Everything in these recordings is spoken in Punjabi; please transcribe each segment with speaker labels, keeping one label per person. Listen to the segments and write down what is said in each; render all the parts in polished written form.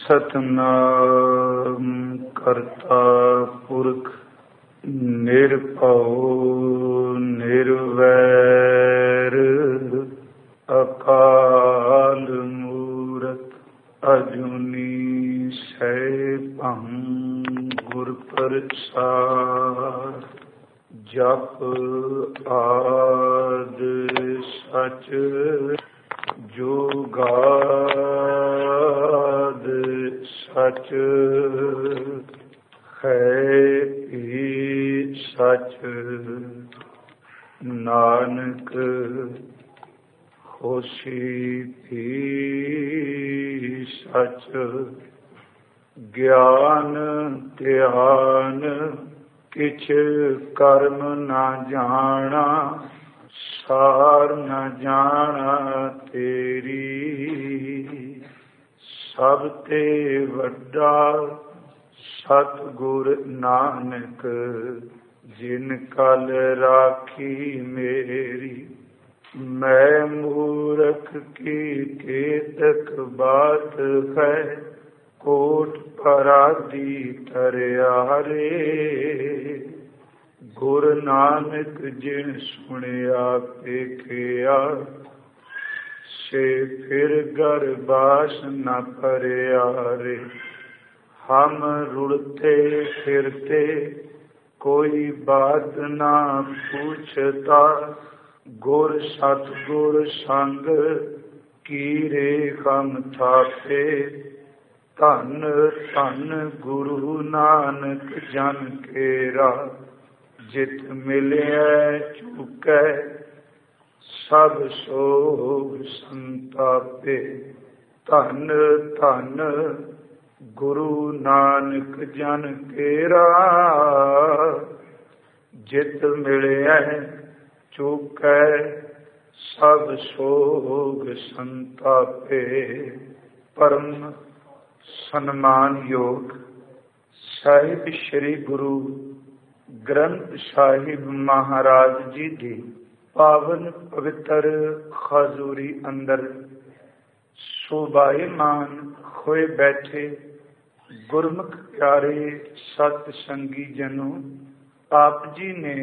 Speaker 1: ਸਤਿਨਾਮ ਕਰਤਾ ਪੁਰਖ ਨਿਰਭਉ ਨਿਰਵੈਰ ਅਕਾਲ ਮੂਰਤ ਅਜੂਨੀ ਸੈਭੰ ਗੁਰ ਪ੍ਰਸਾਦਿ। ਜਪ ਆਦਿ ਸਚ ਜੁਗਾਦ ਸਚ ਹੈ ਹੀ ਸਚ। ਨਾਨਕ ਹੋਸੀ ਵੀ ਸਚ। ਗਿਆਨ ਧਿਆਨ ਕਿਛ ਕਰਮ ਨਾ ਜਾਣਾ, ਸਾਰ ਨ ਜਾਣਾ ਤੇਰੀ। ਸਭ ਤੇ ਵੱਡਾ ਸਤਿਗੁਰ ਨਾਨਕ, ਜਿਨ ਕਲ ਰਾਖੀ ਮੇਰੀ। ਮੈਂ ਮੂਰਖ ਕੀ ਕੇਤਕ ਬਾਤ ਹੈ, ਕੋਟ ਪਰਾਦੀ ਤਰਿਆਰੇ। ਗੁਰ ਨਾਨਕ ਜਿਨ ਸੁਣਿਆ ਵੇਖਿਆ, ਸੇ ਫਿਰ ਗਰਬਾਸ ਨ ਭਰਿਆ ਰੇ। ਹਮ ਰੁੜਤੇ ਫਿਰਤੇ ਕੋਈ ਬਾਤ ਨਾ ਪੁੱਛਤਾ, ਗੁਰ ਸਤਿਗੁਰ ਸੰਗ ਕੀਰੇ ਹਮ ਥਾਪੇ। ਧੰਨ ਧੰਨ ਗੁਰੂ ਨਾਨਕ ਜਨ ਕੇਰਾ, ਜਿਤ ਮਿਲਿਆ ਚੁਕੈ ਸਭ ਸੋਗ ਸੰਤਾਪੇ। ਧੰਨ ਧੰਨ ਗੁਰੂ ਨਾਨਕ ਜਨ ਕੇਰਾ, ਜਿਤ ਮਿਲਿਆ ਚੁਕੈ ਸਭ ਸੋਗ ਸੰਤਾਪੇ। ਪਰਮ ਸਨਮਾਨਯੋਗ ਸਾਹਿਬ ਸ੍ਰੀ ਗੁਰੂ ਗ੍ਰੰਥ ਸਾਹਿਬ ਮਹਾਰਾਜ ਜੀ ਦੀ ਪਾਵਨ ਪਵਿੱਤਰ ਹਜ਼ੂਰੀ ਅੰਦਰ ਸ਼ੋਭਾਇਮਾਨ ਹੋਏ ਬੈਠੇ ਗੁਰਮੁਖ ਪਿਆਰੇ ਸਤ ਸੰਗੀ ਜਨੋ, ਆਪ ਜੀ ਨੇ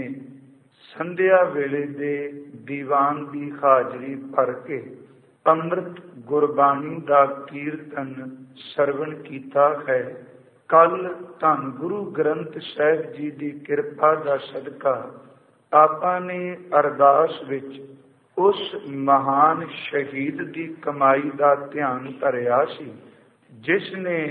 Speaker 1: ਸੰਧਿਆ ਵੇਲੇ ਦੇ ਦੀਵਾਨ ਦੀ ਹਾਜ਼ਰੀ ਭਰ ਕੇ ਅੰਮ੍ਰਿਤ ਗੁਰਬਾਣੀ ਦਾ ਕੀਰਤਨ ਸਰਵਣ ਕੀਤਾ ਹੈ। ਕੱਲ ਧੰਨ ਗੁਰੂ ਗ੍ਰੰਥ ਸਾਹਿਬ ਜੀ ਦੀ ਕਿਰਪਾ ਦਾ ਸਦਕਾ ਆਪਾਂ ਨੇ ਅਰਦਾਸ ਵਿੱਚ ਉਸ ਮਹਾਨ ਸ਼ਹੀਦ ਦੀ ਕਮਾਈ ਦਾ ਧਿਆਨ ਧਰਿਆ ਸੀ, ਜਿਸ ਨੇ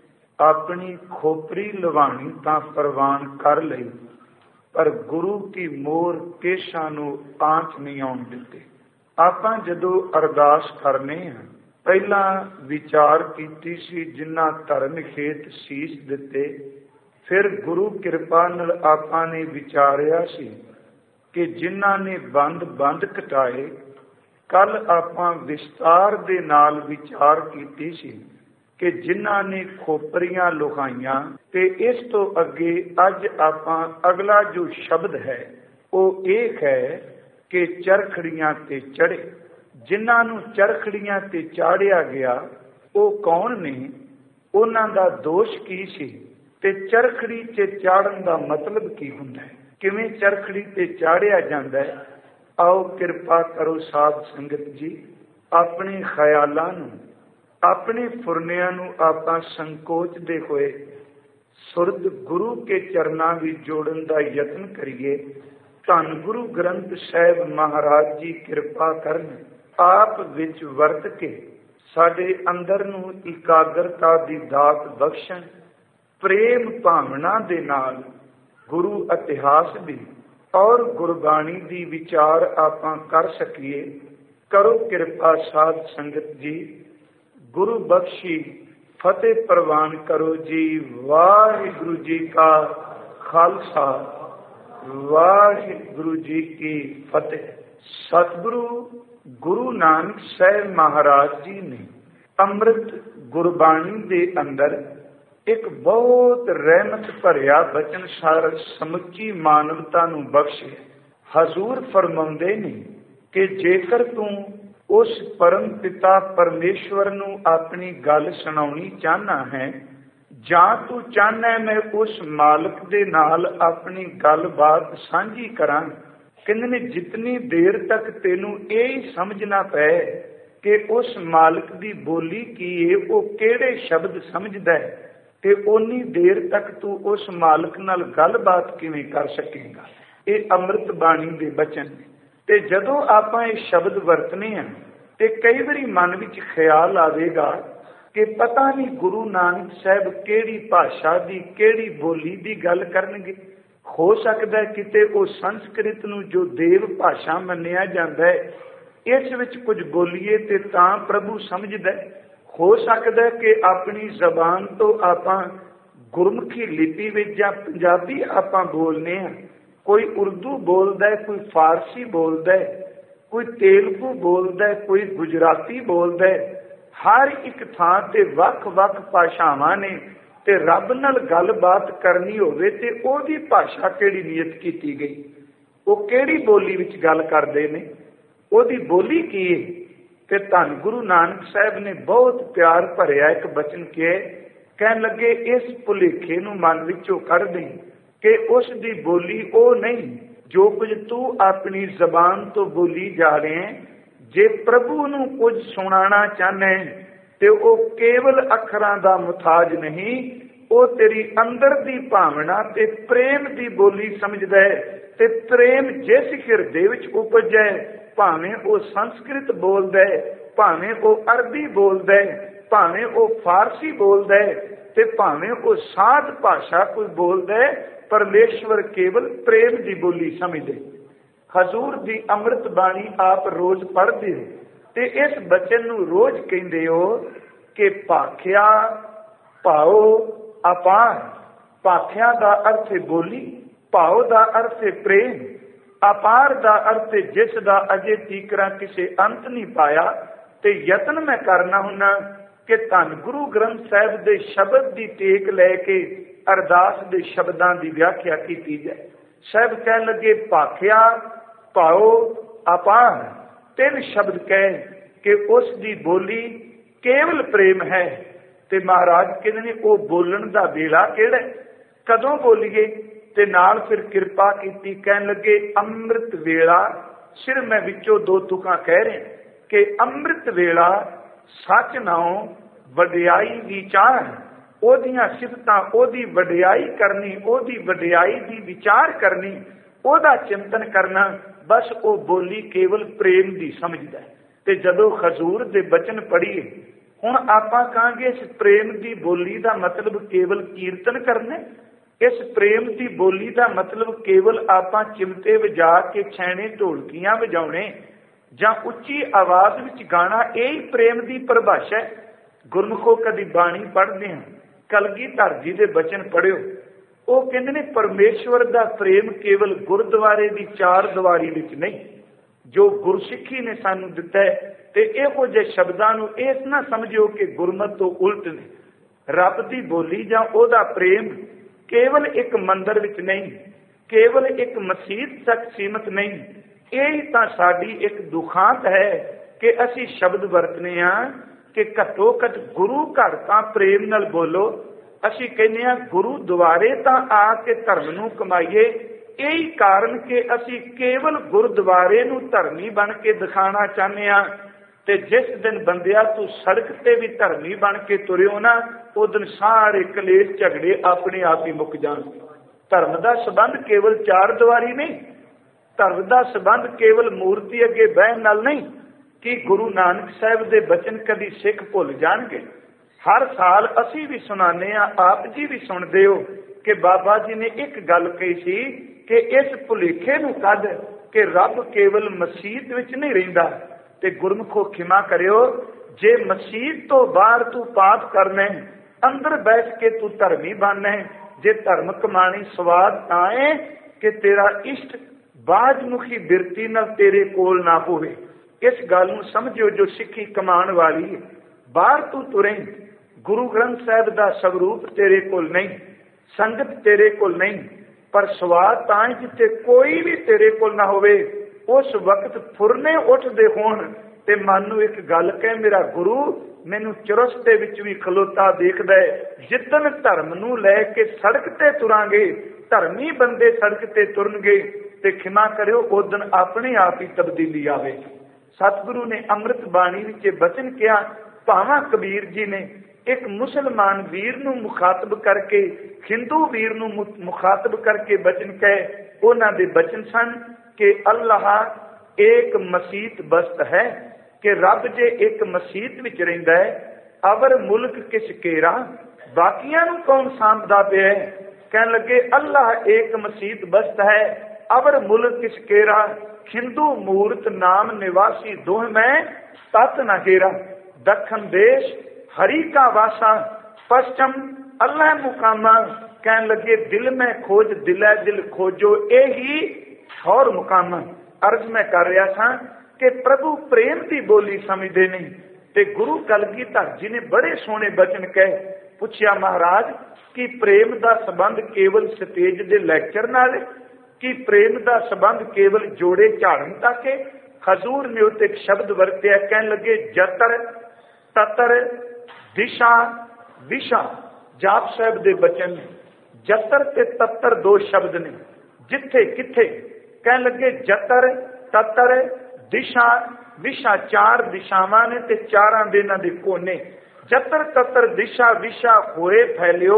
Speaker 1: ਆਪਣੀ ਖੋਪਰੀ ਲਵਾਣੀ ਤਾਂ ਪ੍ਰਵਾਨ ਕਰ ਲਈ, ਪਰ ਗੁਰੂ ਕੀ ਮੋਹਰ ਕੇਸ਼ਾਂ ਨੂੰ ਆਂਚ ਨਹੀਂ ਆਉਣ ਦਿੱਤੇ। ਆਪਾਂ ਜਦੋਂ ਅਰਦਾਸ ਕਰਨੇ ਹਾਂ, ਪਹਿਲਾਂ ਵਿਚਾਰ ਕੀਤੀ ਸੀ ਜਿਨ੍ਹਾਂ ਧਰਮ ਖੇਤ ਸੀਸ ਦਿੱਤੇ। ਫਿਰ ਗੁਰੂ ਕਿਰਪਾ ਨਾਲ ਆਪਾਂ ਨੇ ਵਿਚਾਰਿਆ ਸੀ ਕਿ ਜਿਨ੍ਹਾਂ ਨੇ ਬੰਦ ਘਟਾਏ। ਕੱਲ ਆਪਾਂ ਵਿਸਤਾਰ ਦੇ ਨਾਲ ਵਿਚਾਰ ਕੀਤੀ ਸੀ ਕਿ ਜਿਨ੍ਹਾਂ ਨੇ ਖੋਪਰੀਆਂ ਲੁਕਾਈਆਂ। ਤੇ ਇਸ ਤੋਂ ਅੱਗੇ ਅੱਜ ਆਪਾਂ ਅਗਲਾ ਜੋ ਸ਼ਬਦ ਹੈ ਉਹ ਇਹ ਹੈ ਕਿ ਚਰਖੜੀਆਂ ਤੇ ਚੜੇ। ਜਿਨ੍ਹਾਂ ਨੂੰ ਚਰਖੜੀਆਂ ਤੇ ਚਾੜਿਆ ਗਿਆ ਉਹ ਕੌਣ ਨੇ, ਉਹਨਾਂ ਦਾ ਦੋਸ਼ ਕੀ ਸੀ, ਤੇ ਚਰਖੜੀ ਤੇ ਚਾੜਨ ਦਾ ਮਤਲਬ ਕੀ ਹੁੰਦਾ ਹੈ, ਕਿਵੇਂ ਚਰਖੜੀ ਤੇ ਚਾੜਿਆ ਜਾਂਦਾ ਹੈ। ਆਓ ਕਿਰਪਾ ਕਰੋ ਸਾਧ ਸੰਗਤ ਜੀ, ਆਪਣੇ ਖਿਆਲਾਂ ਨੂੰ, ਆਪਣੇ ਫੁਰਨਿਆਂ ਨੂੰ ਆਪਾਂ ਸੰਕੋਚਦੇ ਹੋਏ ਸੁਰਦ ਗੁਰੂ ਕੇ ਚਰਨਾਂ ਵਿੱਚ ਜੋੜਨ ਦਾ ਯਤਨ ਕਰੀਏ। ਧੰਨ ਗੁਰੂ ਗ੍ਰੰਥ ਸਾਹਿਬ ਮਹਾਰਾਜ ਜੀ ਕਿਰਪਾ ਕਰਨ, ਆਪ ਵਿੱਚ ਵਰਤ ਕੇ ਸਾਡੇ ਅੰਦਰ ਨੂੰ ਇਕਾਗਰਤਾ ਦੀ ਦਾਤ ਬਖਸ਼ਣ। ਪ੍ਰੇਮ ਭਾਵਨਾ ਦੇ ਨਾਲ ਗੁਰੂ ਇਤਿਹਾਸ ਦੀ ਔਰ ਗੁਰਬਾਣੀ ਦੀ ਵਿਚਾਰ ਆਪਾਂ ਕਰ ਸਕੀਏ। ਕਰੋ ਕਿਰਪਾ ਸਾਧ ਸੰਗਤ ਜੀ, ਗੁਰੂ ਬਖਸ਼ੀ ਫਤਿਹ ਪ੍ਰਵਾਨ ਕਰੋ ਜੀ। ਵਾਹਿਗੁਰੂ ਜੀ ਕਾ ਖਾਲਸਾ, ਵਾਹਿਗੁਰੂ ਜੀ ਕੀ ਫਤਿਹ। ਸਤਿਗੁਰੂ ਗੁਰੂ ਨਾਨਕ ਸਾਹਿਬ ਮਹਾਰਾਜ ਜੀ ਨੇ ਅੰਮ੍ਰਿਤ ਗੁਰਬਾਣੀ ਦੇ ਅੰਦਰ ਇੱਕ ਬਹੁਤ ਰਹਿਮਤ ਭਰਿਆ ਬਚਨ ਸਾਰ ਸਮੁੱਚੀ ਮਾਨਵਤਾ ਨੂੰ ਬਖਸ਼ੇ। ਹਜ਼ੂਰ ਫਰਮਾਉਂਦੇ ਨੇ ਕਿ ਜੇਕਰ ਤੂੰ उस परम पिता परमेश्वर नूं अपनी गल सुनाउणी चाहना है, जां तू चाहना मैं उस मालिक दे नाल अपनी गल बात सांझी करां। कहंदे ने जितनी देर तक तेनू यही समझना पै कि उस मालिक दी बोली की है, वो किहड़े शब्द समझदा है, ते उन्नी देर तक तू उस मालिक नाल गलबात किवें कर सकेगा। ये अमृत बाणी दे बचन ने। ते जदों आपां ये शब्द वरतने हैं ते कई बारी मन विच ख्याल आवेगा कि पता नहीं गुरु नानक साहब किहड़ी भाषा दी किहड़ी बोली दी गल करनगे। हो सकदा है किते वो संस्कृत नूं जो देव भाषा मन्निया जांदा है इस विच कुछ बोलीए ते तां प्रभु समझदा है। हो सकदा है कि अपनी जबान तो आपां गुरमुखी लिपि विच जां पंजाबी आपां बोलने हैं, कोई उर्दू बोलदा है, कोई फारसी बोलदा है, कोई तेलुगु बोलदा है, कोई गुजराती बोलदा है। हर एक थां ते वख-वख भाषावां ने ते रब नाल गलबात करनी होवे ते ओहदी भाषा किहड़ी नियत कीती गई, वो किहड़ी बोली विच गल करदे ने, ओहदी बोली की है। ते धन गुरु नानक साहब ने बहुत प्यार भरिया एक बचन कहे, कहन लगे इस भुलेखे नूं मन विचों कढ दे कि उस दी बोली वो नहीं जो कुछ तू अपनी जबान तो बोली जा रहे हैं। जे प्रभु नूं कुछ सुनाना चाहना है ते वो केवल अखरां दा मुताज नहीं, वो तेरी अंदर दी भावना ते प्रेम दी बोली समझदा है। ते प्रेम जिस हिरदे विच उपजै, भावें वो संस्कृत बोलदा है, भावें वो अरबी बोलदा है, भावें वो फारसी बोलदा है, ते भावें वो साध भाषा कोई बोलदा है, परमेश्वर केवल प्रेम की बोली समझे। हजूर की अमृत बाणी आप रोज पढ़ते हो ते इस बचन नूं रोज कहते हो कि भाख्या भाओ अपार। भाख्या का अर्थ है बोली, भाओ का अर्थ है प्रेम, अपार का अर्थ है जिस दा अजे तीकरा किसी अंत नहीं पाया। ते यतन मैं करना हुन्ना कि धन गुरु ग्रंथ साहिब दे शब्द की टेक लैके अरदास दे शब्दां दी व्याख्या की जाए। साहब कह लगे भाख्या भाओ अपार, तीन शब्द कह कि उस दी बोली केवल प्रेम है। ते महाराज कहते ने वो बोलन दा वेला किहड़ा, कदों बोलीए, ते नाल फिर कृपा की कहन लगे अमृत वेला। सिर मैं विचों दो तुकां कह रहे कि अमृत वेला सच नाओ वडियाई विचार, ओदियां सिफतां ओदी वडियाई करनी, ओदी वडियाई दी विचार करनी, ओदा चिंतन करना, बस वो बोली केवल प्रेम दी समझदा है। ते जदों हजूर दे बचन पढ़ीए हुण आपां कहांगे इस प्रेम दी बोली दा मतलब केवल कीर्तन करने, इस प्रेम दी बोली दा मतलब केवल आपां चिमटे वजा के छैने ढोलकियां वजाउणे जां उच्ची आवाज विच गाना, यही प्रेम दी परिभाषा है। गुरमुखो कदी बाणी पढ़दे हैं, कलगीधर जी दे बचन पढ़ियो, वो कहंदे ने परमेश्वर दा प्रेम केवल गुरुद्वारे दी चार दीवारी विच नहीं, जो गुरसिੱਖੀ ने सानू दिता है। ते इहो जे शब्दां नूं इस ना समझियो कि गुरमत तो उल्ट ने। रब दी बोली जां ओहदा प्रेम केवल एक मंदिर विच नहीं, केवल एक मसीत तक सीमित नहीं। यही तां साडी एक दुखांत है कि असीं शब्द वरतने हां कि घट्टो घट गुरु घर तां प्रेम नाल बोलो। असीं कहने हां गुरु द्वारे तां आके धर्म नूं कमाईए। यही कारण कि असीं केवल गुरुद्वारे नूं धर्मी बन के दिखाना चाहते हां। ते जिस दिन बंदिया तू सड़क ते भी धर्मी बन के तुरियो ना, उस दिन सारे कलेश झगड़े अपने आप ही मुक जाण। धर्म का संबंध केवल चार दीवारी नहीं, धर्म का संबंध केवल मूर्ति अगे बहन नाल नहीं। कि गुरु नानक साहब दे बचन कभी सिख भुल जाणगे? हर साल असी भी सुनाने हां, आप जी भी सुनते हो कि बाबा जी ने एक गल कही सी कि इस भुलेखे नूं कढ कि रब केवल मसीत विच नहीं रहिंदा। ते गुरमुखो खिमा करियो, जे मसीत तो बाहर तू पाप करना है, अंदर बैठ के तू धर्मी बनना है। जे धर्म कमानी स्वाद तां है कि तेरा इष्ट बाजमुखी बिरती नाल तेरे कोल ना होवे। इस गल नूं समझियो जो सिੱਖੀ कमान वाली है। बाहर तू तुरें, गुरु ग्रंथ साहिब का स्वरूप तेरे कोल नहीं, संगत तेरे कोल नहीं, पर स्वाद तां जिथे कोई भी तेरे कोल ना होवे। उस वक्त फुरने उठदे होण ਤੇ ਮਨ ਨੂੰ ਇੱਕ ਗੱਲ ਕਹਿ, ਮੇਰਾ ਗੁਰੂ ਮੈਨੂੰ ਚੁਰਸਤੇ ਵਿੱਚ ਵੀ ਖਲੋਤਾ ਦੇਖਦਾ ਹੈ। ਜਿੱਦਣ ਧਰਮ ਨੂੰ ਲੈ ਕੇ ਸੜਕ ਤੇ ਤੁਰਾਂਗੇ, ਧਰਮੀ ਬੰਦੇ ਸੜਕ ਤੇ ਤੁਰਨਗੇ ਤੇ ਖਿਮਾ ਕਰਿਓ ਉਦਣ ਆਪਣੇ ਆਪ ਹੀ ਤਬਦੀਲੀ ਆਵੇ। ਸਤਿਗੁਰੂ ਨੇ ਅੰਮ੍ਰਿਤ ਬਾਣੀ ਵਿੱਚ ਬਚਨ ਕਿਹਾ। ਭਾਵਾਂ ਕਬੀਰ ਜੀ ਨੇ ਇੱਕ ਮੁਸਲਮਾਨ ਵੀਰ ਨੂੰ ਮੁਖਾਤਬ ਕਰਕੇ, ਹਿੰਦੂ ਵੀਰ ਨੂੰ ਮੁਖਾਤਬ ਕਰਕੇ ਬਚਨ ਕਹੇ। ਉਹਨਾਂ ਦੇ ਬਚਨ ਸਨ ਕਿ ਅੱਲਾਹ ਏਕ ਮਸੀਤ ਬਸਤ ਹੈ, ਕਿ ਰੱਬ ਜੇ ਇੱਕ ਮਸੀਤ ਵਿੱਚ ਰਹਿੰਦਾ ਹੈ, ਅਵਰ ਮੁਲਕ ਕਿਸ ਕੇਰਾ, ਬਾਕੀਆਂ ਨੂੰ ਕੌਣ ਸਾਂਭਦਾ ਪਿਆ। ਕਹਿਣ ਲੱਗੇ ਅੱਲਾਹ ਏਕ ਮਸੀਤ ਬਸਤ ਹੈ, ਅਵਰ ਮੁਲਕ ਕਿਸ ਕੇਰਾ, ਹਿੰਦੂ ਮੂਰਤ ਨਾਮ ਨਿਵਾਸੀ ਦੋਹ ਮੈਂ ਤਤ ਨਾ ਘੇਰਾ। ਦੱਖਣ ਦੇਸ਼ ਹਰੀ ਕਾ ਵਾਸਾ, ਪਸ਼ਚਮ ਅੱਲਾਹ ਮੁਕਾਮਾ। ਕਹਿਣ ਲੱਗੇ ਦਿਲ ਮੈਂ ਖੋਜ ਦਿਲੇ ਦਿਲ ਖੋਜੋ, ਇਹੀ ਹੋਰ ਮੁਕਾਮਾ। ਅਰਜ਼ ਮੈਂ ਕਰ ਰਿਹਾ ਸਾਂ ਕਿ ਪ੍ਰਭੂ ਪ੍ਰੇਮ ਦੀ ਬੋਲੀ ਸਮਝਦੇ ਨਹੀਂ। ਤੇ ਗੁਰੂ ਕਲਗੀਧਰ ਜੀ ਨੇ ਬੜੇ ਸੋਹਣੇ ਬਚਨ ਕਹੇ। ਪੁੱਛਿਆ ਮਹਾਰਾਜ ਕਿ ਪ੍ਰੇਮ ਦਾ ਸੰਬੰਧ ਕੇਵਲ ਸਟੇਜ ਦੇ ਲੈਕਚਰ ਨਾਲ, ਕਿ ਪ੍ਰੇਮ ਦਾ ਸੰਬੰਧ ਕੇਵਲ ਜੋੜੇ ਝਾੜਨ ਤੱਕ ਹੈ। ਹਜ਼ੂਰ ਨੇ ਉੱਤੇ ਇੱਕ ਸ਼ਬਦ ਵਰਤਿਆ। ਕਹਿਣ ਲੱਗੇ ਜਤਰ ਤਤਰ ਦਿਸ਼ਾ ਵਿਸ਼ਾ। ਜਾਪ ਸਾਹਿਬ ਦੇ ਬਚਨ ਜਤਰ ਤੇ ਤਤਰ ਦੋ ਸ਼ਬਦ ਨੇ, ਜਿੱਥੇ ਕਿੱਥੇ। ਕਹਿਣ ਲੱਗੇ ਜਤਰ ਤਤਰ ਦਿਸ਼ਾ ਵਿਸ਼ਾ, ਚਾਰ ਦਿਸ਼ਾਵਾਂ ਨੇ ਤੇ ਚਾਰਾਂ ਦੇ ਇਹਨਾਂ ਦੇ ਕੋਨੇ। ਜਤਰ ਤਤਰ ਦਿਸ਼ਾ ਵਿਸ਼ਾ ਹੋਏ ਫੈਲਿਓ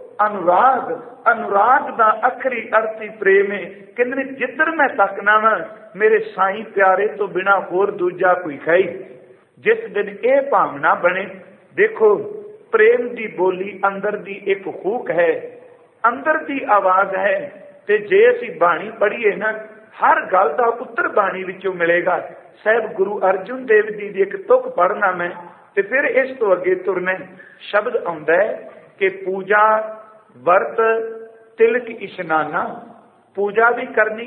Speaker 1: ਅਨੁਰਾਗ। ਅਨੁਰਾਗ ਦਾ ਅਖਰੀ ਅਰਥ ਹੀ ਪ੍ਰੇਮ ਹੈ। ਕਹਿੰਦੇ ਜਿੱਧਰ ਮੈਂ ਤੱਕਣਾ ਵਾ ਮੇਰੇ ਸਾਈਂ ਪਿਆਰੇ ਤੋਂ ਬਿਨਾ ਹੋਰ ਦੂਜਾ ਕੋਈ ਹੈ ਹੀ। ਜਿਸ ਦਿਨ ਇਹ ਭਾਵਨਾ ਬਣੇ, ਦੇਖੋ ਪ੍ਰੇਮ ਦੀ ਬੋਲੀ ਅੰਦਰ ਦੀ ਇੱਕ ਹੂਕ ਹੈ, ਅੰਦਰ ਦੀ ਆਵਾਜ਼ ਹੈ। ਤੇ ਜੇ ਅਸੀਂ ਬਾਣੀ ਪੜ੍ਹੀਏ ਨਾ, ਹਰ ਗੱਲ ਦਾ ਉੱਤਰ ਬਾਣੀ ਵਿੱਚੋਂ ਮਿਲੇਗਾ। ਸਾਹਿਬ ਗੁਰੂ ਅਰਜਨ ਦੇਵ ਜੀ ਦੀ ਇੱਕ ਤੁਕ ਪੜ੍ਹਨਾ ਮੈਂ, ਤੇ ਫਿਰ ਇਸ ਤੋਂ ਅੱਗੇ ਤੁਰਨਾ। ਸ਼ਬਦ ਆਉਂਦਾ ਹੈ ਕਿ ਪੂਜਾ ਵਰਤ ਤਿਲਕ ਇਸ਼ਨਾਨਾ। ਪੂਜਾ ਵੀ ਕਰਨੀ,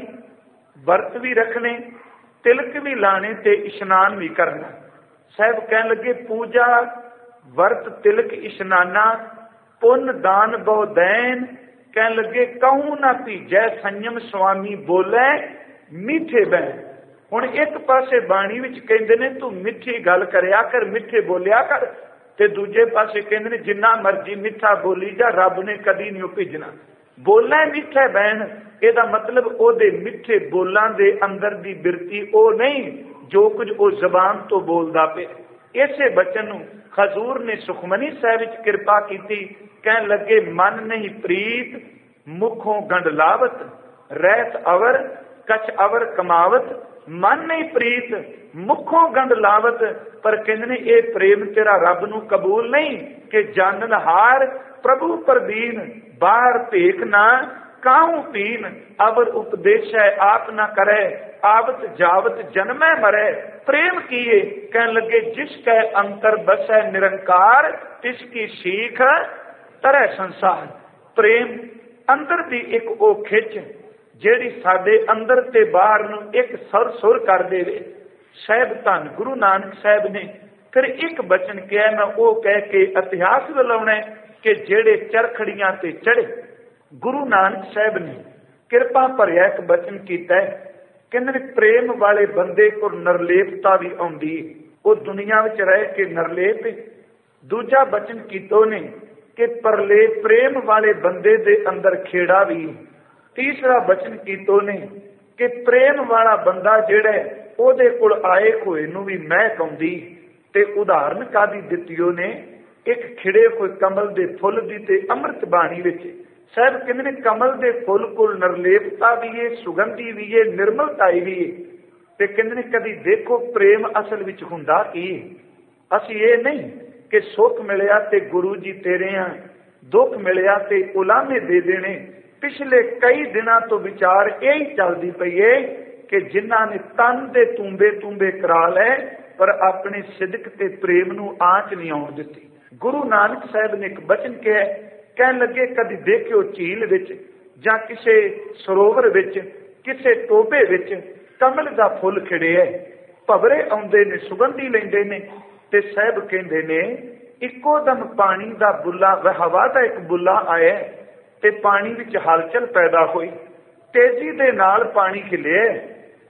Speaker 1: ਵਰਤ ਵੀ ਰੱਖਣੇ, ਤਿਲਕ ਵੀ ਲਾਣੇ ਤੇ ਇਸ਼ਨਾਨ ਵੀ ਕਰਨਾ। ਸਾਹਿਬ ਕਹਿਣ ਲੱਗੇ ਪੂਜਾ ਵਰਤ ਤਿਲਕ ਇਸ਼ਨਾਨਾ, ਪੁੰਨ ਦਾਨ ਬਹੁ ਦੈਨ। ਕਹਿਣ ਲੱਗੇ ਕਹੂੰ ਨਾ ਭੀਜੈ ਸੰਯਮ ਸੁਆਮੀ ਬੋਲੇ ਮਿੱਠੇ ਬਹਿ। ਹੁਣ ਇੱਕ ਪਾਸੇ ਬਾਣੀ ਵਿੱਚ ਕਹਿੰਦੇ ਨੇ ਤੂੰ ਮਿੱਠੀ ਗੱਲ ਕਰਿਆ ਕਰ, ਮਿੱਠੇ ਬੋਲਿਆ ਕਰ, ਤੇ ਦੂਜੇ ਪਾਸੇ ਕਹਿੰਦੇ ਨੇ ਜਿੰਨਾ ਮਰਜੀ ਮਿੱਠਾ ਬੋਲੀ ਜਾ, ਰੱਬ ਨੇ ਕਦੀ ਨਹੀਂ ਭੇਜਣਾ। ਬੋਲੇ ਮਿੱਠੇ ਬਹਿਣ, ਇਹਦਾ ਮਤਲਬ ਉਹਦੇ ਮਿੱਠੇ ਬੋਲਾਂ ਦੇ ਅੰਦਰ ਦੀ ਬਿਰਤੀ ਉਹ ਨਹੀਂ ਜੋ ਕੁਝ ਉਹ ਜ਼ਬਾਨ ਤੋਂ ਬੋਲਦਾ ਪਿਆ। ਇਸੇ ਬਚਨ ਨੂੰ ਹਜ਼ੂਰ ਨੇ ਸੁਖਮਨੀ ਸਾਹਿਬ ਵਿੱਚ ਕਿਰਪਾ ਕੀਤੀ। ਕਹਿਣ ਲੱਗੇ ਮਨ ਨਹੀਂ ਪ੍ਰੀਤ ਮੁਖੋਂ ਗੰਢ ਲਾਵਤ, ਰਹਿਤ ਅਵਰ ਕਛ ਅਵਰ ਕਮਾਵਤ। ਮਨ ਨਹੀਂ ਪ੍ਰੀਤ ਮੁਖੋਂ ਗੰਢ ਲਾਵਤ, ਪਰ ਕਹਿੰਦੇ ਨੇ ਇਹ ਪ੍ਰੇਮ ਤੇਰਾ ਰੱਬ ਨੂੰ ਕਬੂਲ ਨਹੀਂ। ਕਿ ਜਾਨਨ ਹਾਰ ਪ੍ਰਭੂ ਪ੍ਰਦੀਨ, ਬਾਹਰ ਭੇਖ ਨਾ ਕਾਹੂ ਪੀਨ। ਅਵਰ ਉਪਦੇਸ਼ੈ ਆਪ ਨਾ ਕਰੇ, ਆਵਤ ਜਾਵਤ ਜਨਮੈ ਮਰੇ। ਪ੍ਰੇਮ ਕੀਏ। ਕਹਿਣ ਲੱਗੇ ਜਿਸ ਕੈ ਅੰਤਰ ਬਸੈ ਨਿਰੰਕਾਰ, ਤਿਸ ਕੀ ਸੀਖ ਤਰੈ ਸੰਸਾਰ। ਪ੍ਰੇਮ ਅੰਦਰ ਦੀ ਇੱਕ ਉਹ ਖਿੱਚ ਜਿਹੜੀ ਸਾਡੇ ਅੰਦਰ ਤੇ ਬਾਹਰ ਨੂੰ ਇੱਕ ਸੁਰ ਕਰ ਦੇਵੇ। ਸਾਹਿਬ ਧੰਨ ਗੁਰੂ ਨਾਨਕ ਸਾਹਿਬ ਨੇ ਫਿਰ ਇੱਕ ਬਚਨ ਕਿਹਾ, ਮੈਂ ਉਹ ਕਹਿ ਕੇ ਇਤਿਹਾਸ ਵਿਲਾਉਣਾ ਕਿ ਜਿਹੜੇ ਚਰਖੜੀਆਂ ਤੇ ਚੜੇ। ਗੁਰੂ ਨਾਨਕ ਸਾਹਿਬ ਨੇ ਕਿਰਪਾ ਭਰਿਆ ਇੱਕ ਬਚਨ ਕੀਤਾ ਹੈ। ਕਹਿੰਦੇ ਪ੍ਰੇਮ ਵਾਲੇ ਬੰਦੇ ਕੋਲ ਨਿਰਲੇਪਤਾ ਵੀ ਆਉਂਦੀ, ਉਹ ਦੁਨੀਆ ਵਿੱਚ ਰਹਿ ਕੇ ਨਿਰਲੇਪ। ਦੂਜਾ ਬਚਨ ਕੀਤਾ ਨੇ ਕਿ ਪਰਲੇਪ ਪ੍ਰੇਮ ਵਾਲੇ ਬੰਦੇ ਦੇ ਅੰਦਰ ਖੇੜਾ ਵੀ। ਤੀਸਰਾ ਬਚਨ ਕੀਤਾ ਨੇ ਕਿ ਪ੍ਰੇਮ ਵਾਲਾ ਬੰਦਾ ਜਿਹੜਾ ਉਹਦੇ ਕੋਲ ਆਏ ਹੋਏ ਨੂੰ ਵੀ ਮਹਿਕ ਆਉਂਦੀ। ਤੇ ਉਦਾਹਰਨ ਕਾਦੀ ਦਿੱਤੀ ਉਹਨੇ, ਇੱਕ ਖਿੜੇ ਹੋਏ ਕਮਲ ਦੇ ਫੁੱਲ ਦੀ। ਤੇ ਅੰਮ੍ਰਿਤ ਬਾਣੀ ਵਿੱਚ ਸਾਹਿਬ ਕਹਿੰਦੇ ਨੇ ਕਮਲ ਦੇ ਫੁੱਲ ਕੋਲ ਨਿਰਲੇਪਤਾ ਵੀ ਹੈ, ਸੁਗੰਧੀ ਵੀ ਹੈ, ਨਿਰਮਲਤਾ ਵੀ ਹੈ। ਤੇ ਕਹਿੰਦੇ ਨੇ ਕਦੀ ਦੇਖੋ ਪ੍ਰੇਮ ਅਸਲ ਵਿੱਚ ਹੁੰਦਾ ਕੀ। ਅਸੀਂ ਇਹ ਨਹੀਂ ਕਿ ਸੁੱਖ ਮਿਲਿਆ ਤੇ ਗੁਰੂ ਜੀ ਤੇਰੇ ਆ, ਦੁੱਖ ਮਿਲਿਆ ਤੇ ਉਲਾਮੇ ਦੇ ਦੇਣੇ। ਪਿਛਲੇ ਕਈ ਦਿਨਾਂ ਤੋਂ ਵਿਚਾਰ ਇਹ ਹੀ ਚੱਲਦੀ ਪਈ ਹੈ ਕਿ ਜਿਨ੍ਹਾਂ ਨੇ ਤਨ ਦੇ ਤੂੰਬੇ ਕਰਾ ਲਏ, ਪਰ ਆਪਣੇ ਸਿਦਕ ਤੇ ਪ੍ਰੇਮ ਨੂੰ ਆਂਚ ਨਹੀਂ ਆਉਣ ਦਿੱਤੀ। ਗੁਰੂ ਨਾਨਕ ਸਾਹਿਬ ਨੇ ਇੱਕ ਬਚਨ ਕਿਹਾ। ਕਹਿਣ ਲੱਗੇ ਕਦੀ ਦੇਖਿਓ ਝੀਲ ਵਿੱਚ ਜਾਂ ਕਿਸੇ ਸਰੋਵਰ ਵਿੱਚ, ਕਿਸੇ ਟੋਭੇ ਵਿੱਚ ਕਮਲ ਦਾ ਫੁੱਲ ਖਿੜਿਆ, ਭਵਰੇ ਆਉਂਦੇ ਨੇ, ਸੁਗੰਧੀ ਲੈਂਦੇ ਨੇ। ਤੇ ਸਾਹਿਬ ਕਹਿੰਦੇ ਨੇ ਇੱਕੋ ਦਮ ਪਾਣੀ ਦਾ ਬੁੱਲਾ, ਹਵਾ ਦਾ ਇੱਕ ਬੁੱਲਾ ਆਇਆ ਤੇ ਪਾਣੀ ਵਿੱਚ ਹਲਚਲ ਪੈਦਾ ਹੋਈ। ਤੇਜ਼ੀ ਦੇ ਨਾਲ ਪਾਣੀ ਖਿਲਿਆ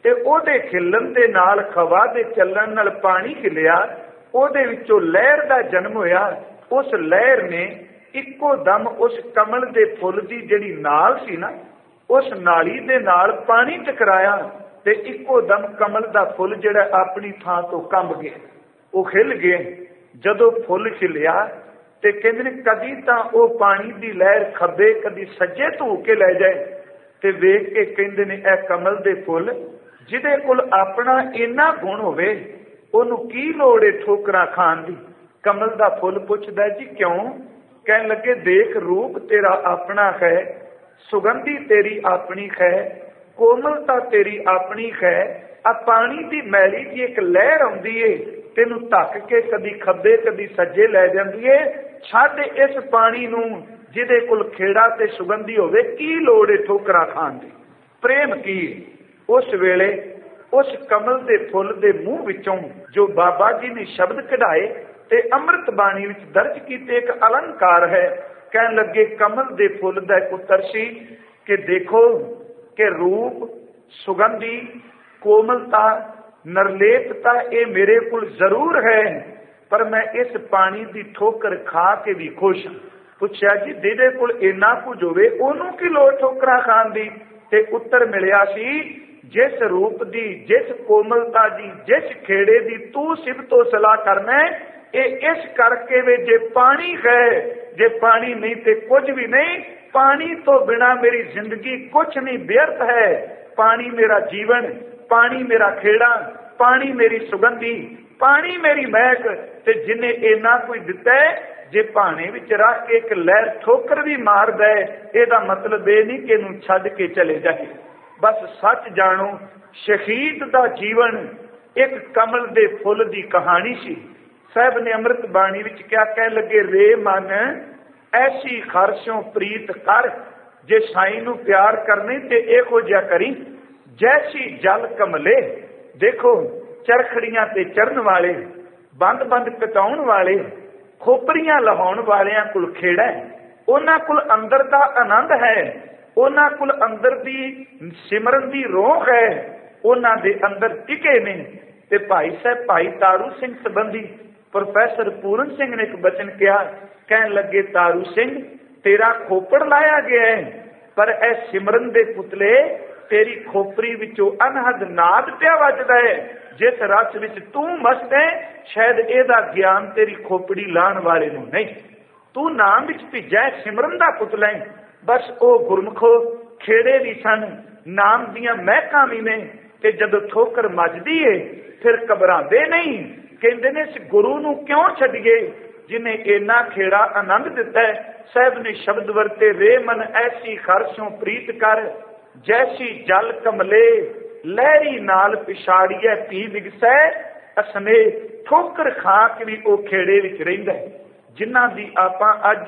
Speaker 1: ਤੇ ਉਹਦੇ ਖਿਲਣ ਦੇ ਨਾਲ, ਹਵਾ ਦੇ ਚੱਲਣ ਨਾਲ ਪਾਣੀ ਖਿਲਿਆ, ਉਹਦੇ ਵਿੱਚੋਂ ਲਹਿਰ ਦਾ ਜਨਮ ਹੋਇਆ। ਉਸ ਲਹਿਰ ਨੇ ਇੱਕੋ ਦਮ ਉਸ ਕਮਲ ਦੇ ਫੁੱਲ ਦੀ ਜਿਹੜੀ ਨਾਲ ਸੀ ਨਾ, ਉਸ ਨਾਲੀ ਦੇ ਨਾਲ ਪਾਣੀ ਟਕਰਾਇਆ ਤੇ ਇੱਕੋ ਦਮ ਕਮਲ ਦਾ ਫੁੱਲ ਜਿਹੜਾ ਆਪਣੀ ਥਾਂ ਤੋਂ ਕੰਬ ਗਿਆ, ਉਹ ਖਿਲ ਗਏ। ਜਦੋਂ ਫੁੱਲ ਖਿਲਿਆ ਤੇ ਕਹਿੰਦੇ ਨੇ ਕਦੀ ਤਾਂ ਉਹ ਪਾਣੀ ਦੀ ਲਹਿਰ ਖੱਬੇ ਕਦੀ ਸੱਜੇ ਧੂ ਕੇ ਲੈ ਜਾਏ, ਤੇ ਵੇਖ ਕੇ ਕਹਿੰਦੇ ਨੇ ਇਹ ਕਮਲ ਦੇ ਫੁੱਲ ਜਿਹਦੇ ਕੋਲ ਆਪਣਾ ਇੰਨਾ ਗੁਣ ਹੋਵੇ ਉਹਨੂੰ ਕੀ ਲੋੜ ਏ ਠੋਕਰਾਂ ਖਾਣ ਦੀ। ਕਮਲ ਦਾ ਫੁੱਲ ਪੁੱਛਦਾ ਜੀ ਕਿਉਂ? ਕਹਿਣ ਲੱਗੇ ਦੇਖ ਰੂਪ ਤੇਰਾ ਆਪਣਾ ਹੈ, ਸੁਗੰਧੀ ਤੇਰੀ ਆਪਣੀ ਹੈ, ਕੋਮਲਤਾ ਤੇਰੀ ਆਪਣੀ ਹੈ। ਆ ਪਾਣੀ ਦੀ ਮੈਲੀ ਦੀ ਇੱਕ ਲਹਿਰ ਆਉਂਦੀ ਏ, ਤੈਨੂੰ ਧੱਕ ਕੇ ਕਦੀ ਖੱਬੇ ਕਦੀ ਸੱਜੇ ਲੈ ਜਾਂਦੀ ਏ। ਛੱਡ ਇਸ ਪਾਣੀ ਨੂੰ ਜਿਹਦੇ ਕੋਲ ਖੇੜਾ ਤੇ ਸੁਗੰਧੀ ਹੋਵੇ, ਕੀ ਲੋੜ ਏ ਠੋਕਰਾਂ ਖਾਣ ਦੀ। ਪ੍ਰੇਮ ਕੀ? ਉਸ ਵੇਲੇ ਉਸ ਕਮਲ ਦੇ ਫੁੱਲ ਦੇ ਮੂੰਹ ਵਿੱਚੋਂ ਜੋ ਬਾਬਾ ਜੀ ਨੇ ਸ਼ਬਦ ਕਢਾਏ ਤੇ ਅੰਮ੍ਰਿਤ ਬਾਣੀ ਵਿੱਚ ਦਰਜ ਕੀਤੇ ਇੱਕ ਅਲੰਕਾਰ ਹੈ। ਕਹਿਣ ਲੱਗੇ ਕਮਲ ਦੇ ਫੁੱਲ ਦਾ ਇੱਕ ਉੱਤਰ ਸੀ ਕਿ ਦੇਖੋ ਕਿ ਰੂਪ, ਸੁਗੰਧੀ, ਕੋਮਲਤਾ, ਨਿਰਲੇਪਤਾ ਇਹ ਮੇਰੇ ਕੋਲ ਜ਼ਰੂਰ ਹੈ, ਪਰ ਮੈਂ ਇਸ ਪਾਣੀ ਦੀ ਠੋਕਰ ਖਾ ਕੇ ਵੀ ਖੁਸ਼ ਹਾਂ। ਪੁੱਛਿਆ ਜੀ ਜਿਹਦੇ ਕੋਲ ਇੰਨਾ ਕੁਝ ਹੋਵੇ ਉਹਨੂੰ ਕੀ ਲੋੜ ਠੋਕਰਾਂ ਖਾਣ ਦੀ? ਤੇ ਉੱਤਰ ਮਿਲਿਆ ਸੀ ਜਿਸ ਰੂਪ ਦੀ, ਜਿਸ ਕੋਮਲਤਾ ਦੀ, ਜਿਸ ਖੇੜੇ ਦੀ ਤੂੰ ਸਿਫਤੋ ਸਲਾਹ ਕਰਨਾ, ਇਹ ਇਸ ਕਰਕੇ ਵੇ ਜੇ ਪਾਣੀ ਹੈ, ਜੇ ਪਾਣੀ ਨਹੀਂ ਤੇ ਕੁਝ ਵੀ ਨਹੀਂ। ਪਾਣੀ ਤੋਂ ਬਿਨਾ ਮੇਰੀ ਜ਼ਿੰਦਗੀ ਕੁਛ ਨਹੀਂ, ਵਿਅਰਥ ਹੈ। ਪਾਣੀ ਮੇਰਾ ਜੀਵਨ, ਪਾਣੀ ਮੇਰਾ ਖੇੜਾ, ਪਾਣੀ ਮੇਰੀ ਸੁਗੰਧੀ, ਪਾਣੀ ਮੇਰੀ ਮਹਿਕ। ਤੇ ਜਿਹਨੇ ਇੰਨਾ ਕੁਝ ਦਿੱਤਾ, ਜੇ ਭਾਣੇ ਵਿੱਚ ਰੱਖ ਕੇ ਇੱਕ ਲਹਿਰ ਠੋਕਰ ਵੀ ਮਾਰਦਾ ਇਹਦਾ ਮਤਲਬ ਇਹ ਨਹੀਂ ਕਿ ਇਹਨੂੰ ਛੱਡ ਕੇ ਚਲੇ ਜਾਏ। ਬਸ ਸੱਚ ਜਾਣੋ ਸ਼ਹੀਦ ਦਾ ਜੀਵਨ ਇੱਕ ਕਮਲ ਦੇ ਫੁੱਲ ਦੀ ਕਹਾਣੀ ਸੀ। ਸਾਹਿਬ ਨੇ ਅੰਮ੍ਰਿਤ ਬਾਣੀ ਵਿੱਚ ਕਿਹਾ, ਕਹਿ ਲੱਗੇ ਰੇ ਮਨ ਐਸੀ ਖਰਸ਼ੋਂ ਪ੍ਰੀਤ ਕਰ, ਜੇ ਸਾਈਂ ਨੂੰ ਪਿਆਰ ਕਰਨੀ ਤੇ ਇਹੋ ਜਿਹਾ ਕਰੀ ਜੈਸੀ ਜਲ ਕਮਲੇ। ਦੇਖੋ ਚਰਖੜੀਆਂ ਤੇ ਚੜਨ ਵਾਲੇ, ਬੰਦ ਬੰਦ ਕਟਾਉਣ ਵਾਲੇ, ਖੋਪਰੀਆਂ ਲਹਾਉਣ ਵਾਲਿਆਂ ਕੋਲ ਖੇੜਾ ਹੈ, ਉਹਨਾਂ ਕੋਲ ਅੰਦਰ ਦਾ ਆਨੰਦ ਹੈ, ਉਹਨਾਂ ਕੋਲ ਅੰਦਰ ਦੀ ਸਿਮਰਨ ਦੀ ਰੋਹ ਹੈ, ਉਹਨਾਂ ਦੇ ਅੰਦਰ ਟਿਕੇ ਨੇ। ਤੇ ਭਾਈ ਸਾਹਿਬ ਭਾਈ ਤਾਰੂ ਸਿੰਘ ਸੰਬੰਧੀ ਪ੍ਰੋਫੈਸਰ ਪੂਰਨ ਸਿੰਘ ਨੇ ਇੱਕ ਬਚਨ ਕਿਹਾ, ਕਹਿਣ ਲੱਗੇ ਤਾਰੂ ਸਿੰਘ ਤੇਰਾ ਖੋਪੜ ਲਾਇਆ ਗਿਆ ਹੈ, ਪਰ ਇਹ ਸਿਮਰਨ ਦੇ ਪੁਤਲੇ ਤੇਰੀ ਖੋਪਰੀ ਵਿੱਚੋਂ ਅਨਹਦ ਨਾਦ ਪਿਆ ਵੱਜਦਾ ਹੈ। ਜਿਸ ਰਸ ਵਿੱਚ ਤੂੰ ਮਸਤ ਹੈ, ਸ਼ਾਇਦ ਇਹਦਾ ਗਿਆਨ ਤੇਰੀ ਖੋਪੜੀ ਲਾਣ ਵਾਲੇ ਨੂੰ ਨਹੀਂ। ਤੂੰ ਨਾਮ ਵਿੱਚ ਭਿੱਜਾ ਸਿਮਰਨ ਦਾ ਪੁਤਲਾ ਹੈ। ਬਸ ਉਹ ਗੁਰਮੁਖੋ ਖੇੜੇ ਵੀ ਸਨ, ਨਾਮ ਦੀਆਂ ਮਹਿਕਾਂ ਵੀ ਨੇ, ਤੇ ਜਦੋਂ ਠੋਕਰ ਮੱਜਦੀ ਏ ਫਿਰ ਘਬਰਾਉਂਦੇ ਨਹੀਂ। ਕਹਿੰਦੇ ਨੇ ਇਸ ਗੁਰੂ ਨੂੰ ਕਿਉਂ ਛੱਡੀਏ ਜਿਹਨੇ ਇੰਨਾ ਖੇੜਾ ਆਨੰਦ ਦਿੱਤਾ ਹੈ। ਸਾਹਿਬ ਨੇ ਸ਼ਬਦ ਵਰਤੇ, ਰੇ ਮਨ ਐਸੀ ਖਰਸ਼ੋਂ ਪ੍ਰੀਤ ਕਰ, ਜੈਸੀ ਜਲ ਕਮਲੇ, ਲਹਿਰੀ ਨਾਲ ਪਿਛਾੜੀਏ ਪੀ ਵਿਗਸੈ ਅਸਨੇ। ਠੋਕਰ ਖਾ ਕੇ ਵੀ ਉਹ ਖੇੜੇ ਵਿੱਚ ਰਹਿੰਦਾ ਹੈ। ਜਿਨ੍ਹਾਂ ਦੀ ਆਪਾਂ ਅੱਜ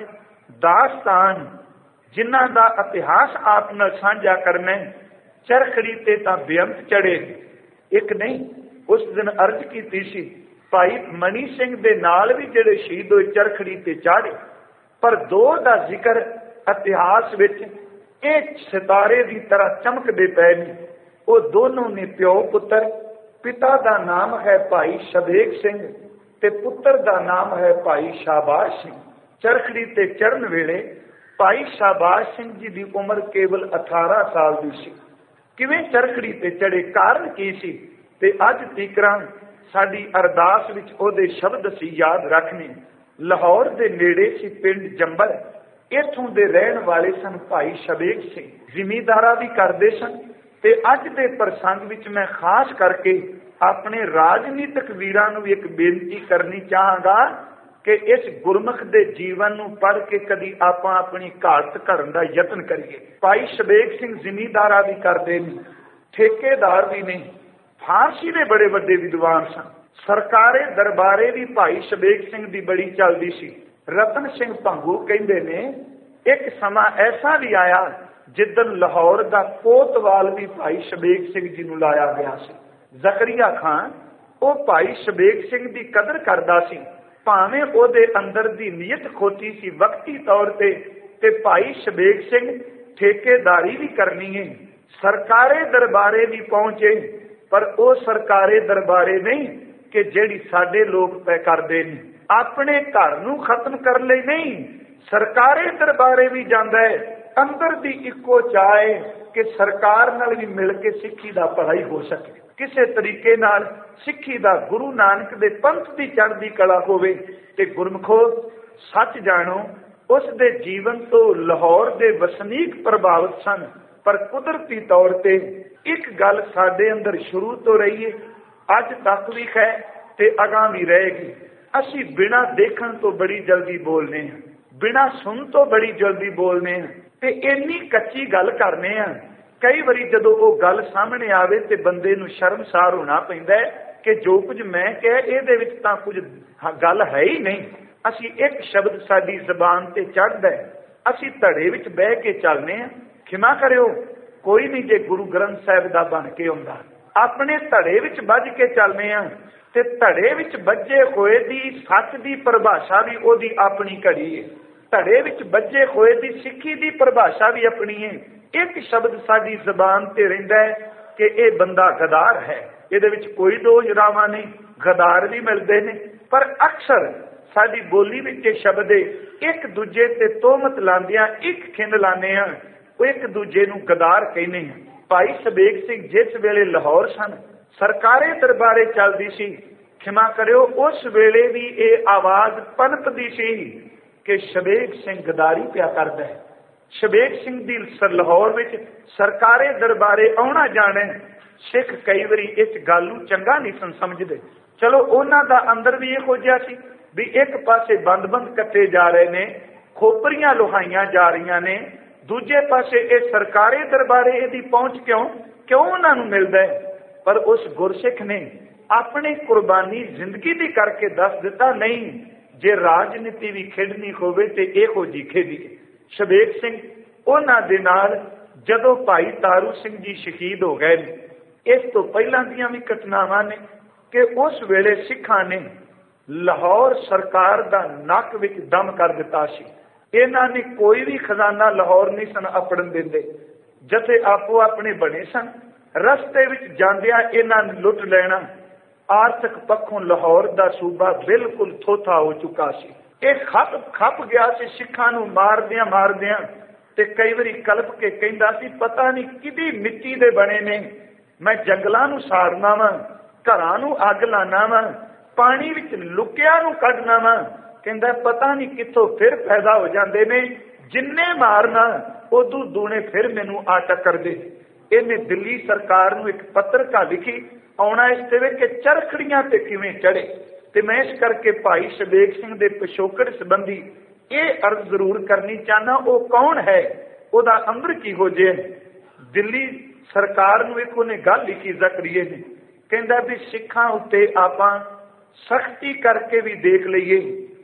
Speaker 1: ਦਾਸਤਾਨ, ਜਿਨ੍ਹਾਂ ਦਾ ਇਤਿਹਾਸ ਆਪ ਨਾਲ ਸਾਂਝਾ ਕਰਨਾ, ਚਰਖੜੀ ਤੇ ਤਾਂ ਬੇਅੰਤ ਚੜੇ। ਇੱਕ ਨਹੀਂ, ਉਸ ਦਿਨ ਅਰਜ਼ ਕੀਤੀ ਸੀ ਭਾਈ ਮਨੀ ਸਿੰਘ ਦੇ ਨਾਲ ਵੀ ਜਿਹੜੇ ਸ਼ਹੀਦ ਹੋਏ ਚਰਖੜੀ ਤੇ ਚਾੜੇ, ਪਰ ਦੋ ਦਾ ਜ਼ਿਕਰ ਇਤਿਹਾਸ ਵਿੱਚ ਇਹ ਸਿਤਾਰੇ ਦੀ ਤਰ੍ਹਾਂ ਚਮਕਦੇ ਪਏ ਨੇ। ਉਹ ਦੋਨੋਂ ਨੇ ਪਿਓ ਪੁੱਤਰ। ਪਿਤਾ ਦਾ ਨਾਮ ਹੈ ਭਾਈ ਸ਼ਬੇਗ ਸਿੰਘ ਤੇ ਪੁੱਤਰ ਦਾ ਨਾਮ ਹੈ ਭਾਈ ਸ਼ਾਬਾਸ਼ ਸਿੰਘ। ਚਰਖੜੀ ਤੇ ਚੜਨ ਵੇਲੇ ਭਾਈ ਸ਼ਾਬਾਸ਼ ਸਿੰਘ ਜੀ ਦੀ ਉਮਰ ਕੇਵਲ 18 ਸਾਲ ਦੀ ਸੀ। ਕਿਵੇਂ ਚਰਖੜੀ ਤੇ ਚੜੇ, ਕਾਰਨ ਕੀ ਸੀ? ਤੇ ਅੱਜ ਤੀਕਰਾਂ ਸਾਡੀ ਅਰਦਾਸ ਵਿੱਚ ਉਹਦੇ ਸ਼ਬਦ ਅਸੀਂ ਯਾਦ ਰੱਖਣੇ। ਲਾਹੌਰ ਦੇ ਨੇੜੇ ਸੀ ਪਿੰਡ ਜੰਬਲ, ਇੱਥੋਂ ਦੇ ਰਹਿਣ ਵਾਲੇ ਸਨ ਭਾਈ ਸ਼ਬੇਗ ਸਿੰਘ। ਜ਼ਿਮੀਂਦਾਰਾਂ ਵੀ ਕਰਦੇ ਸਨ। ਤੇ ਅੱਜ ਦੇ ਪ੍ਰਸੰਗ ਵਿੱਚ ਮੈਂ ਖਾਸ ਕਰਕੇ ਆਪਣੇ ਰਾਜਨੀਤਿਕ ਵੀਰਾਂ ਨੂੰ ਵੀ ਇੱਕ ਬੇਨਤੀ ਕਰਨੀ ਚਾਹਾਂਗਾ ਕਿ ਇਸ ਗੁਰਮੁਖ ਦੇ ਜੀਵਨ ਨੂੰ ਪੜ੍ਹ ਕੇ ਕਦੀ ਆਪਾਂ ਆਪਣੀ ਘਾਟ ਕਰਨ ਦਾ ਯਤਨ ਕਰੀਏ। ਭਾਈ ਸ਼ਬੇਗ ਸਿੰਘ ਜ਼ਿਮੀਂਦਾਰਾਂ ਵੀ ਕਰਦੇ ਨੇ, ਠੇਕੇਦਾਰ ਵੀ ਨੇ, ਫਾਰਸੀ ਦੇ ਬੜੇ ਵੱਡੇ ਵਿਦਵਾਨ ਸਨ। ਸਰਕਾਰੇ ਦਰਬਾਰੇ ਵੀ ਭਾਈ ਸ਼ਬੇਗ ਸਿੰਘ ਦੀ ਬੜੀ ਚੱਲਦੀ ਸੀ। ਰਤਨ ਸਿੰਘ ਭੰਗੂ ਕਹਿੰਦੇ ਨੇ ਇੱਕ ਸਮਾਂ ਐਸਾ ਵੀ ਆਇਆ ਜਿੱਦਣ ਲਾਹੌਰ ਦਾ ਕੋਤਵਾਲ ਵੀ ਭਾਈ ਸ਼ਬੇਗ ਸਿੰਘ ਜੀ ਨੂੰ ਲਾਇਆ ਗਿਆ ਸੀ। ਜ਼ਕਰੀਆ ਖਾਨ ਉਹ ਭਾਈ ਸ਼ਬੇਗ ਸਿੰਘ ਦੀ ਕਦਰ ਕਰਦਾ ਸੀ, ਭਾਵੇਂ ਉਹਦੇ ਅੰਦਰ ਦੀ ਨੀਅਤ ਖੋਟੀ ਸੀ ਵਕਤੀ ਤੌਰ ਤੇ ਭਾਈ ਸ਼ਬੇਗ ਸਿੰਘ ਠੇਕੇਦਾਰੀ ਵੀ ਕਰਨੀ ਹੈ। ਸਰਕਾਰੇ ਦਰਬਾਰੇ ਵੀ ਪਹੁੰਚੇ पर वो सरकारे दरबारे नहीं कि जेड़ी साडे लोग पै करदे ने। अपने घर नूं खत्म करन लई नहीं, सरकारे दरबारे भी जांदा है। अंदर दी इक्को चाह है कि सरकार नाल भी मिल के सिੱਖੀ दा भलाई हो सके, किसी तरीके नाल सिੱਖੀ दा गुरु नानक दे पंथ दी चढ़दी कला होवे। ते गुरमुखो सच जानो, उस दे जीवन तो लाहौर दे वसनीक प्रभावित सन, पर कुदरती तौर ते एक गल साडे अंदर शुरू तो रही है, अज तक भी है ते अगां भी रहेगी। असी बिना देखण तो बड़ी जल्दी बोलने हैं, बिना सुन तो बड़ी जल्दी बोलने हैं, ते इन्नी कच्ची गल करने हैं। कई बारी जदों वो गल सामने आवे ते बंदे नूं शर्मसार होना पैंदा है कि जो कुछ मैं कह इहदे विच तां कुछ गल है ही नहीं। असी एक शब्द साडी जबान ते चढ़दा है, असी धड़े विच बह के चलने हैं। खिमा करियो, कोई नहीं जे गुरु ग्रंथ साहिब दा बन के आउंदा, अपने धड़े विच बज के चलने हैं। ते धड़े विच बजे होए दी सच दी परिभाषा भी ओदी अपनी घड़ी है, धड़े विच बजे होए दी सिੱਖੀ दी परिभाषा भी अपनी है। एक शब्द साडी जबान ते रहिंदा है कि यह बंदा गदार है, इहदे विच कोई दो रावां नहीं, गदार भी मिलते हैं। पर अक्सर साडी बोली विच शब्द एक दूजे ते तोहमत लांदियां एक खिंड लाने हैं, एक दूजे नूं गदार कहने हैं। भाई शबेग सिंह जिस वेले लाहौर सन, सरकारे दरबारे चलदी सी, खिमा करियो उस वेले भी ये आवाज पनपदी सी कि शबेग सिंह गदारी पिया करदा है। शबेग सिंह दी लाहौर विच सरकारे दरबारे आउणा जाना, सिख कई बारी इस गल नूं चंगा नहीं सन समझदे। चलो उन्हां दा अंदर भी इहो जिहा सी भी एक पासे बंद बंद कट्टे जा रहे ने, खोपरियां लुहाइयां जा रही ने, दूजे पासे ये सरकारे दरबारे इहदी पहुंच क्यों उन्हां नूं मिलदा है। पर उस गुरसिख ने अपनी कुर्बानी जिंदगी दी करके दस दिता, नहीं जे राजनीति भी खेडनी होवे ते इहो जी खेडी। शबेग सिंह उन्हां दे नाल जदों भाई तारू सिंह जी शहीद हो गए, इस तो पहलां दीयां भी घटनावां ने कि उस वेले सिखां ने लाहौर सरकार दा नक विच दम कर दिता सी। इन्हां ने कोई भी खजाना लाहौर नहीं सन अपड़न दिंदे, जथे आपो अपने बने सन। रस्ते विच जांदियां इन्हां ने लुट लेना। आर्थिक पक्षों लाहौर दा सूबा बिल्कुल थोथा हो चुका सी। ਇਹ खप गया सी सिखां नूं मारदियां ते कई वारी कलप के कहंदा सी, पता नहीं किहदी मिट्टी दे बने ने, मैं जंगलां नूं साड़ना वा, घरां नूं अग लाना वा, पानी विच लुकिया नूं कढना वा। कहंदा पता नहीं कित्थों फिर पैदा हो जांदे ने, जिन्ने मारना उदों दूने फिर मैनूं आ टक्कर दे। इहने दिल्ली सरकार नूं एक पत्रिका लिखी, आउणा इस ते कि चरखड़ियां ते किवें चढ़े। ते मैं इस करके भाई शबेग सिंह दे पिछोकड़ संबंधी ये अर्ज जरूर करनी चाहना, वो कौन है, ओदा अंदर की हो जे। दिल्ली सरकार नूं एक उहने गल लिखी जकरिए ने, कहंदा भी सिखां उत्ते आपां सख्ती करके भी देख लईए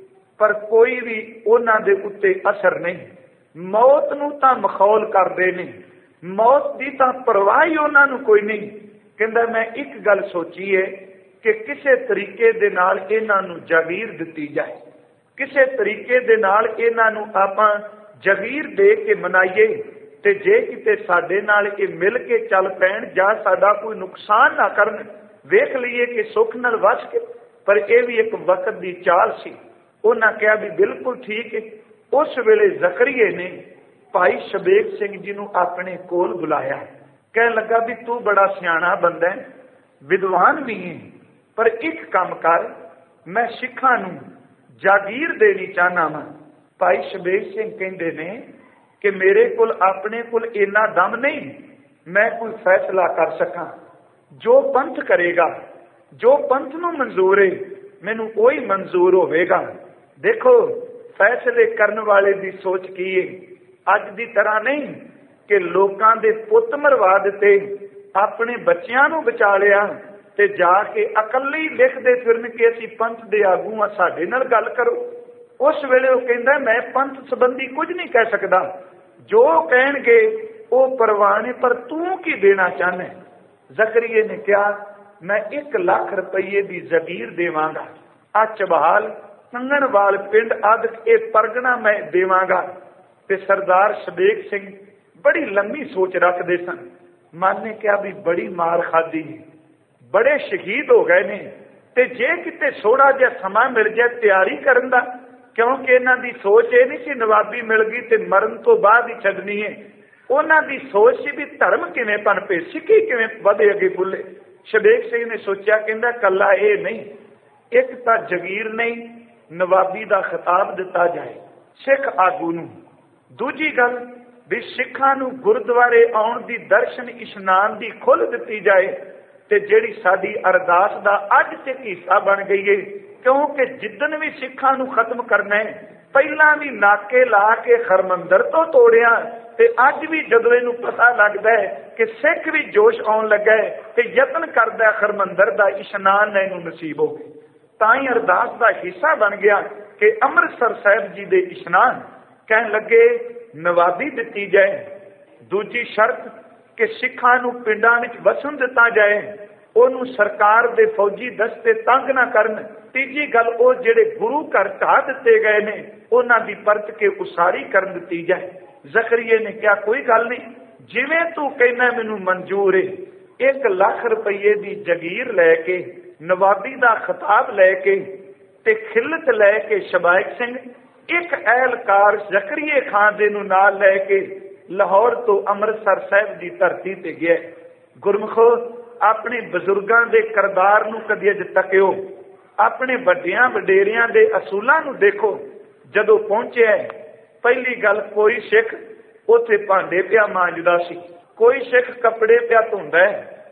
Speaker 1: पर कोई भी उन्हां दे उत्ते असर नहीं। मौत नूं तां मखौल करदे ने, मौत दी तां परवाह ही उन्हां नूं कोई नहीं। कहंदा मैं एक गल सोची है कि किसी तरीके दे नाल इन्हां नूं जागीर दिती जाए, किसी तरीके दे नाल इन्हां नूं आपां जागीर दे के मनाइए, ते जे किते साडे नाल ये मिल के चल पैण जां साडा कोई नुकसान ना करन, वेख लईए कि सुख नाल वस के। पर यह भी एक वक्त दी चाल सी। उन्हां कहा भी बिल्कुल ठीक है। उस वेले जकरिए ने भाई शबेग सिंह जी नूं अपने कोल बुलाया, कहन लगा भी तू बड़ा सियाणा बंदा है, विद्वान भी है, पर एक काम कर, मैं सिखां नूं जागीर देनी चाहना वा। भाई शबेग सिंह कहंदे ने कि मेरे कोल अपने कोल इन्ना दम नहीं, मैं कोई फैसला कर सकां। जो पंथ करेगा, जो पंथ नूं मंजूर है, मैनूं ओही मंजूर होवेगा। देखो फैसले करने वाले दी सोच की है, अज दी तरह नहीं कि लोकां दे पुੱਤ मरवा दिते, अपने बच्चियां नूं बचा लिया ते जाके अकल ही लिखते फिरन कि असीं पंथ दे आगू आ, साडे नाल गल करो। उस वेले वो कहंदा मैं पंथ संबंधी कुछ नहीं कह सकदा, जो कहणगे वो परवाह ने, पर तू की देना चाहना है। जकरिए ने कहा मैं 1 लाख रुपये की जगीर देवांगा, आ चबहाल कंगणवाल पिंड आदि ये परगना मैं देवांगा। ते सरदार शबेग सिंह बड़ी लंबी सोच रखते सन। मन ने कहा भी बड़ी मार खाधी, बड़े शहीद हो गए ने, ते जे किते थोड़ा जिहा समा मिल जाए तैयारी करन दा, क्योंकि इन्हां दी सोच ये नहीं सी नवाबी मिल गई ते मरण तो बाद ही छड्डनी है। उन्हां दी सोच सी भी धर्म किवें पनपे, सिक्खी किवें वधे अगे फुले। शबेग सिंह ने सोचा, कहंदा कल्ला ये नहीं, एक तां जगीर नहीं, नवाबी दा खिताब दिता जाए सिख आगू नूं। दूजी गल भी सिखां नूं गुरुद्वारे आउण दी दर्शन इशनान दी खुल दिती जाए, ते जिहड़ी साडी अरदास दा अज ते हिस्सा बन गई है, क्योंकि जिद्दन भी सिखां नूं खत्म करना है, पहलां भी नाके ला के हरमंदर तो तोड़िया, ते अज भी जदों इहनूं पता लगदा है कि सिख भी जोश आउण लगा है ते यतन करदा है हरमंदर दा इशनान इहनूं नसीब हो गए। तां ही अरदास दा हिस्सा बन गया कि अमृतसर साहिब जी दे इशनान कहण लगे नवाबी दिती जाए। दूजी शर्त कि सिखां नूं पिंडां विच वसन दिता जाए, ਉਹਨੂੰ सरकार दे फौजी दस्ते तंग ना करन। तीजी गल ਉਹ ਜਿਹੜੇ गुरु घर ਢਾ ਦਿੱਤੇ ਗਏ ਨੇ ਉਹਨਾਂ ਦੀ ਪਰਤ ਕੇ ਉਸਾਰੀ ਕਰਨ ਦਿੱਤੀ ਜਾਏ। ਜ਼ਕਰੀਏ ਨੇ ਕਿਹਾ ਕੋਈ ਗੱਲ ਨਹੀਂ, ਜਿਵੇਂ ਤੂੰ ਕਹਿਣਾ ਮੈਨੂੰ ਮਨਜ਼ੂਰ ਹੈ। 1 ਲੱਖ ਰੁਪਏ ਦੀ ਜਗੀਰ ਲੈ ਕੇ, ਨਵਾਬੀ ਦਾ ਖਿਤਾਬ ਲੈ ਕੇ ਤੇ ਖਿਲਤ ਲੈ ਕੇ ਸ਼ਬਾਇਕ ਸਿੰਘ ਇੱਕ ਅਹਿਲਕਾਰ ਜ਼ਕਰੀਏ ਖਾਨ ਦੇ ਨੂੰ ਨਾਲ ਲੈ ਕੇ ਲਾਹੌਰ ਤੋਂ ਅੰਮ੍ਰਿਤਸਰ ਸਾਹਿਬ ਦੀ ਧਰਤੀ ਤੇ ਗਿਆ। ਗੁਰਮਖੋ ਆਪਣੇ ਬਜ਼ੁਰਗਾਂ ਦੇ ਕਰਦਾਰ ਨੂੰ ਕਦੀ ਅਜ ਤੱਕਿਓ, ਆਪਣੇ ਵੱਡਿਆਂ ਵਡੇਰਿਆਂ ਦੇ ਅਸੂਲਾਂ ਨੂੰ ਦੇਖੋ। ਜਦੋਂ ਪਹੁੰਚਿਆ ਪਹਿਲੀ ਗੱਲ ਕੋਈ ਸਿੱਖ ਉੱਥੇ ਭਾਂਡੇ ਪਿਆ ਮਾਂਜਦਾ ਸੀ, ਕੋਈ ਸਿੱਖ ਕੱਪੜੇ ਪਿਆ ਧੋਂਦਾ,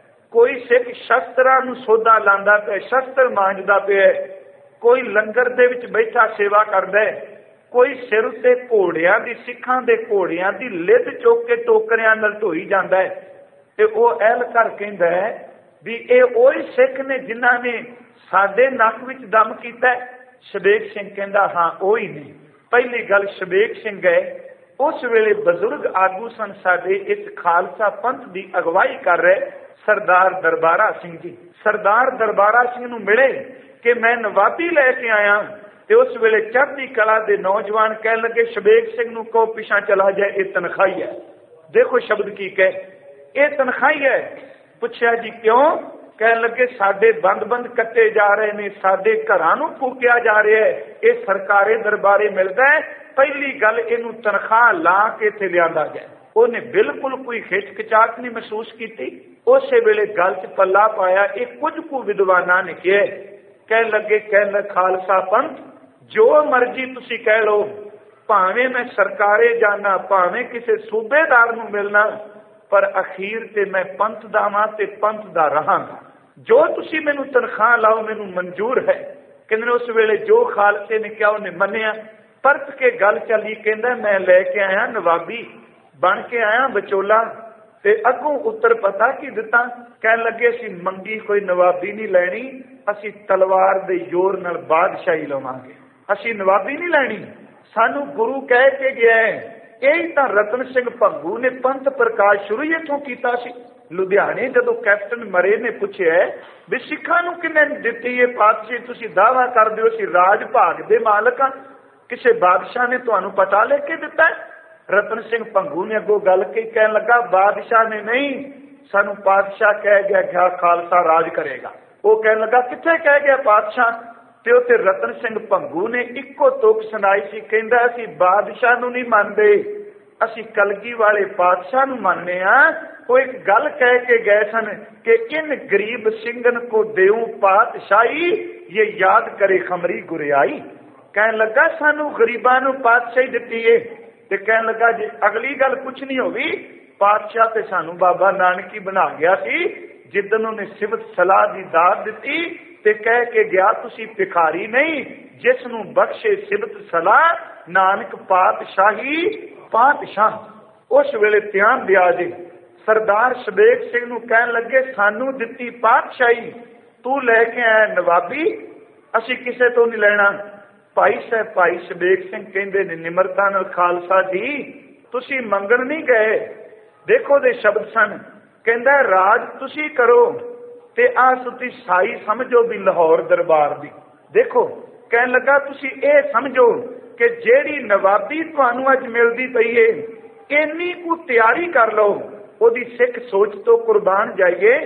Speaker 1: ਕੋਈ ਸਿੱਖ ਸ਼ਸਤਰਾਂ ਨੂੰ ਸੋਧਾ ਲਾਂਦਾ ਪਿਆ, ਸ਼ਸਤਰ ਮਾਂਜਦਾ ਪਿਆ, ਕੋਈ ਲੰਗਰ ਦੇ ਵਿੱਚ ਬੈਠਾ ਸੇਵਾ ਕਰਦਾ, ਕੋਈ ਸਿਰ ਉੱਤੇ ਘੋੜਿਆਂ ਦੀ, ਸਿੱਖਾਂ ਦੇ ਘੋੜਿਆਂ ਦੀ ਲਿੱਦ ਚੁੱਕ ਕੇ ਟੋਕਰਿਆਂ ਨਾਲ ਢੋਈ ਜਾਂਦਾ ਹੈ। ਤੇ ਉਹ ਅਹਿਲਕਾਰ ਕਹਿੰਦਾ ਵੀ ਇਹ ਉਹੀ ਸਿੱਖ ਨੇ ਜਿਨ੍ਹਾਂ ਨੇ ਸਾਡੇ ਨੱਕ ਵਿੱਚ ਦਮ ਕੀਤਾ। ਸ਼ਬੇਗ ਸਿੰਘ ਕਹਿੰਦਾ ਹਾਂ ਉਹੀ ਨੇ। ਪਹਿਲੀ ਗੱਲ ਸ਼ਬੇਗ ਸਿੰਘ ਗਏ, ਉਸ ਵੇਲੇ ਬਜ਼ੁਰਗ ਆਗੂ ਸਨ ਸਾਡੇ ਇਸ ਖਾਲਸਾ ਪੰਥ ਦੀ ਅਗਵਾਈ ਕਰ ਰਹੇ ਸਰਦਾਰ ਦਰਬਾਰਾ ਸਿੰਘ ਜੀ। ਸਰਦਾਰ ਦਰਬਾਰਾ ਸਿੰਘ ਨੂੰ ਮਿਲੇ ਕਿ ਮੈਂ ਨਵਾਬੀ ਲੈ ਕੇ ਆਇਆ, ਤੇ ਉਸ ਵੇਲੇ ਚੜ੍ਹਦੀ ਕਲਾ ਦੇ ਨੌਜਵਾਨ ਕਹਿਣ ਲੱਗੇ ਸ਼ਬੇਗ ਸਿੰਘ ਨੂੰ ਕਹੋ ਪਿਛਾਂ ਚਲਾ ਜਾਏ, ਇਹ ਤਨਖਾਹੀ ਹੈ। ਦੇਖੋ ਸ਼ਬਦ ਕੀ ਕਹੇ, ਇਹ ਤਨਖਾਹੀ ਹੈ। ਪੁੱਛਿਆ ਜੀ ਕਿਉਂ? ਕਹਿਣ ਲੱਗੇ ਸਾਡੇ ਬੰਦ ਕੱਟੇ ਜਾ ਰਹੇ ਨੇ, ਸਾਡੇ ਘਰਾਂ ਨੂੰ ਫੂਕਿਆ ਜਾ ਰਿਹਾ ਹੈ, ਇਹ ਸਰਕਾਰੇ ਦਰਬਾਰੇ ਮਿਲਦਾ ਹੈ। ਪਹਿਲੀ ਗੱਲ ਇਹਨੂੰ ਤਨਖਾਹ ਲਾ ਕੇ ਇੱਥੇ ਲਿਆਂਦਾ ਗਿਆ। ਉਹਨੇ ਬਿਲਕੁਲ ਕੋਈ ਖਿਚਕਚਾਹਟ ਨਹੀਂ ਮਹਿਸੂਸ ਕੀਤੀ। ਉਸੇ ਵੇਲੇ ਗੱਲ 'ਚ ਪੱਲਾ ਪਾਇਆ। ਇਹ ਕੁਝ ਕੁ ਵਿਦਵਾਨਾਂ ਨੇ ਕਿਹਾ, ਕਹਿਣ ਲੱਗੇ ਖਾਲਸਾ ਪੰਥ ਜੋ ਮਰਜ਼ੀ ਤੁਸੀਂ ਕਹਿ ਲਓ, ਭਾਵੇਂ ਮੈਂ ਸਰਕਾਰੇ ਜਾਣਾ, ਭਾਵੇਂ ਕਿਸੇ ਸੂਬੇਦਾਰ ਨੂੰ ਮਿਲਣਾ, ਪਰ ਅਖੀਰ ਤੇ ਮੈਂ ਪੰਥ ਦਾ ਵਾਂ ਤੇ ਪੰਥ ਦਾ ਰਹਾਂਗਾ। ਜੋ ਤੁਸੀਂ ਮੈਨੂੰ ਤਨਖਾਹ ਲਾਓ ਮੈਨੂੰ ਮਨਜ਼ੂਰ ਹੈ। ਕਹਿੰਦੇ ਉਸ ਵੇਲੇ ਜੋ ਖਾਲਸੇ ਨੇ ਕਿਹਾ ਉਹਨੇ ਮੰਨਿਆ। ਪਰਤ ਕੇ ਗੱਲ ਚੱਲੀ, ਕਹਿੰਦਾ ਮੈਂ ਲੈ ਕੇ ਆਇਆ ਨਵਾਬੀ ਬਣ ਕੇ ਆਇਆ ਵਿਚੋਲਾ, ਤੇ ਅੱਗੋਂ ਉੱਤਰ ਪਤਾ ਕੀ ਦਿੱਤਾ? ਕਹਿਣ ਲੱਗੇ ਅਸੀਂ ਮੰਗੀ ਕੋਈ ਨਵਾਬੀ ਨਹੀਂ ਲੈਣੀ, ਅਸੀਂ ਤਲਵਾਰ ਦੇ ਜ਼ੋਰ ਨਾਲ ਬਾਦਸ਼ਾਹੀ ਲਵਾਂਗੇ, ਅਸੀਂ ਨਵਾਬੀ ਨਹੀਂ ਲੈਣੀ। ਸਾਨੂੰ ਗੁਰੂ ਕਹਿ ਕੇ ਗਿਆ। ਇਹੀ ਤਾਂ ਰਤਨ ਸਿੰਘ ਭੰਗੂ ਨੇ ਪੰਥ ਪ੍ਰਕਾਸ਼ ਸ਼ੁਰੂ ਹੀ ਇੱਥੋਂ ਕੀਤਾ ਸੀ। ਲੁਧਿਆਣੇ ਜਦੋਂ ਕੈਪਟਨ ਮਰੇ ਨੇ ਪੁੱਛਿਆ ਵੀ ਸਿੱਖਾਂ ਨੂੰ ਕਿੰਨੇ ਦਿੱਤੀ ਇਹ ਪਾਤਸ਼ਾਹੀ, ਤੁਸੀਂ ਦਾਅਵਾ ਕਰਦੇ ਹੋ ਅਸੀਂ ਰਾਜ ਭਾਗ ਦੇ ਮਾਲਕ ਹਾਂ, ਕਿਸੇ ਬਾਦਸ਼ਾਹ ਨੇ ਤੁਹਾਨੂੰ ਪਤਾ ਲੈ ਕੇ ਦਿੱਤਾ? ਰਤਨ ਸਿੰਘ ਭੰਗੂ ਨੇ ਅੱਗੋਂ ਗੱਲ ਕਹੀ, ਕਹਿਣ ਲੱਗਾ ਬਾਦਸ਼ਾਹ ਨੇ ਨਹੀਂ, ਸਾਨੂੰ ਪਾਤਸ਼ਾਹ ਕਹਿ ਗਿਆ ਖਾਲਸਾ ਰਾਜ ਕਰੇਗਾ। ਉਹ ਕਹਿਣ ਲੱਗਾ ਕਿੱਥੇ ਕਹਿ ਗਿਆ ਪਾਤਸ਼ਾਹ? ਤੇ ਉੱਥੇ ਰਤਨ ਸਿੰਘ ਭੰਗੂ ਨੇ ਇੱਕੋ ਤੁਕ ਸੁਣਾਈ ਸੀ, ਕਹਿੰਦਾ ਅਸੀਂ ਬਾਦਸ਼ਾਹ ਨੂੰ ਨਹੀਂ ਮੰਨਦੇ, ਅਸੀਂ ਕਲਗੀ ਵਾਲੇ ਪਾਤਸ਼ਾਹ ਨੂੰ ਮੰਨਦੇ ਹਾਂ। ਉਹ ਇੱਕ ਗੱਲ ਕਹਿ ਕੇ ਗਏ ਸਨ ਕਿ ਇਨ ਗਰੀਬ ਸਿੰਘਨ ਕੋ ਦੇਉ ਪਾਤਸ਼ਾਹੀ, ਇਹ ਯਾਦ ਕਰੇ ਖਮਰੀ ਗੁਰਿਆਈ। ਕਹਿਣ ਲੱਗਾ ਸਾਨੂੰ ਗਰੀਬਾਂ ਨੂੰ ਪਾਤਸ਼ਾਹੀ ਦਿੱਤੀ ਏ। ਤੇ ਕਹਿਣ ਲੱਗਾ ਜੇ ਅਗਲੀ ਗੱਲ ਪੁੱਛਣੀ ਹੋਵੇ, ਪਾਤਸ਼ਾਹ ਤੇ ਸਾਨੂੰ ਬਾਬਾ ਨਾਨਕ ਹੀ ਬਣਾ ਗਿਆ ਸੀ, ਜਿੱਦਨ ਉਹਨੇ ਸਿਫਤ ਸਲਾਹ ਦੀ ਦਾਤ ਦਿੱਤੀ ਤੇ ਕਹਿ ਕੇ ਗਿਆ ਤੁਸੀਂ ਭਿਖਾਰੀ ਨਹੀਂ, ਜਿਸ ਨੂੰ ਬਖਸ਼ੇ ਸਿਫਤ ਸਲਾਹ ਨਾਨਕ ਪਾਤਸ਼ਾਹੀ ਪਾਤਸ਼ਾਹ। ਉਸ ਵੇਲੇ ਧਿਆਨ ਦਿਆ ਜੇ ਸਰਦਾਰ ਸ਼ਬੇਗ ਸਿੰਘ ਨੂੰ ਕਹਿਣ ਲੱਗੇ ਸਾਨੂੰ ਦਿੱਤੀ ਪਾਤਸ਼ਾਹੀ, ਤੂੰ ਲੈ ਕੇ ਆਇਆ ਨਵਾਬੀ, ਅਸੀਂ ਕਿਸੇ ਤੋਂ ਨਹੀਂ ਲੈਣਾ। ਭਾਈ ਸ਼ਬੇਗ ਸਿੰਘ ਕਹਿੰਦੇ ਨੇ ਨਿਮਰਤਾ ਨਾਲ, ਖਾਲਸਾ ਜੀ ਤੁਸੀਂ ਮੰਗਣ ਨਹੀਂ ਗਏ। ਦੇਖੋ ਦੇ ਸ਼ਬਦ ਸਨ, ਕਹਿੰਦਾ ਰਾਜ ਤੁਸੀਂ ਕਰੋ ਤੇ ਆਹ ਤੁਸੀਂ ਸਾਈ ਸਮਝੋ ਵੀ ਲਾਹੌਰ ਦਰਬਾਰ ਦੀ। ਦੇਖੋ ਕਹਿਣ ਲੱਗਾ ਤੁਸੀਂ ਇਹ ਸਮਝੋ ਕਿ ਜਿਹੜੀ ਨਵਾਬੀ ਤੁਹਾਨੂੰ ਅੱਜ ਮਿਲਦੀ ਪਈ ਏ, ਇੰਨੀ ਕੁ ਤਿਆਰੀ ਕਰ ਲਓ, ਉਹਦੀ ਸਿੱਖ ਸੋਚ ਤੋਂ ਕੁਰਬਾਨ ਜਾਈਏ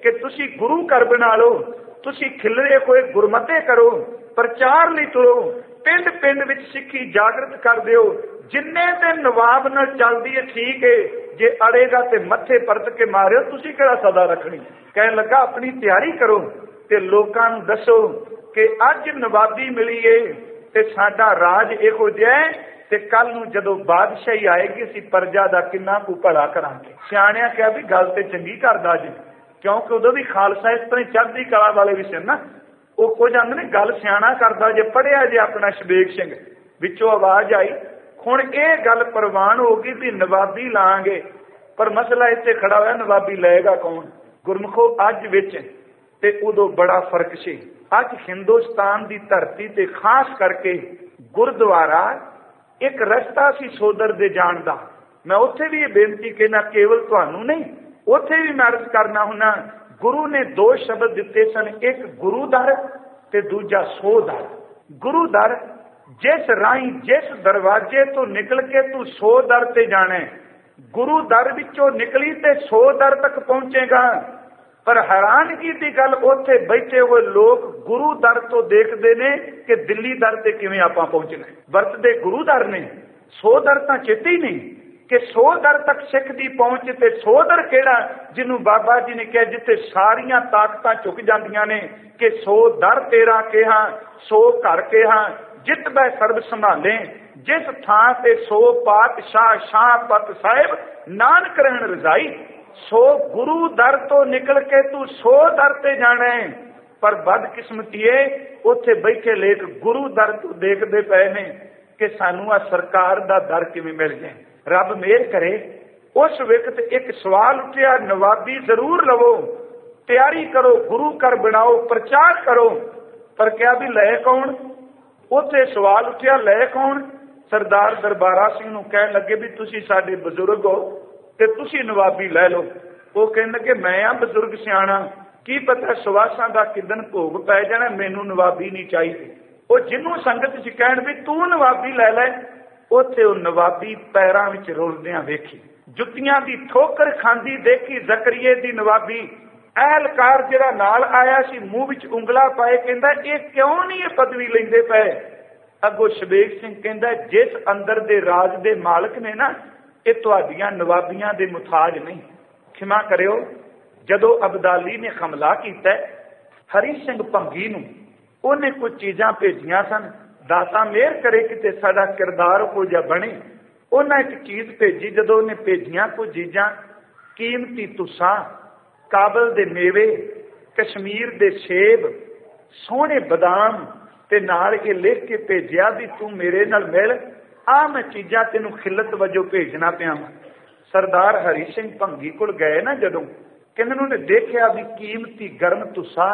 Speaker 1: कि तुसी गुरु घर बना लो, तुसी खिलरे होए गुरमते करो, प्रचार लई तुरो, पिंड पिंड विच सिੱਖੀ जागृत कर दिओ। जिन्ने दिन नवाब नाल चलदी है ठीक है, जे अड़ेगा ते मत्थे परत के मारिओ, तुसी किहड़ा सदा रखनी। कहन लगा अपनी तैयारी करो ते लोकां नूं दसो कि अज नवाबी मिली है ते साडा राज इहो जिहा है ते कल नूं जदों बादशाही आएगी असीं प्रजा दा किन्ना कुछ भला करांगे। सियाणिਆਂ कहा भी गल ते चंगी करदा जी, क्योंकि उदों भी खालसा इस तरह चढ़दी कला वाले भी सन ना। ਉਹ ਕੁਝ ਆਂਦੇ ਨੇ ਗੱਲ ਸਿਆਣਾ ਕਰਦਾ ਜੇ ਪੜ੍ਹਿਆ ਜੇ ਆਪਣਾ ਸ਼ਬੇਗ ਸਿੰਘ ਵਿੱਚੋਂ ਆਵਾਜ਼ ਆਈ। ਹੁਣ ਇਹ ਗੱਲ ਪ੍ਰਵਾਨ ਹੋ ਗਈ ਵੀ ਨਵਾਬੀ ਲਾਂਗੇ, ਪਰ ਮਸਲਾ ਇੱਥੇ ਖੜਾ ਹੋਇਆ ਨਵਾਬੀ ਲਏਗਾ ਕੌਣ। ਗੁਰਮੁਖੋ ਅੱਜ ਵਿੱਚ ਤੇ ਉਦੋਂ ਬੜਾ ਫਰਕ ਸੀ। ਅੱਜ ਹਿੰਦੁਸਤਾਨ ਦੀ ਧਰਤੀ ਤੇ ਖਾਸ ਕਰਕੇ ਗੁਰਦੁਆਰਾ ਇੱਕ ਰਸਤਾ ਸੀ ਸੋਦਰ ਦੇ ਜਾਣ ਦਾ। ਮੈਂ ਉੱਥੇ ਵੀ ਇਹ ਬੇਨਤੀ ਕਹਿਣਾ, ਕੇਵਲ ਤੁਹਾਨੂੰ ਨਹੀਂ, ਉੱਥੇ ਵੀ ਮੈਂ ਅਰਜ਼ ਕਰਨਾ ਹੁੰਦਾ, गुरु ने दो शब्द दिते सन, एक गुरु दर ते दूजा सो दर। गुरु दर जिस राही जिस दरवाजे तो निकल के तू सो दर ते जाने, गुरु दर विचों निकली ते सो दर तक पहुंचेगा। पर हैरानगी की गल उत्थे बैठे हुए लोग गुरु दर तो देखते ने कि दिल्ली दर ते किवें आपां पहुंचना। वरतदे गुरु दर ने, सो दर तां चेते ही नहीं कि सो दर तक सिख की पहुंच ते सो दर केड़ा जिन्हों बाबा जी ने कहा जिथे सारियां ताकतां झुक जांदियां ने कि सो दर तेरा कहा सो घर कहा जित बै सर्ब संभाले, जिस थां ते सो पातशाह शाह पत साहिब नानक रहन रजाई। सो गुरु दर तो निकल के तू सो दर ते जाना है। पर बदकिस्मतीए उत्थे बैठे लेख गुरु दर तो देखते पे ने कि सानू आ सरकार दा दर किवें मिल जाए। रब मेहर करे। उस वक्त एक सवाल उठिया, नवाबी जरूर लवो, तैयारी करो, गुरु घर बनाओ, प्रचार करो, पर क्या भी लै कौन। उत्थे सवाल उठिया लै कौन। सरदार दरबारा सिंह नूं कहन लगे भी तुसी साडे बजुर्ग हो ते तुसी नवाबी लै लो। वो कहन लगे मैं आ बजुर्ग सियाणा, की पता सुवासां दा किदन भोग पै जाना, मैनू नवाबी नहीं चाहिए। वो जिन्हों संगत च कहण भी तू नवाबी लै लै, ਉੱਥੇ ਉਹ ਨਵਾਬੀ ਪੈਰਾਂ ਵਿੱਚ ਰੁਲਦਿਆਂ ਵੇਖੀ, ਜੁੱਤੀਆਂ ਦੀ ਠੋਕਰ ਖਾਂਦੀ ਦੇਖੀ। ਜ਼ਕਰੀਏ ਦੀ ਨਵਾਬੀ ਅਹਿਲਕਾਰ ਜਿਹੜਾ ਨਾਲ ਆਇਆ ਸੀ ਮੂੰਹ ਵਿੱਚ ਉਂਗਲਾ ਪਾਏ ਕਹਿੰਦਾ ਇਹ ਕਿਉਂ ਨਹੀਂ ਇਹ ਪਦਵੀ ਲੈਂਦੇ ਪਏ। ਅੱਗੋਂ ਸ਼ਬੇਗ ਸਿੰਘ ਕਹਿੰਦਾ ਜਿਸ ਅੰਦਰ ਦੇ ਰਾਜ ਦੇ ਮਾਲਕ ਨੇ ਨਾ, ਇਹ ਤੁਹਾਡੀਆਂ ਨਵਾਬੀਆਂ ਦੇ ਮੁਤਾਜ ਨਹੀਂ। ਖਿਮਾ ਕਰਿਓ, ਜਦੋਂ ਅਬਦਾਲੀ ਨੇ ਹਮਲਾ ਕੀਤਾ ਹਰੀ ਸਿੰਘ ਭੰਗੀ ਨੂੰ, ਉਹਨੇ ਕੁਝ ਚੀਜ਼ਾਂ ਭੇਜੀਆਂ ਸਨ। दाता मेहर करे कि साडा किरदार हो जा बने। उन्हें एक चीज भेजी, जदों उन्हें भेजिया कुछ चीज़ां कीमती तुसा, काबल दे मेवे, कश्मीर दे सेब, सोहने बदाम ते नाल ये लिख के भेजिया भी तू मेरे नाल मिल, आ मैं चीज़ां तेनू खिलत वजों भेजना पिया। सरदार हरी सिंह भंगी कोल गए ना जदों, कहंदे उन्हें देखिया भी कीमती गर्म तुसा,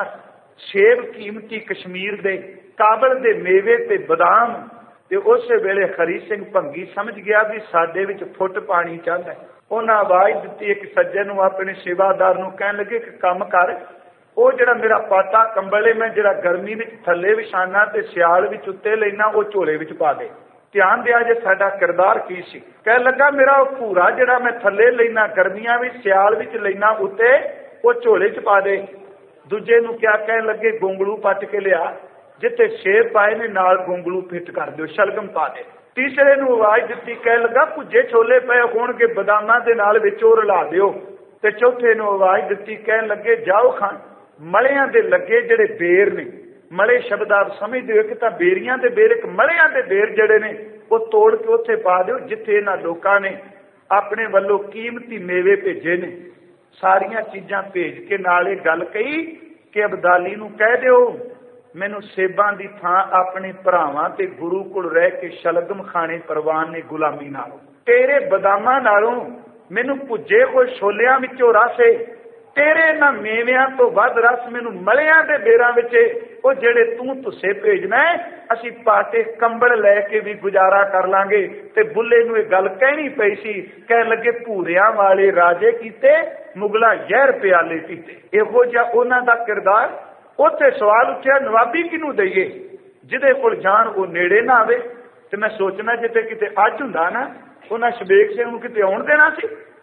Speaker 1: सेब कीमती कश्मीर दे, काबल दे मेवे ते बदाम। ते उस वेले हरी सिंह भंगी समझ गया भी साडे विच फुट पानी चाहता है। उन्हें आवाज़ दी एक सज्जन नूं, अपने सेवादार नूं कहण लगे कि काम कर, वो जिहड़ा मेरा पाटा कंबल है मैं जिहड़ा गर्मी विच थल्ले विछाना ते सियाल विच उत्ते लैना, वो झोले विच पा दे। ध्यान दिया जे साडा किरदार की सी। कह लगा मेरा वो भूरा जिहड़ा मैं थल्ले लैना गर्मियां विच सियाल विच लैना उत्ते, वो झोले च पा दे। दूजे नूं क्या कहण लगे गोंगलू पट के लिया, जिथे शेर पाए ने नाल गोंगलू फिट कर दो, शलगम पा दे। तीसरे नूं आवाज़ दित्ती, कह लगा भुजे छोले पे होणगे बदामां दे नाल विच ओह रला दिओ। ते चौथे नूं आवाज़ दित्ती, कहण लगे जाओ खान मलियां दे लगे जिहड़े बेर ने, मले शब्द आप समझदे हो कि तां बेरियां दे बेर, एक मलियां दे बेर जिहड़े ने वो तोड़ के उत्थे पा दिओ जिथे इन्हां लोकां ने अपने वल्लों कीमती मेवे भेजे ने। सारियां चीज़ां भेज के नाल इह गल कही कि अबदाली नूं कह दिओ मैनू सेबां दी थां अपने भरावां ते गुरु कोल रह के शलगम खाने परवान ने गुलामी नालों, तेरे बदामां नालों मैनू भुजे होए छोलियां विचों रस है, तेरे इन्हां मेवियां तो वध रस मैनू मलियां दे बेरां विच ओ जिहड़े तूं तुसे भेजना है, असीं पाटे कंबल लैके भी गुजारा कर लांगे। ते बुल्ले नूं इह गल कहनी पई सी, कहण लगे भूरियां वाले राजे कीते, मुगला जहर प्याले पीते। इहो जिहा उन्हां दा किरदार। उत्थे सवाल उठिया नवाबी किनू दईए, जिहदे कोल जान वो नेड़े ना आवे। ते मैं सोचना जिते किते अज हुंदा ना, उन्हां शबेग सिंह नूं किते आउण देना सी।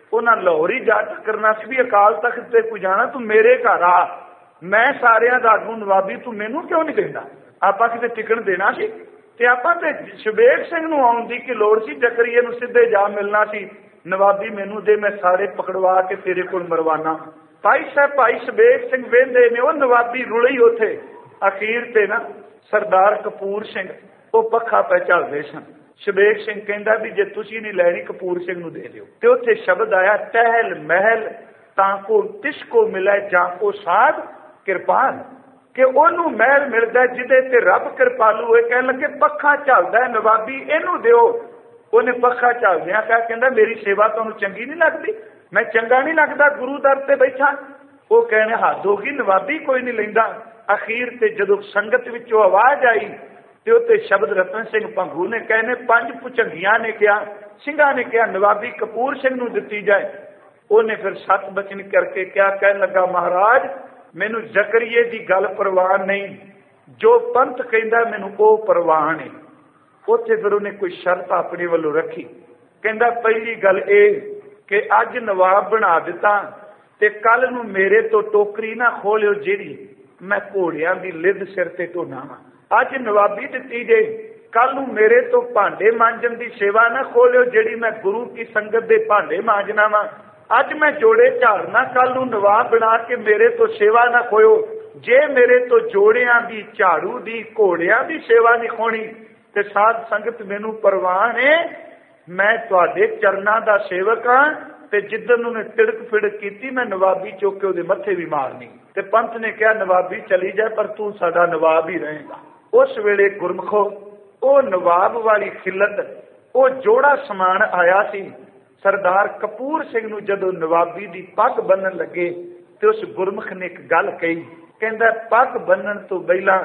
Speaker 1: ਉਹਨਾਂ ਲਾਹੌਰ ਹੀ ਜਾ ਟੱਕਰਨਾ ਸੀ ਵੀ ਅਕਾਲ ਤਖਤ ਤੇ ਕੋਈ ਜਾਣਾ, ਤੂੰ ਮੇਰੇ ਘਰ ਆ, ਮੈਂ ਸਾਰਿਆਂ ਦਾ ਆਗੂ ਨਵਾਬੀ, ਤੂੰ ਮੈਨੂੰ ਕਿਉਂ ਨਹੀਂ ਕਹਿੰਦਾ? ਆਪਾਂ ਕਿਤੇ ਟਿਕਣ ਦੇਣਾ ਸੀ? ਤੇ ਆਪਾਂ ਤੇ ਸ਼ਬੇਗ ਸਿੰਘ ਨੂੰ ਆਉਣ ਦੀ ਕੀ ਲੋੜ ਸੀ? ਜ਼ਕਰੀਏ ਨੂੰ ਸਿੱਧੇ ਜਾ ਮਿਲਣਾ ਸੀ, ਨਵਾਬੀ ਮੈਨੂੰ ਦੇ, ਮੈਂ ਸਾਰੇ ਪਕੜਵਾ ਕੇ ਤੇਰੇ ਕੋਲ ਮਰਵਾਨਾ। ਭਾਈ ਸਾਹਿਬ ਭਾਈ ਸ਼ਬੇਗ ਸਿੰਘ ਵੇਂਦੇ ਨੇ, ਉਹ ਨਵਾਬੀ ਰੁਲੇ ਹੀ ਉੱਥੇ। ਅਖੀਰ ਤੇ ਨਾ ਸਰਦਾਰ ਕਪੂਰ ਸਿੰਘ ਉਹ ਪੱਖਾ ਪੈ ਚੱਲਦੇ ਸਨ। ਸ਼ਬੇਗ ਸਿੰਘ ਕਹਿੰਦਾ ਵੀ ਜੇ ਤੁਸੀਂ ਨਹੀਂ ਲੈਣੀ ਕਪੂਰ ਸਿੰਘ ਨੂੰ ਦੇ ਦਿਓ। ਤੇ ਉੱਥੇ ਸ਼ਬਦ ਆਇਆ, ਟਹਿਲ ਮਹਿਲ ਤਾਂ ਕੋ ਤਿਸ ਕੋ ਮਿਲੇ ਜਾਂ ਕੋ ਸਾਧ ਕਿਰਪਾਲ, ਕਿ ਉਹਨੂੰ ਮਹਿਲ ਮਿਲਦਾ ਜਿਹਦੇ ਤੇ ਰੱਬ ਕਿਰਪਾਲੂ ਹੋਏ। ਕਹਿਣ ਲੱਗੇ ਪੱਖਾ ਚੱਲਦਾ ਨਵਾਬੀ, ਇਹਨੂੰ ਦਿਓ। ਉਹਨੇ ਪੱਖਾ ਚੱਲਦਿਆਂ ਕਹਿੰਦਾ ਮੇਰੀ ਸੇਵਾ ਤੁਹਾਨੂੰ ਚੰਗੀ ਨਹੀਂ ਲੱਗਦੀ? ਮੈਂ ਚੰਗਾ ਨਹੀਂ ਲੱਗਦਾ ਗੁਰੂ ਦਰ ਤੇ ਬੈਠਾ? ਉਹ ਕਹਿਣੇ ਹੱਦ ਹੋ ਗਈ, ਨਵਾਬੀ ਕੋਈ ਨਹੀਂ ਲੈਂਦਾ। ਅਖੀਰ ਤੇ ਜਦੋਂ ਸੰਗਤ ਵਿੱਚੋਂ ਆਵਾਜ਼ ਆਈ ਤੇ ਉੱਤੇ ਸ਼ਬਦ ਰਤਨ ਸਿੰਘ ਭੰਗੂ ਨੇ ਕਹਿੰਦੇ, 5 ਭੁਚੰਗੀਆਂ ਨੇ ਕਿਹਾ, ਸਿੰਘਾਂ ਨੇ ਕਿਹਾ ਨਵਾਬੀ ਕਪੂਰ ਸਿੰਘ ਨੂੰ ਦਿੱਤੀ ਜਾਏ। ਉਹਨੇ ਫਿਰ 7 ਬਚਨ ਕਰਕੇ ਕਿਹਾ, ਕਹਿਣ ਲੱਗਾ ਮਹਾਰਾਜ ਮੈਨੂੰ ਜ਼ਕਰੀਏ ਦੀ ਗੱਲ ਪਰਵਾਹ ਨਹੀਂ, ਜੋ ਪੰਥ ਕਹਿੰਦਾ ਮੈਨੂੰ ਉਹ ਪਰਵਾਹ ਨਹੀਂ। ਉੱਥੇ ਫਿਰ ਉਹਨੇ ਕੋਈ ਸ਼ਰਤ ਆਪਣੇ ਵੱਲੋਂ ਰੱਖੀ। ਕਹਿੰਦਾ ਪਹਿਲੀ ਗੱਲ ਇਹ ਕਿ ਅੱਜ ਨਵਾਬ ਬਣਾ ਦਿੱਤਾ ਤੇ ਕੱਲ ਨੂੰ ਮੇਰੇ ਤੋਂ ਟੋਕਰੀ ਨਾ ਖੋਲਿਓ ਜਿਹੜੀ ਮੈਂ ਘੋੜਿਆਂ ਦੀ ਲਿੱਦ ਸਿਰ ਤੇ ਢੋਣਾ ਵਾ। ਅੱਜ ਨਵਾਬੀ ਦਿੱਤੀ ਜੇ, ਕੱਲ ਨੂੰ ਮੇਰੇ ਤੋਂ ਭਾਂਡੇ ਮਾਂਜਣ ਦੀ ਸੇਵਾ ਨਾ ਖੋਲਿਓ ਜਿਹੜੀ ਮੈਂ ਗੁਰੂ ਕੀ ਸੰਗਤ ਦੇ ਭਾਂਡੇ ਮਾਂਜਣਾ ਵਾ। ਅੱਜ ਮੈਂ ਜੋੜੇ ਝਾੜਨਾ, ਕੱਲ ਨੂੰ ਨਵਾਬ ਬਣਾ ਕੇ ਮੇਰੇ ਤੋਂ ਸੇਵਾ ਨਾ ਖੋਇਓ। ਜੇ ਮੇਰੇ ਤੋਂ ਜੋੜਿਆਂ ਦੀ, ਝਾੜੂ ਦੀ, ਘੋੜਿਆਂ ਦੀ ਸੇਵਾ ਨਹੀਂ ਖੋਣੀ ਤੇ ਸਾਧ ਸੰਗਤ ਮੈਨੂੰ ਪਰਵਾਹ ਨੇ, ਮੈਂ ਤੁਹਾਡੇ ਚਰਨਾਂ ਦਾ ਸੇਵਕ ਹਾਂ। ਤੇ ਜਿੱਦਨ ਉਹਨੇ ਤਿੜਕ ਫਿੜਕ ਕੀਤੀ ਮੈਂ ਨਵਾਬੀ ਚੁੱਕ ਕੇ ਉਹਦੇ ਮੱਥੇ ਵੀ ਮਾਰਨੀ। ਤੇ ਪੰਥ ਨੇ ਕਿਹਾ ਨਵਾਬੀ ਚਲੀ ਜਾਏ ਪਰ ਤੂੰ ਸਾਡਾ ਨਵਾਬ ਹੀ ਰਹੇਗਾ। ਉਸ ਵੇਲੇ ਗੁਰਮਖੋ ਉਹ ਨਵਾਬ ਵਾਲੀ ਖਿਲਤ, ਉਹ ਜੋੜਾ ਸਮਾਨ ਆਇਆ ਸੀ। ਸਰਦਾਰ ਕਪੂਰ ਸਿੰਘ ਨੂੰ ਜਦੋਂ ਨਵਾਬੀ ਦੀ ਪੱਗ ਬੰਨਣ ਲੱਗੇ ਤੇ ਉਸ ਗੁਰਮੁਖ ਨੇ ਇੱਕ ਗੱਲ ਕਹੀ, ਕਹਿੰਦਾ ਪੱਗ ਬੰਨਣ ਤੋਂ ਪਹਿਲਾਂ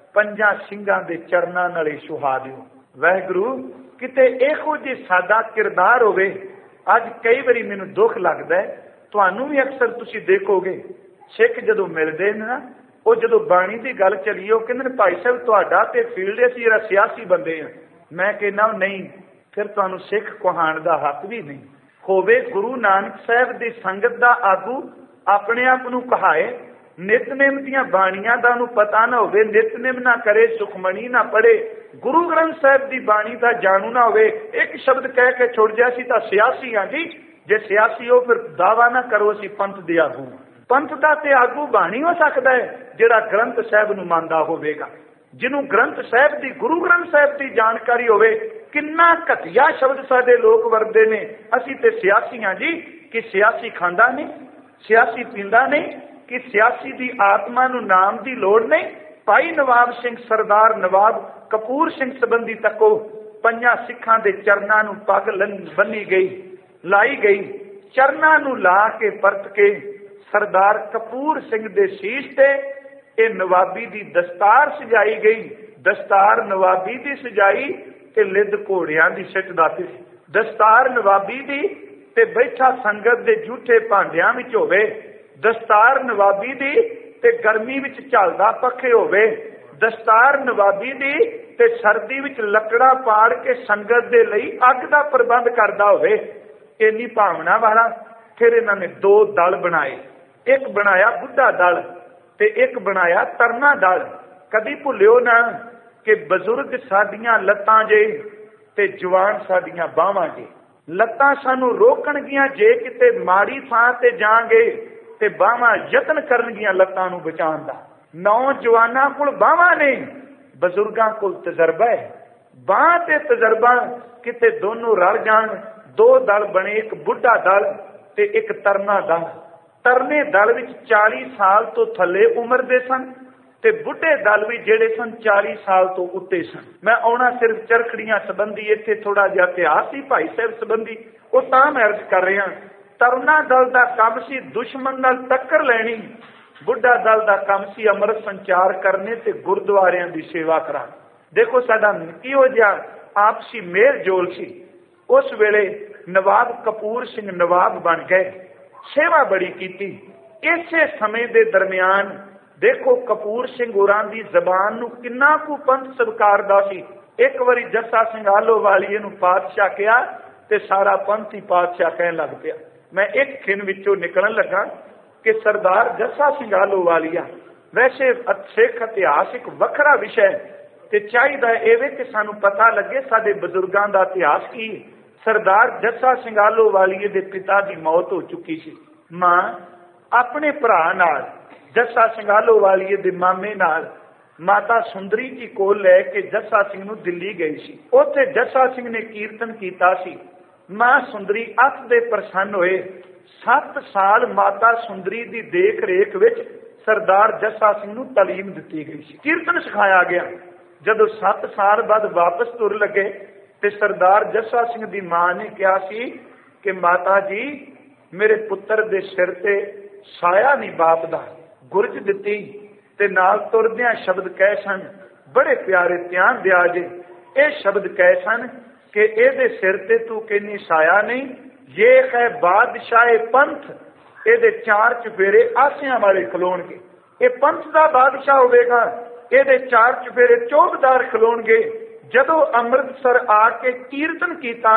Speaker 1: 5 ਸਿੰਘਾਂ ਦੇ ਚਰਨਾਂ ਨਾਲੇ ਸੁਹਾ ਦਿਓ। ਵਾਹਿਗੁਰੂ ਕਿਤੇ ਇਹੋ ਜਿਹੀ ਸਾਦਾ ਕਿਰਦਾਰ ਹੋਵੇ। ਅੱਜ ਕਈ ਵਾਰੀ ਮੈਨੂੰ ਦੁੱਖ ਲੱਗਦਾ ਹੈ, ਤੁਹਾਨੂੰ ਵੀ ਅਕਸਰ ਤੁਸੀਂ ਦੇਖੋਗੇ ਸਿੱਖ ਜਦੋਂ ਮਿਲਦੇ ਨੇ ਨਾ, ਉਹ ਜਦੋਂ ਬਾਣੀ ਦੀ ਗੱਲ ਚੱਲੀ ਉਹ ਕਹਿੰਦੇ ਨੇ ਭਾਈ ਸਾਹਿਬ ਤੁਹਾਡਾ ਤੇ ਫੀਲਡ ਅਸੀਂ ਜਿਹੜਾ ਸਿਆਸੀ ਬੰਦੇ ਆ। ਮੈਂ ਕਹਿੰਦਾ ਨਹੀਂ, ਫਿਰ ਤੁਹਾਨੂੰ ਸਿੱਖ ਕਹਾਣ ਦਾ ਹੱਕ ਵੀ ਨਹੀਂ। ਹੋਵੇ ਗੁਰੂ ਨਾਨਕ ਸਾਹਿਬ ਦੀ ਸੰਗਤ ਦਾ ਆਗੂ ਆਪਣੇ ਆਪ ਨੂੰ ਕਹਾਏ, ਨਿਤਨੇਮ ਦੀਆਂ ਬਾਣੀਆਂ ਦਾ ਉਹਨੂੰ ਪਤਾ ਨਾ ਹੋਵੇ, ਨਿਤਨੇਮ ਨਾ ਕਰੇ, ਸੁਖਮਣੀ ਨਾ ਪੜ੍ਹੇ, ਗੁਰੂ ਗ੍ਰੰਥ ਸਾਹਿਬ ਦੀ ਬਾਣੀ ਦਾ ਜਾਣੂ ਨਾ ਹੋਵੇ, ਇੱਕ ਸ਼ਬਦ ਕਹਿ ਕੇ ਛੁੱਟ ਜਾ ਸੀ ਤਾਂ ਸਿਆਸੀ ਹਾਂ ਜੀ। ਜੇ ਸਿਆਸੀ ਹੋ ਫਿਰ ਦਾਵਾ ਨਾ ਕਰੋ ਅਸੀਂ ਪੰਥ ਦੇ ਆਗੂ। ਪੰਥ ਦਾ ਤੇ ਆਗੂ ਬਾਣੀ ਹੋ ਸਕਦਾ ਹੈ ਜਿਹੜਾ ਗ੍ਰੰਥ ਸਾਹਿਬ ਨੂੰ ਮੰਨਦਾ ਹੋਵੇਗਾ, ਜਿਹਨੂੰ ਗ੍ਰੰਥ ਸਾਹਿਬ ਦੀ, ਗੁਰੂ ਗ੍ਰੰਥ ਸਾਹਿਬ ਦੀ ਜਾਣਕਾਰੀ ਹੋਵੇ। ਕਿੰਨਾ ਘਟੀਆ ਸ਼ਬਦ ਸਾਡੇ ਲੋਕ ਵਰਤਦੇ ਨੇ, ਅਸੀਂ ਤੇ ਸਿਆਸੀ ਹਾਂ ਜੀ। ਕਿ ਸਿਆਸੀ ਖਾਂਦਾ ਨਹੀਂ, ਸਿਆਸੀ ਪੀਂਦਾ ਨਹੀਂ, ਕਿ ਸਿਆਸੀ ਦੀ ਆਤਮਾ ਨੂੰ ਨਾਮ ਦੀ ਲੋੜ ਨਹੀਂ। ਭਾਈ ਨਵਾਬ ਸਿੰਘ ਸਰਦਾਰ ਨਵਾਬ ਕਪੂਰ ਸਿੰਘ ਸੰਬੰਧੀ ਤੱਕੋ 5 ਸਿੱਖਾਂ ਦੇ ਚਰਨਾਂ ਨੂੰ ਪੱਗ ਬੰਨੀ ਗਈ, ਲਾਈ ਗਈ। ਚਰਨਾਂ ਨੂੰ ਲਾ ਕੇ ਪਰਤ ਕੇ ਸਰਦਾਰ ਕਪੂਰ ਸਿੰਘ ਦੇ ਸੀਸ ਤੇ ਇਹ ਨਵਾਬੀ ਦੀ ਦਸਤਾਰ ਸਜਾਈ ਗਈ। ਦਸਤਾਰ ਨਵਾਬੀ ਦੀ ਸਜਾਈ ਤੇ ਲਿੱਦ ਘੋੜਿਆਂ ਦੀ ਸਿੱਟਦਾ ਸੀ। ਦਸਤਾਰ ਨਵਾਬੀ ਦੀ ਤੇ ਬੈਠਾ ਸੰਗਤ ਦੇ ਝੂਠੇ ਭਾਂਡਿਆਂ ਵਿੱਚ ਹੋਵੇ। ਦਸਤਾਰ ਨਵਾਬੀ ਦੀ ਤੇ ਗਰਮੀ ਵਿੱਚ ਝਲਦਾ ਪੱਖੇ ਹੋਵੇ। ਦਸਤਾਰ ਨਵਾਬੀ ਦੀ ਤੇ ਸਰਦੀ ਵਿੱਚ ਲੱਕੜਾਂ ਪਾੜ ਕੇ ਸੰਗਤ ਦੇ ਲਈ ਅੱਗ ਦਾ ਪ੍ਰਬੰਧ ਕਰਦਾ ਹੋਵੇ। ਇੰਨੀ ਭਾਵਨਾ ਵਾਲਾ। ਫਿਰ ਇਹਨਾਂ ਨੇ 2 ਦਲ ਬਣਾਏ। ਇੱਕ ਬਣਾਇਆ ਬੁੱਢਾ ਦਲ ਤੇ ਇੱਕ ਬਣਾਇਆ ਤਰਨਾ ਦਲ। ਕਦੀ ਭੁੱਲਿਓ ਨਾ ਕਿ ਬਜ਼ੁਰਗ ਸਾਡੀਆਂ ਲੱਤਾਂ ਜੇ ਤੇ ਜਵਾਨ ਸਾਡੀਆਂ ਬਾਹਾਂ ਜੇ। ਲੱਤਾਂ ਸਾਨੂੰ ਰੋਕਣਗੀਆਂ ਜੇ ਕਿਤੇ ਮਾੜੀ ਥਾਂ ਤੇ ਜਾਵਾਂਗੇ ਤੇ ਬਾਹਾਂ ਯਤਨ ਕਰਨਗੀਆਂ ਲੱਤਾਂ ਨੂੰ ਬਚਾਉਣ ਦਾ। ਨੌਜਵਾਨਾਂ ਕੋਲ ਬਾਹਾਂ ਨੇ, ਬਜ਼ੁਰਗਾਂ ਕੋਲ ਤਜਰਬਾ ਹੈ। ਬਾਂਹ ਤੇ ਤਜਰਬਾ ਕਿਤੇ ਦੋਨੋਂ ਰਲ ਜਾਣ। 2 ਦਲ ਬਣੇ, ਇੱਕ ਬੁੱਢਾ ਦਲ ਤੇ ਇੱਕ ਤਰਨਾ ਦਲ। ਤਰਨੇ ਦਲ ਵਿੱਚ 40 ਸਾਲ ਤੋਂ ਥੱਲੇ ਉਮਰ ਦੇ ਸਨ ਤੇ ਬੁੱਢੇ ਦਲ ਵੀ ਜਿਹੜੇ ਸਨ 40 ਸਾਲ ਤੋਂ ਉੱਤੇ ਸਨ। ਮੈਂ ਆਉਣਾ ਸਿਰਫ ਚਰਖੜੀਆਂ ਸੰਬੰਧੀ, ਇੱਥੇ ਥੋੜਾ ਜਿਹਾ ਇਤਿਹਾਸ ਸੀ ਭਾਈ ਸਾਹਿਬ ਸੰਬੰਧੀ, ਉਹ ਤਾਂ ਮੈਂ ਅਰਜ਼ ਕਰ ਰਿਹਾ। ਤਰਨਾ ਦਲ ਦਾ ਕੰਮ ਸੀ ਦੁਸ਼ਮਣ ਨਾਲ ਟੱਕਰ ਲੈਣੀ। ਬੁੱਢਾ ਦਲ ਦਾ ਕੰਮ ਸੀ ਅੰਮ੍ਰਿਤ ਸੰਚਾਰ ਕਰਨੇ ਤੇ ਗੁਰਦੁਆਰਿਆਂ ਦੀ ਸੇਵਾ ਕਰਾਉਣੀ। ਦੇਖੋ ਸਾਡਾ ਕਿਹੋ ਜਿਹਾ ਆਪਸੀ ਮੇਲ ਜੋਲ ਸੀ। ਉਸ ਵੇਲੇ ਨਵਾਬ ਕਪੂਰ ਸਿੰਘ ਨਵਾਬ ਬਣ ਗਏ, ਸੇਵਾ ਬੜੀ ਕੀਤੀ। ਇਸੇ ਸਮੇਂ ਦੇ ਦਰਮਿਆਨ ਦੇਖੋ ਕਪੂਰ ਸਿੰਘ ਹੋਰਾਂ ਦੀ ਜ਼ਬਾਨ ਨੂੰ ਕਿੰਨਾ ਕੁ ਪੰਥ ਸਤਿਕਾਰਦਾ ਸੀ। ਇੱਕ ਵਾਰੀ ਜੱਸਾ ਸਿੰਘ ਆਲੋਵਾਲੀਏ ਨੂੰ ਪਾਤਸ਼ਾਹ ਕਿਹਾ ਤੇ ਸਾਰਾ ਪੰਥ ਹੀ ਪਾਤਸ਼ਾਹ ਕਹਿਣ ਲੱਗ ਪਿਆ। मैं एक खिन विचों निकलन लगा कि सरदार जस्सा सिंह आहलूवालिया वैसे सिख इतिहास एक वखरा विषय ते चाहिदा इवे कि सानू पता लगे साडे बजुर्गां दा इतिहास की। सरदार जस्सा सिंह आहलूवालिए दे पिता दी मौत हो चुकी सी। मां अपने भरा नाल जस्सा सिंह आहलूवालिए दे मामे नाल माता सुंदरी जी को लैके जस्सा सिंह नूं दिल्ली गई सी। उत्थे जस्सा सिंह ने कीर्तन कीता सी। मां सुंदरी अत दे प्रसन्न होए। 7 साल माता सुंदरी दी देख रेख विच सरदार जस्सा सिंह नूं तालीम दिती गई सी, कीर्तन सिखाया गया। जदों 7 साल बाद वापस तुर लगे ते सरदार जस्सा सिंह दी मां ने कहा सी कि माता जी मेरे पुत्र दे सिर ते साया नहीं बाप दा, गुरज दिती ते नाल तुरदियां शब्द कहे सन, बड़े प्यारे ध्यान दिया जे। ये शब्द कहे सन कि एदे सिर ते तू कहनी साया नहीं, ये है बादशाह पंथ, एदे 4 चुफेरे आसियां वाले खलोणगे, ये पंथ दा बादशाह होवेगा, एदे 4 चुफेरे चौबदार खलोणगे। जदों अमृतसर आके कीर्तन कीता,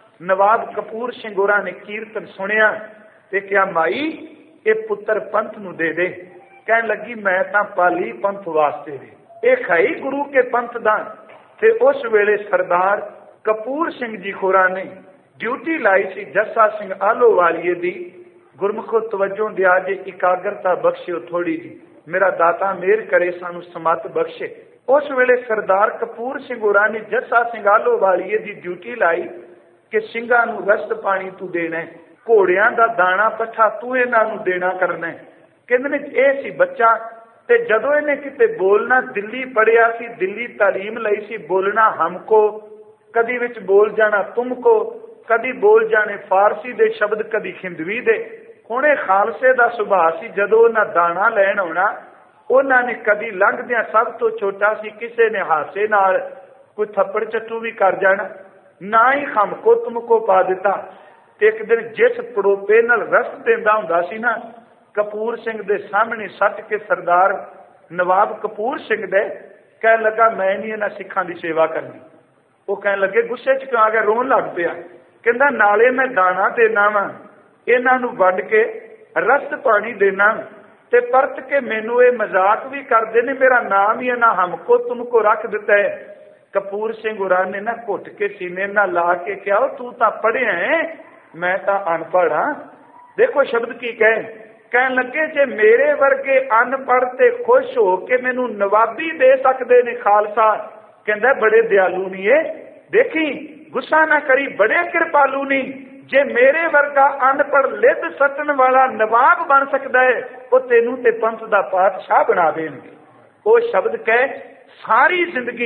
Speaker 1: नवाब कपूर सिंह होरां ने कीर्तन सुनिया ते क्या माई ये पुत्र पंथ नूं दे दे। कहन लगी मैं तां पाली पंथ वास्ते वे, ये खाई गुरु के पंथ दा। ते उस वेले सरदार कपूर सिंह जी होरां ने ड्यूटी लाई सी जस्सा सिंह आहलूवालिए दी। गुरमुखो तवज्जो दिया जे, इकाग्रता बख्शियो थोड़ी जी, मेरा दाता मेहर करे सानू समत बख्शे। उस वेले सरदार कपूर सिंह होरां ने जस्सा सिंह आहलूवालिए दी ड्यूटी लाई कि ਸਿੰਘਾਂ ਨੂੰ ਰਸਤ पानी तू देना है, घोड़ियां दा दाना पट्ठा तू इन्हां नूं देना करना है। कहंदे ने ਇਹ ਸੀ ਬੱਚਾ। ते जदों इन्हें किते बोलना दिल्ली पढ़िया सी, दिल्ली तालीम लई सी, बोलना हमको, कदी विच बोल जाना तुमको, कदी बोल जाने फारसी दे शब्द, कदी हिंदवी दे। हुण इह खालसे दा सुभाਅ सी, जदों उन्हां दाना लैण आउणा उन्हां ने कदी लंघदियां सब तो छोटा सी किसे ने हासे नाल कोई थप्पड़ चट्टू भी कर जाना, ना ही हमको तुमको पा दिता। ते एक दिन जिस पड़ोपे नाल रस्त देंदा हुंदा सी ना, कपूर सिंह दे सामने सट के सरदार नवाब कपूर सिंह दे कह लगा मैं नहीं इन्हां सिखां दी सेवा करनी। वो कह लगे गुस्से च क्यों आ गया, रोन लग पिया। कहंदा नाले मैं दाना देना वा, इन्हां नूं वंड के रस्त पानी देना ते परत के मैनू ये मजाक भी करदे ने, मेरा नाम ही इन्हां हमको तुमको रख दिता है। कपूर सिंह होरां ने ना घुट के सीने ना ला के कहा तू तां पढ़िया है, मैं तां अनपढ़ हाँ। देखो शब्द की कहन लगे जे मेरे वर्गे अनपढ़ ते खुश हो के मैनू नवाबी दे सकते ने खालसा, कहंदा बड़े दयालु नहीं है। देखी गुस्सा ना करी, बड़े कृपालु नहीं। जे मेरे वर्गा अनपढ़ लिद सटन वाला नवाब बन सकता है, वो तेनू ते पंथ दा पातशाह बना देणगे। वो शब्द कह सारी जिंदगी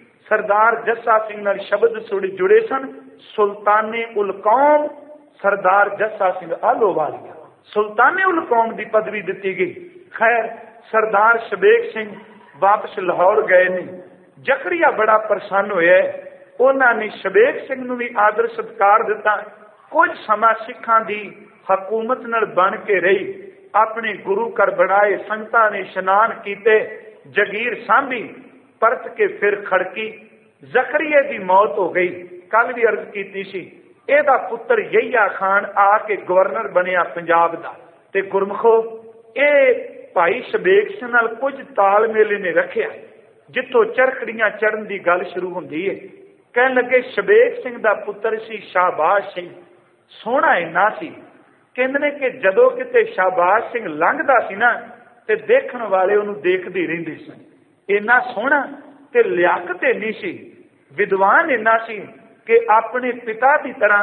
Speaker 1: सरदार जस्सा सिंह नाल शब्द जुड़े सन। सुल्ताने उल कौम सरदार जस्सा सिंह आहलूवालिया, सुल्ताने उल कौम की पदवी दी गई। खैर सरदार शबेग सिंह वापस लाहौर गए ने। जकरिया बड़ा प्रसन्न होया, उन्होंने शबेग सिंह नूं भी आदर सत्कार दिता। कुछ समा सिखां दी हकूमत नाल बन के रही, अपने गुरु घर बनाए, संगतां ने इशनान कीते, जगीर सांभी, परत के फिर खड़की। जकरिया की मौत हो गई। कल भी अर्ज की सी, एदा पुत्र यहिया खान आके गवर्नर बनिया पंजाब दा। ते गुरमुखो ये भाई शबेग सिंह नाल कुछ तालमेल ने रखिया, जिथों चरखड़ियां चढ़न की गल शुरू होंदी है। कहन लगे शबेग सिंह दा पुत्र सी शाहबाज सिंह, सोहना इन्ना सी, कहंदे ने कि जदों किते शाहबाज सिंह लंघदा सी ना ते देखण वाले उहनूं देखदे रहिंदे सन। इन्ना सोहना ते लियाकत इन्नी सी, विद्वान इन्ना सी कि अपने पिता की तरह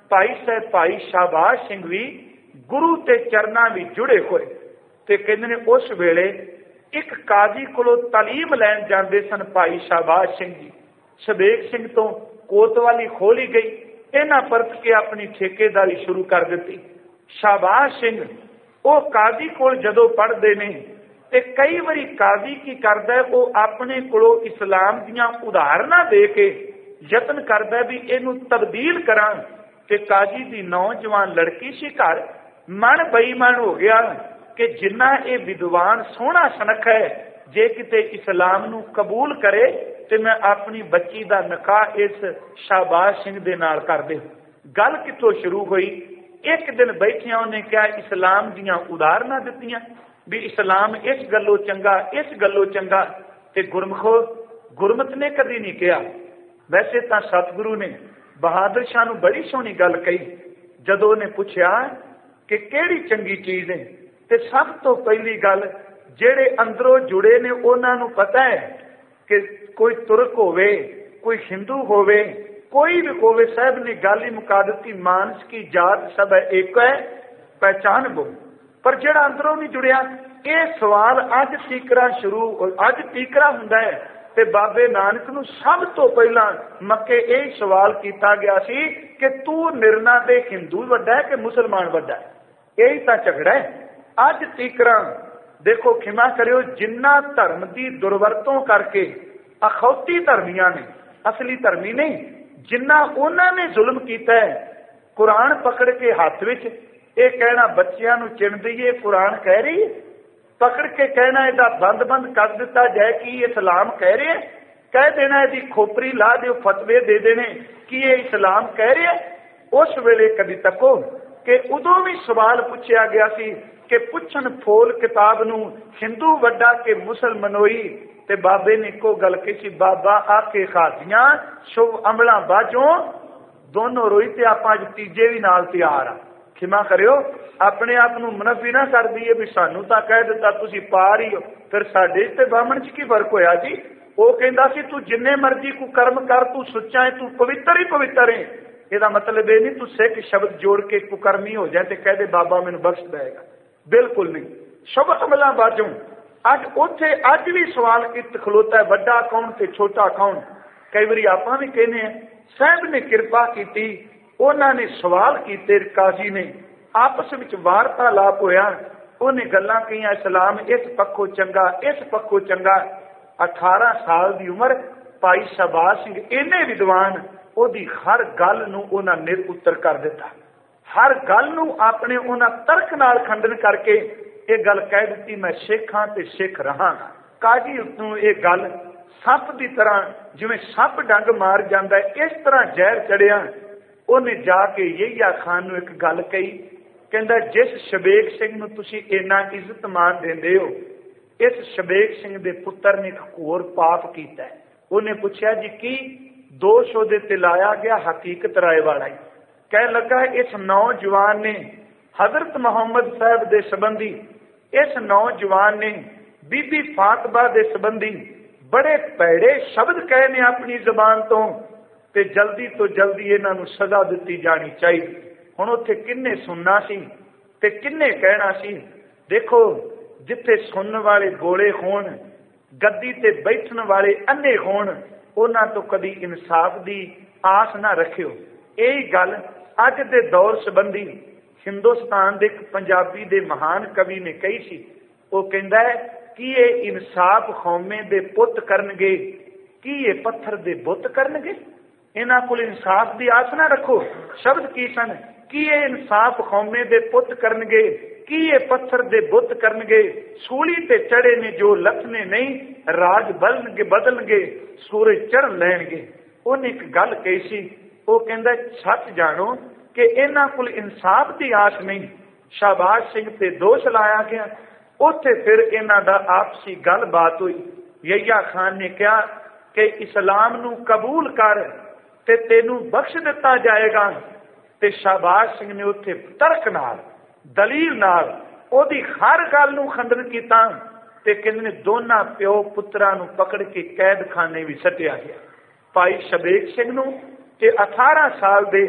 Speaker 1: भाई शाहबाज सिंह भी गुरु ते चरना भी जुड़े हुए। ते कहंदे ने उस वेले एक काजी कोलों तालीम लैण जांदे सन भाई शाहबाज सिंह जी। शबेग सिंह तो कोतवाली खोली गई, इन्हां परत के अपनी ठेकेदारी शुरू कर दी। शाहबाज सिंह वो काजी कोल जदों पढ़दे ने ते कई बारी काजी की करदा है, वो अपने कोलों इस्लाम दीयां उदाहरणां दे के यतन करदा भी इनू तब्दील करां। कि काजी दी नौजवान लड़की सी घर, मन बेईमान हो गया कि जिन्ना ये विद्वान सोहना सनख है, जे किते इस्लाम नू कबूल करे ते मैं अपनी बच्ची दा निकाह इस शाहबाज सिंह दे नाल कर दे। गल कित्थों शुरू हुई, एक दिन बैठिया उन्हें क्या इस्लाम दियां उदाहरणा दित्तियां भी इस्लाम इस गल्लों चंगा, इस गल्लों चंगा। ते गुरमुखो गुरमत ने कदी नहीं कहा। वैसे तो सतगुरु ने बहादुर शाह नूं बड़ी सोहनी गल कही जदों ने पूछया कि केड़ी चंगी चीज है, ते सब तो पहली गल जेड़े अंदरों जुड़े ने उन्हां नूं पता है कि कोई तुर्क होवे, कोई हिंदू होवे, कोई भी होवे, साहब ने गल ही मुका दी, मानस की जात सब एक है, पहचान वो। पर जेड़ा अंदरों नहीं जुड़िया, ये सवाल अज तीकरा शुरू अज तीकरा हुंदा है। ते बाबे नानक नूं सब तो पहला मक्के यही सवाल किया गया सी कि तू निर्णा दे हिंदू वड्डा है कि मुसलमान वड्डा है? यही तो झगड़ा है अज तीकरा। देखो खिमा करियो, जिन्ना धर्म की दुर्वरतों करके अखौती धर्मियां ने, असली धर्मी नहीं, जिन्ना उन्होंने जुल्म किया है, कुरान पकड़ के हाथ विच ये कहना बच्चियां नूं चिण दईए, कुरान कह रही है, पकड़ के कहना इहदा बंद बंद कर दिता जाए कि इस्लाम कह रहे है, कह देना यदि खोपरी ला दो, फतवे दे देने कि ये इस्लाम कह रहे है। उस वेले कदी तको कि उदों भी सवाल पूछा गया सी कि पुछन फोल किताब नूं हिंदू वड्डा के मुसलमानोई, ते बाबे ने इको गल कही, बाबा आके खादियां शुभ अमलों बाजों दोनों रोई, ते आपां अज तीजे भी नाल तैयार आ। खिमा करियो, अपने आप नूं मुनफी ना कर दईए भी सानू तां कह दिता तुसीं पार ही हो, फिर साडे ते बामण च की फर्क होया जी? वो कहंदा सी तू जिन्ने मर्जी को कर्म कर, तू सुच्चा है, तू पवित्र ही पवित्र है। ਇਹਦਾ मतलब ये नहीं तू सिख शब्द जोड़ के कुकर्मी हो जाए तो कह दे बाबा मैनू बख्श देगा, बिल्कुल नहीं। शुभ अमलों बाजों अज उत्थे अज भी सवाल कित खलोता है, वड्डा कौन ते छोटा कौन? कई बारी आपां भी कहने हैं, साहब ने कृपा की, उन्होंने सवाल किए, काजी ने आपस में वार्तालाप होया, उन्हें गल्लां कहियां, इस्लाम इस पक्षों चंगा, इस पक्षों चंगा। 18 साल की उम्र भाई शाहबाज सिंह इन्ने विद्वान ओदी हर गल नूं उन्हां निर उत्तर कर दिता, हर गल नूं अपने उन्हां तर्क नाल खंडन करके ये गल कह दी, मैं सिख हां ते सिख रहांगा। काजी नूं ये गल सप की तरह जिवें सप डंग मार जांदा है, इस तरह जहर चढ़िया। उन्हें जाके यहिया खान नूं एक गल कही, कहंदा जिस शबेक सिंह नूं तुसीं इन्ना इज्जत मान देंदे हो, इस शबेक सिंह दे पुत्तर ने एक होर पाप कीता है। उन्हें पूछा जी की दोष उहदे ते लाया गया? हकीकत राय वाला ही कह लगा, इस नौजवान ने हजरत मुहम्मद साहब दे संबंधी, इस नौजवान ने बीबी फातिमा दे संबंधी बड़े भैड़े शब्द कहे ने अपनी जबान तो, ते जल्दी तो जल्दी इन्हां नूं सजा दित्ती जानी चाहिए। हुण उत्थे किन्ने सुनना सी ते किन्ने कहना सी? देखो जिथे सुनन वाले गोले होण, गद्दी ते बैठण वाले अन्ने होण, उन्हां तो कदी इंसाफ दी आस ना रखियो। यही गल अज दे दौर संबंधी हिंदुस्तान दे एक पंजाबी दे महान कवि ने कही सी। वो कहंदा है कि ये इंसाफ कौमे दे पुत करनगे, कि ये पत्थर दे बुत करनगे? इन्हां कोल इंसाफ दी आस ना रखो। शब्द की सन कि ये इंसाफ कौमे दे पुत करनगे, कि ये पत्थर दे बुत करनगे। सूली ते चढ़े ने जो लथने नहीं, राज बदलनगे बदलनगे, सूरज चढ़ लैणगे। उन्हें एक गल कही सी, वो कहंदा सच जानो कि इन्हां कोल इंसाफ दी आस नहीं। शाहबाज सिंह ते दोष लाया गया, उत्थे फिर इन्हां दा आपसी गलबात हुई। यहिया खान ने कहा कि इस्लाम नूं कबूल कर ते तेनू बख्श दिता जाएगा। ते शाहबाज सिंह ने उत्थे तर्क नाल दलील नाल ओदी हर गल नूं खंडन कीता, ते कहंदे ने दोनां प्यो पुत्रां नूं पकड़ के कैदखाने भी सट्टिया गया। भाई शबेक सिंह नूं ते 18 साल दे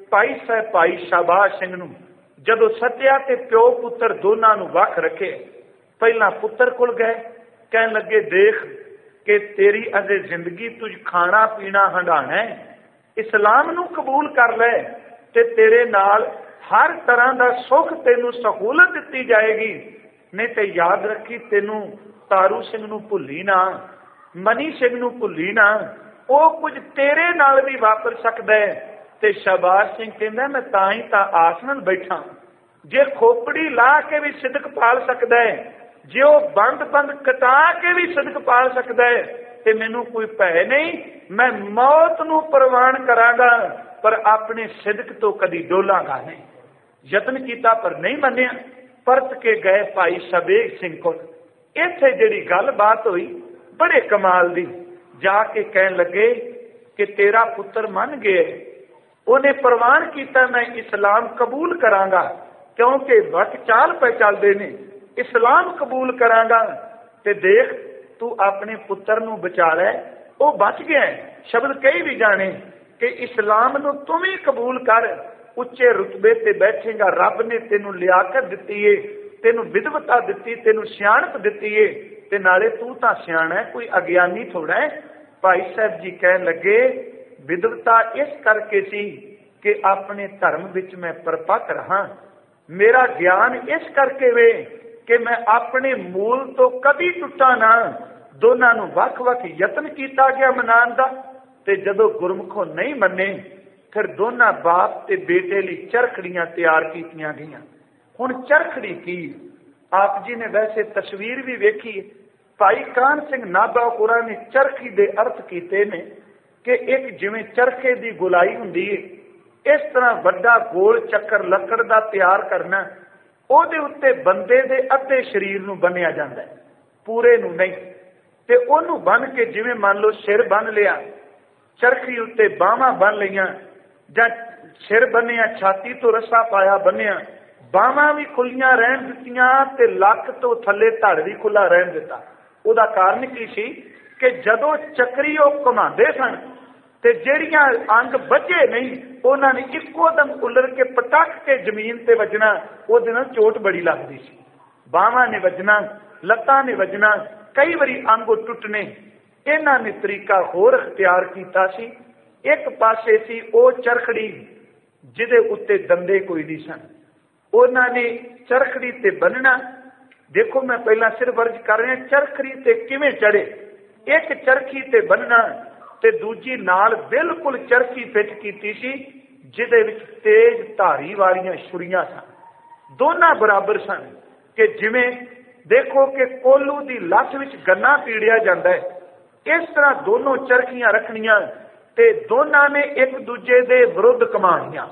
Speaker 1: भाई शाहबाज सिंह नूं जदों सट्टिया ते प्यो पुत्र दोनां नूं वख रखे। पहला पुत्र कोल गए, कहन लगे देख कि तेरी अजे जिंदगी तुझ खाना पीना हंडाना है, इस्लाम नूं कबूल कर ले ते तेरे नाल हर तरह का सुख तेनू सहूलत दिती जाएगी। नहीं तो याद रखी तेनू तारू सिंह नूं भुल्ली ना, मनी सिंह नूं भुल्ली ना, वो कुछ तेरे नाल भी वापर सकदा है। ते शाहबाज सिंह कहंदा मैं तां ही तां आस नाल बैठा, जे खोपड़ी ला के भी सिदक पाल सकदा है, जे वो बंद बंद कटा के भी सिदक पाल सकदा है, ते मैनू कोई भय नहीं, मैं मौत नूं प्रवान करांगा पर अपने सिदक तो कदी डोलांगा नहीं। ਯਤਨ ਕੀਤਾ ਪਰ ਨਹੀਂ ਮੰਨਿਆ। ਪਰਤ ਕੇ ਗਏ ਭਾਈ ਸ਼ਬੇਗ ਸਿੰਘ ਕੋਲ। ਇੱਥੇ ਜਿਹੜੀ ਗੱਲਬਾਤ ਹੋਈ ਬੜੇ ਕਮਾਲ ਦੀ। ਜਾ ਕੇ ਕਹਿਣ ਲੱਗੇ ਕਿ ਤੇਰਾ ਪੁੱਤਰ ਮੰਨ ਗਿਆ, ਉਹਨੇ ਪ੍ਰਵਾਨ ਕੀਤਾ ਮੈਂ ਇਸਲਾਮ ਕਬੂਲ ਕਰਾਂਗਾ, ਕਿਉਂਕਿ ਵਕ ਚਾਲ ਪੈ ਚੱਲਦੇ ਨੇ, ਇਸਲਾਮ ਕਬੂਲ ਕਰਾਂਗਾ। ਤੇ ਦੇਖ ਤੂੰ ਆਪਣੇ ਪੁੱਤਰ ਨੂੰ ਬਚਾ ਲੈ, ਉਹ ਬਚ ਗਿਆ। ਸ਼ਬਦ ਕਈ ਵੀ ਜਾਣੇ ਕਿ ਇਸਲਾਮ ਨੂੰ ਤੂੰ ਵੀ ਕਬੂਲ ਕਰ, ਉੱਚੇ ਰੁਤਬੇ ਤੇ ਬੈਠੇਗਾ। ਰੱਬ ਨੇ ਤੈਨੂੰ ਲਿਆਕਤ ਦਿੱਤੀ ਏ, ਤੈਨੂੰ ਵਿਦਵਤਾ ਦਿੱਤੀ, ਤੈਨੂੰ ਸਿਆਣਪ ਦਿੱਤੀ ਏ, ਤੇ ਨਾਲੇ ਤੂੰ ਤਾਂ ਸਿਆਣਾ ਹੈ, ਕੋਈ ਅਗਿਆਨੀ ਥੋੜਾ ਹੈ। ਭਾਈ ਸਾਹਿਬ ਜੀ ਕਹਿਣ ਲੱਗੇ ਵਿਦਵਤਾ ਇਸ ਕਰਕੇ ਸੀ ਕਿ ਆਪਣੇ ਧਰਮ ਵਿੱਚ ਮੈਂ ਪਰਪੱਕ ਰਹਾ। ਮੇਰਾ ਗਿਆਨ ਇਸ ਕਰਕੇ ਵੇ ਕਿ ਮੈਂ ਆਪਣੇ ਮੂਲ ਤੋਂ ਕਦੀ ਟੁੱਟਾ ਨਾ। ਦੋਨਾਂ ਨੂੰ ਵੱਖ-ਵੱਖ ਯਤਨ ਕੀਤਾ ਗਿਆ ਮਨਾਉਣ ਦਾ, ਤੇ ਜਦੋਂ ਗੁਰਮੁਖੋਂ ਨਹੀਂ ਮੰਨੇ ਫਿਰ ਦੋਨਾਂ ਬਾਪ ਤੇ ਬੇਟੇ ਲਈ ਚਰਖੜੀਆਂ ਤਿਆਰ ਕੀਤੀਆਂ ਗਈਆਂ। ਹੁਣ ਚਰਖੜੀ ਕੀ, ਆਪ ਜੀ ਨੇ ਵੈਸੇ ਤਸਵੀਰ ਵੀ ਵੇਖੀ। ਭਾਈ ਕਾਹਨ ਸਿੰਘ ਨਾਭਾਪੁਰਾ ਨੇ ਚਰਖੀ ਦੇ ਅਰਥ ਕੀਤੇ ਨੇ ਕਿ ਇੱਕ ਜਿਵੇਂ ਚਰਖੇ ਦੀ ਗੁਲਾਈ ਹੁੰਦੀ ਹੈ, ਇਸ ਤਰ੍ਹਾਂ ਵੱਡਾ ਗੋਲ ਚੱਕਰ ਲੱਕੜ ਦਾ ਤਿਆਰ ਕਰਨਾ, ਉਹਦੇ ਉੱਤੇ ਬੰਦੇ ਦੇ ਅੱਧੇ ਸਰੀਰ ਨੂੰ ਬੰਨਿਆ ਜਾਂਦਾ ਹੈ, ਪੂਰੇ ਨੂੰ ਨਹੀਂ। ਤੇ ਉਹਨੂੰ ਬੰਨ ਕੇ ਜਿਵੇਂ ਮੰਨ ਲਓ ਸਿਰ ਬੰਨ ਲਿਆ, ਚਰਖੀ ਉੱਤੇ ਬਾਹਾਂ ਬੰਨ ਲਈਆਂ, ਜਾਂ ਸਿਰ ਬੰਨਿਆ, ਛਾਤੀ ਤੋਂ ਰੱਸਾ ਪਾਇਆ ਬੰਨਿਆ, ਬਾਹਾਂ ਵੀ ਖੁੱਲੀਆਂ ਰਹਿਣ ਦਿੱਤੀਆਂ ਤੇ ਲੱਕ ਤੋਂ ਥੱਲੇ ਧੜ ਵੀ ਖੁੱਲਾ ਰਹਿਣ ਦਿੱਤਾ। ਉਹਦਾ ਕਾਰਨ ਕੀ ਸੀ ਕਿ ਜਦੋਂ ਚੱਕਰੀ ਉਹ ਘੁਮਾਉਂਦੇ ਸਨ ਤੇ ਜਿਹੜੀਆਂ ਅੰਗ ਵੱਜੇ ਨਹੀਂ ਉਹਨਾਂ ਨੇ ਇੱਕੋ ਦਮ ਉਲਰ ਕੇ ਪਟਕ ਕੇ ਜ਼ਮੀਨ ਤੇ ਵੱਜਣਾ, ਉਹਦੇ ਨਾਲ ਚੋਟ ਬੜੀ ਲੱਗਦੀ ਸੀ। ਬਾਹਾਂ ਨੇ ਵੱਜਣਾ, ਲੱਤਾਂ ਨੇ ਵੱਜਣਾ, ਕਈ ਵਾਰੀ ਅੰਗ ਟੁੱਟਣੇ। ਇਹਨਾਂ ਨੇ ਤਰੀਕਾ ਹੋਰ ਅਖਤਿਆਰ ਕੀਤਾ ਸੀ। ਇੱਕ ਪਾਸੇ ਸੀ ਉਹ ਚਰਖੜੀ ਜਿਹਦੇ ਉੱਤੇ ਦੰਦੇ ਕੋਈ ਨਹੀਂ ਸਨ, ਉਹਨਾਂ ਨੇ ਚਰਖੜੀ ਤੇ ਬੰਨਣਾ। ਦੇਖੋ ਮੈਂ ਪਹਿਲਾਂ ਸਿਰਫ ਅਰਜ਼ ਕਰ ਰਿਹਾ ਚਰਖੜੀ ਤੇ ਕਿਵੇਂ ਚੜੇ। ਇੱਕ ਚਰਖੀ ਤੇ ਬੰਨਣਾ ਤੇ ਦੂਜੀ ਨਾਲ ਬਿਲਕੁਲ ਚਰਖੀ ਫਿੱਟ ਕੀਤੀ ਸੀ ਜਿਹਦੇ ਵਿੱਚ ਤੇਜ਼ ਧਾਰੀ ਵਾਲੀਆਂ ਛੁਰੀਆਂ ਸਨ। ਦੋਨਾਂ ਬਰਾਬਰ ਸਨ ਕਿ ਜਿਵੇਂ ਦੇਖੋ ਕਿ ਕੋਲੂ ਦੀ ਲੱਠ ਵਿੱਚ ਗੰਨਾ ਪੀੜਿਆ ਜਾਂਦਾ ਹੈ, ਇਸ ਤਰ੍ਹਾਂ ਦੋਨੋਂ ਚਰਖੀਆਂ ਰੱਖਣੀਆਂ ਤੇ ਦੋਨਾਂ ਨੇ ਇੱਕ ਦੂਜੇ ਦੇ ਵਿਰੁੱਧ ਕਮਾਣੀਆਂ।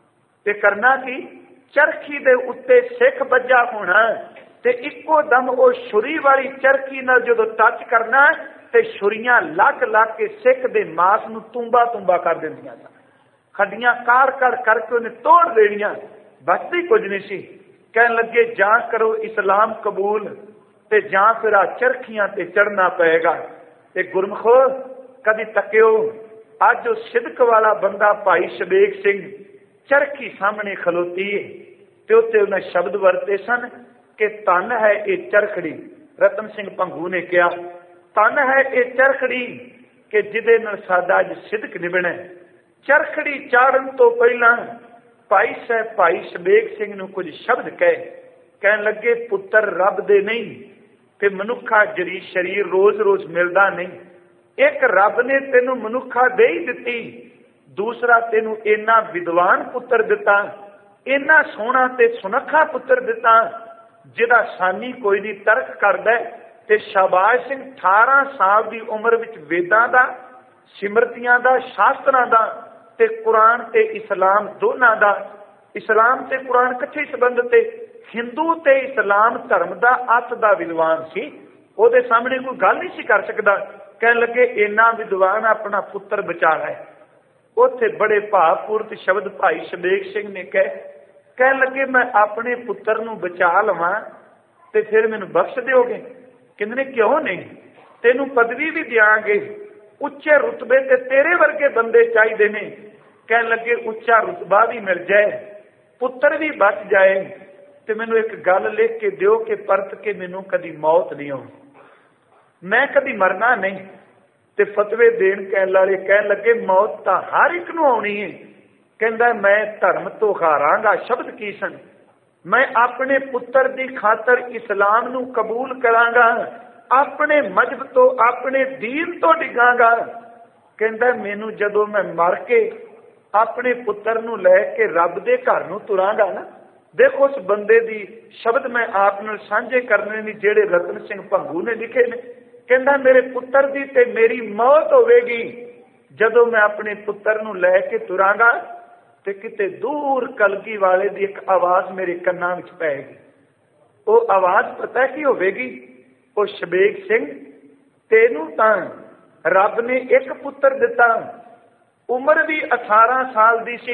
Speaker 1: ਤੇ ਕਰਨਾ ਕੀ, ਚਰਖੀ ਦੇ ਉੱਤੇ ਸਿੱਖ ਵੱਜਾ ਹੋਣਾ ਤੇ ਇੱਕੋ ਦਮ ਉਹ ਛੁਰੀ ਵਾਲੀ ਚਰਖੀ ਨਾਲ ਜਦੋਂ ਟੱਚ ਕਰਨਾ ਤੇ ਛੁਰੀਆਂ ਲੱਗ ਲੱਗ ਕੇ ਸਿੱਖ ਦੇ ਮਾਸ ਨੂੰ ਤੁੰਬਾ ਤੁੰਬਾ ਕਰ ਦਿੰਦੀਆਂ ਸਨ। ਖੱਡੀਆਂ ਕਾਰ ਕਰਕੇ ਉਹਨੇ ਤੋੜ ਦੇਣੀਆਂ, ਬਚਦੀ ਕੁਝ ਨਹੀਂ ਸੀ। ਕਹਿਣ ਲੱਗੇ ਜਾਂ ਕਰੋ ਇਸਲਾਮ ਕਬੂਲ ਤੇ ਜਾਂ ਫਿਰ ਆ ਚਰਖੀਆਂ ਤੇ ਚੜਨਾ ਪਏਗਾ। ਤੇ ਗੁਰਮਖੋ ਕਦੀ ਤੱਕਿਓ, ਅੱਜ ਉਹ ਸਿਦਕ ਵਾਲਾ ਬੰਦਾ ਭਾਈ ਸ਼ਬੇਗ ਸਿੰਘ ਚਰਖੀ ਸਾਹਮਣੇ ਖਲੋਤੀ ਹੈ ਤੇ ਉੱਤੇ ਉਹਨਾਂ ਸ਼ਬਦ ਵਰਤੇ ਸਨ ਕਿ ਧਨ ਹੈ ਇਹ ਚਰਖੜੀ। ਰਤਨ ਸਿੰਘ ਭੰਗੂ ਨੇ ਕਿਹਾ ਧਨ ਹੈ ਇਹ ਚਰਖੜੀ ਕਿ ਜਿਹਦੇ ਨਾਲ ਸਾਡਾ ਅੱਜ ਸਿਦਕ ਨਿਭਣਾ। ਚਰਖੜੀ ਚਾੜਨ ਤੋਂ ਪਹਿਲਾਂ ਭਾਈ ਸਾਹਿਬ ਭਾਈ ਸ਼ਬੇਗ ਸਿੰਘ ਨੂੰ ਕੁਝ ਸ਼ਬਦ ਕਹਿਣ ਲੱਗੇ ਪੁੱਤਰ ਰੱਬ ਦੇ ਨਹੀਂ ਤੇ ਮਨੁੱਖਾ ਜਿਹੜੀ ਸਰੀਰ ਰੋਜ਼-ਰੋਜ਼ ਮਿਲਦਾ ਨਹੀਂ। ਇੱਕ ਰੱਬ ਨੇ ਤੈਨੂੰ ਮਨੁੱਖਾ ਦੇ ਹੀ ਦਿੱਤੀ, ਦੂਸਰਾ ਤੈਨੂੰ ਇੰਨਾ ਵਿਦਵਾਨ ਪੁੱਤਰ ਦਿੱਤਾ, ਇੰਨਾ ਸੋਹਣਾ ਤੇ ਸੁਨੱਖਾ ਪੁੱਤਰ ਦਿੱਤਾ ਜਿਹਦਾ ਸਾਨੀ ਕੋਈ ਨਹੀਂ ਤਰਕ ਕਰਦਾ। ਤੇ ਸ਼ਾਬਾਸ਼ ਸਿੰਘ 18 ਸਾਲ ਦੀ ਉਮਰ ਵਿੱਚ ਵੇਦਾਂ ਦਾ, ਸਿਮਰਤੀਆਂ ਦਾ, ਸ਼ਾਸਤਰਾਂ ਦਾ ਤੇ ਕੁਰਾਨ ਤੇ ਇਸਲਾਮ ਦੋਨਾਂ ਦਾ, ਇਸਲਾਮ ਤੇ ਕੁਰਾਨ ਇਕੱਠੇ ਸੰਬੰਧ ਤੇ ਹਿੰਦੂ ਤੇ ਇਸਲਾਮ ਧਰਮ ਦਾ ਅੱਤ ਦਾ ਵਿਦਵਾਨ ਸੀ। ਉਹਦੇ ਸਾਹਮਣੇ ਕੋਈ ਗੱਲ ਨਹੀਂ ਸੀ ਕਰ ਸਕਦਾ। ਕਹਿਣ ਲੱਗੇ ਇੰਨਾ ਵਿਦਵਾਨ ਆਪਣਾ ਪੁੱਤਰ ਬਚਾ ਲੈ। ਉੱਥੇ ਬੜੇ ਭਾਵਪੂਰਤ ਸ਼ਬਦ ਭਾਈ ਸ਼ਬੇਗ ਸਿੰਘ ਨੇ ਕਹਿਣ ਲੱਗੇ ਮੈਂ ਆਪਣੇ ਪੁੱਤਰ ਨੂੰ ਬਚਾ ਲਵਾਂ ਤੇ ਫਿਰ ਮੈਨੂੰ ਬਖਸ਼ ਦਿਓਗੇ? ਕਹਿੰਦੇ ਨੇ ਕਿਉਂ ਨਹੀਂ, ਤੈਨੂੰ ਪਦਵੀ ਵੀ ਦਿਆਂਗੇ, ਉੱਚੇ ਰੁਤਬੇ ਤੇ ਤੇਰੇ ਵਰਗੇ ਬੰਦੇ ਚਾਹੀਦੇ ਨੇ। ਕਹਿਣ ਲੱਗੇ ਉੱਚਾ ਰੁਤਬਾ ਵੀ ਮਿਲ ਜਾਏ, ਪੁੱਤਰ ਵੀ ਬਚ ਜਾਏ ਤੇ ਮੈਨੂੰ ਇੱਕ ਗੱਲ ਲਿਖ ਕੇ ਦਿਓ ਕਿ ਪਰਤ ਕੇ ਮੈਨੂੰ ਕਦੀ ਮੌਤ ਨਹੀਂ ਆਉਣੀ, ਮੈਂ ਕਦੀ ਮਰਨਾ ਨਹੀਂ। ਤੇ ਫਤਵੇ ਦੇਣ ਕਹਿਣ ਲੱਗੇ ਮੌਤ ਤਾਂ ਹਰ ਇੱਕ ਨੂੰ ਆਉਣੀ ਹੈ। ਕਹਿੰਦਾ ਮੈਂ ਧਰਮ ਤੋਂ ਹਾਰਾਂਗਾ। ਸ਼ਬਦ ਕੀ ਸਨ? ਮੈਂ ਆਪਣੇ ਪੁੱਤਰ ਦੀ ਖਾਤਰ ਇਸਲਾਮ ਨੂੰ ਕਬੂਲ ਕਰਾਂਗਾ, ਆਪਣੇ ਮਜ਼ਹਬ ਤੋਂ ਆਪਣੇ ਦੀਨ ਤੋਂ ਡਿੱਗਾਂਗਾ। ਕਹਿੰਦਾ ਮੈਨੂੰ ਜਦੋਂ ਮੈਂ ਮਰ ਕੇ ਆਪਣੇ ਪੁੱਤਰ ਨੂੰ ਲੈ ਕੇ ਰੱਬ ਦੇ ਘਰ ਨੂੰ ਤੁਰਾਂਗਾ ਨਾ, ਦੇਖੋ ਉਸ ਬੰਦੇ ਦੀ ਸ਼ਬਦ ਮੈਂ ਆਪ ਨਾਲ ਸਾਂਝੇ ਕਰਨੇ ਨੇ ਜਿਹੜੇ ਰਤਨ ਸਿੰਘ ਭੰਗੂ ਨੇ ਲਿਖੇ ਨੇ। ਕਹਿੰਦਾ ਮੇਰੇ ਪੁੱਤਰ ਦੀ ਤੇ ਮੇਰੀ ਮੌਤ ਹੋਵੇਗੀ ਜਦੋਂ ਮੈਂ ਆਪਣੇ ਪੁੱਤਰ ਨੂੰ ਲੈ ਕੇ ਤੁਰਾਂਗਾ ਤੇ ਕਿਤੇ ਦੂਰ ਕਲਗੀ ਵਾਲੇ ਦੀ ਇੱਕ ਆਵਾਜ਼ ਮੇਰੇ ਕੰਨਾਂ ਵਿੱਚ ਪਏਗੀ। ਉਹ ਆਵਾਜ਼ ਪਤਾ ਕੀ ਹੋਵੇਗੀ? ਉਹ ਸ਼ਬੇਗ ਸਿੰਘ, ਤੈਨੂੰ ਤਾਂ ਰੱਬ ਨੇ ਇੱਕ ਪੁੱਤਰ ਦਿੱਤਾ, ਉਮਰ ਵੀ 18 ਸਾਲ ਦੀ ਸੀ,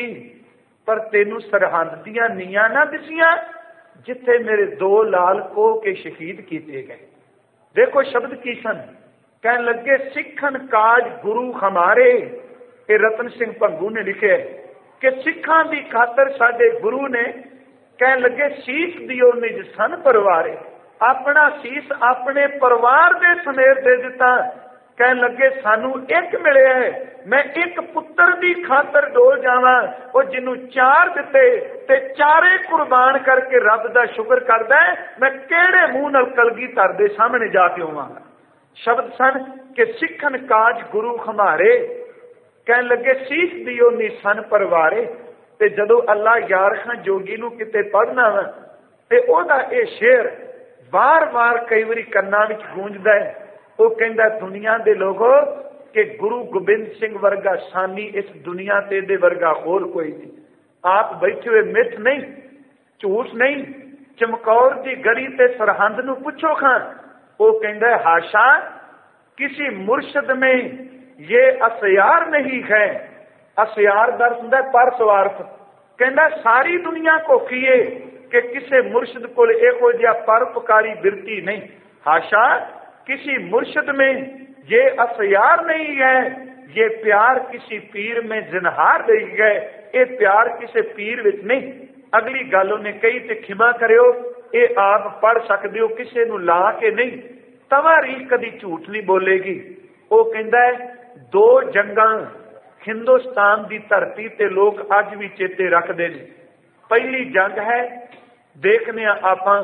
Speaker 1: ਪਰ ਤੈਨੂੰ ਸਰਹੰਦ ਦੀਆਂ ਨੀਆਂ ਨਾ ਦਿਸੀਆਂ ਜਿੱਥੇ ਮੇਰੇ 2 ਲਾਲ ਕੋਹ ਕੇ ਸ਼ਹੀਦ ਕੀਤੇ ਗਏ। ਦੇਖੋ ਸ਼ਬਦ ਕੀ ਸਨ। ਕਹਿਣ ਲੱਗੇ ਸਿੱਖਨ ਕਾਜ ਗੁਰੂ ਹਮਾਰੇ। ਇਹ ਰਤਨ ਸਿੰਘ ਭੰਗੂ ਨੇ ਲਿਖਿਆ ਕਿ ਸਿੱਖਾਂ ਦੀ ਖਾਤਰ ਸਾਡੇ ਗੁਰੂ ਨੇ, ਕਹਿਣ ਲੱਗੇ ਸੀਸ ਦਿਓ ਨਿਜ ਸਨ ਪਰਿਵਾਰੇ। ਆਪਣਾ ਸੀਸ ਆਪਣੇ ਪਰਿਵਾਰ ਦੇ ਸਮੇਤ ਦੇ ਦਿੱਤਾ। ਕਹਿਣ ਲੱਗੇ ਸਾਨੂੰ ਇੱਕ ਮਿਲਿਆ ਹੈ, ਮੈਂ ਇੱਕ ਪੁੱਤਰ ਦੀ ਖਾਤਰ ਡੋਲ ਜਾਵਾਂ। ਉਹ ਜਿਹਨੂੰ 4 ਦਿੱਤੇ ਤੇ 4 ਕੁਰਬਾਨ ਕਰਕੇ ਰੱਬ ਦਾ ਸ਼ੁਕਰ ਕਰਦਾ ਹੈ, ਮੈਂ ਕਿਹੜੇ ਮੂੰਹ ਨਾਲ ਕਲਗੀਧਰ ਦੇ ਸਾਹਮਣੇ ਜਾ ਕੇ ਆਵਾਂਗਾ। ਸ਼ਬਦ ਸਨ ਕਿ ਸਿੱਖਨ ਕਾਜ ਗੁਰੂ ਹਮਾਰੇ। ਕਹਿਣ ਲੱਗੇ ਸੀਸ ਦਿਓ ਨੀ ਸਨ ਪਰਿਵਾਰੇ। ਤੇ ਜਦੋਂ ਅੱਲਾ ਯਾਰ ਖਾਂ ਜੋਗੀ ਨੂੰ ਕਿਤੇ ਪੜ੍ਹਨਾ ਵਾ ਤੇ ਉਹਦਾ ਇਹ ਸ਼ੇਰ ਵਾਰ-ਵਾਰ ਕਈ ਵਾਰੀ ਕੰਨਾਂ ਵਿੱਚ ਗੂੰਜਦਾ ਹੈ। ਉਹ ਕਹਿੰਦਾ ਦੁਨੀਆ ਦੇ ਲੋਗੋ ਕਿ ਗੁਰੂ ਗੋਬਿੰਦ ਸਿੰਘ ਵਰਗਾ ਸਾਨੀ ਇਸ ਦੁਨੀਆ ਤੇ ਦੇ ਵਰਗਾ ਹੋਰ ਕੋਈ ਨਹੀਂ। ਆਪ ਬੈਠੇ ਹੋਏ ਮਿੱਠ ਨਹੀਂ, ਝੂਠ ਨਹੀਂ। ਚਮਕੌਰ ਦੀ ਗੜੀ ਤੇ ਸਰਹੰਦ ਨੂੰ ਪੁੱਛੋ ਖਾਂ, ਉਹ ਕਹਿੰਦਾ ਹਾਸ਼ਾ किसी मुर्शद में ये असयार नहीं है। असयार दर्द ਹੁੰਦਾ ਪਰ ਸਵਾਰਥ। ਕਹਿੰਦਾ ਸਾਰੀ ਦੁਨੀਆ ਘੋਖੀ ਏ कि किसी मुर्शद को ਇਹੋ ਜਿਹਾ ਪਰਉਪਕਾਰੀ ਬਿਰਤੀ नहीं। हाशा किसी मुर्शद में ये असयार नहीं है, ये प्यार किसी पीर में जिनहार नहीं है। ये प्यार किसी पीर विच नहीं। अगली गल ਉਹਨੇ ਕਹੀ ਤੇ ਖਿਮਾ ਕਰਿਓ, ਇਹ ਆਪ ਪੜ ਸਕਦੇ ਹੋ, ਕਿਸੇ ਨੂੰ ਲਾ ਕੇ ਨਹੀਂ। ਤਵਾਰੀਖ ਕਦੀ ਝੂਠ ਨਹੀਂ ਬੋਲੇਗੀ। ਉਹ ਕਹਿੰਦਾ ਹੈ 2 ਜੰਗਾਂ ਹਿੰਦੁਸਤਾਨ ਦੀ ਧਰਤੀ ਤੇ ਲੋਕ ਅੱਜ ਵੀ ਚੇਤੇ ਰੱਖਦੇ ਨੇ। ਪਹਿਲੀ ਜੰਗ ਹੈ, ਦੇਖਦੇ ਹਾਂ ਆਪਾਂ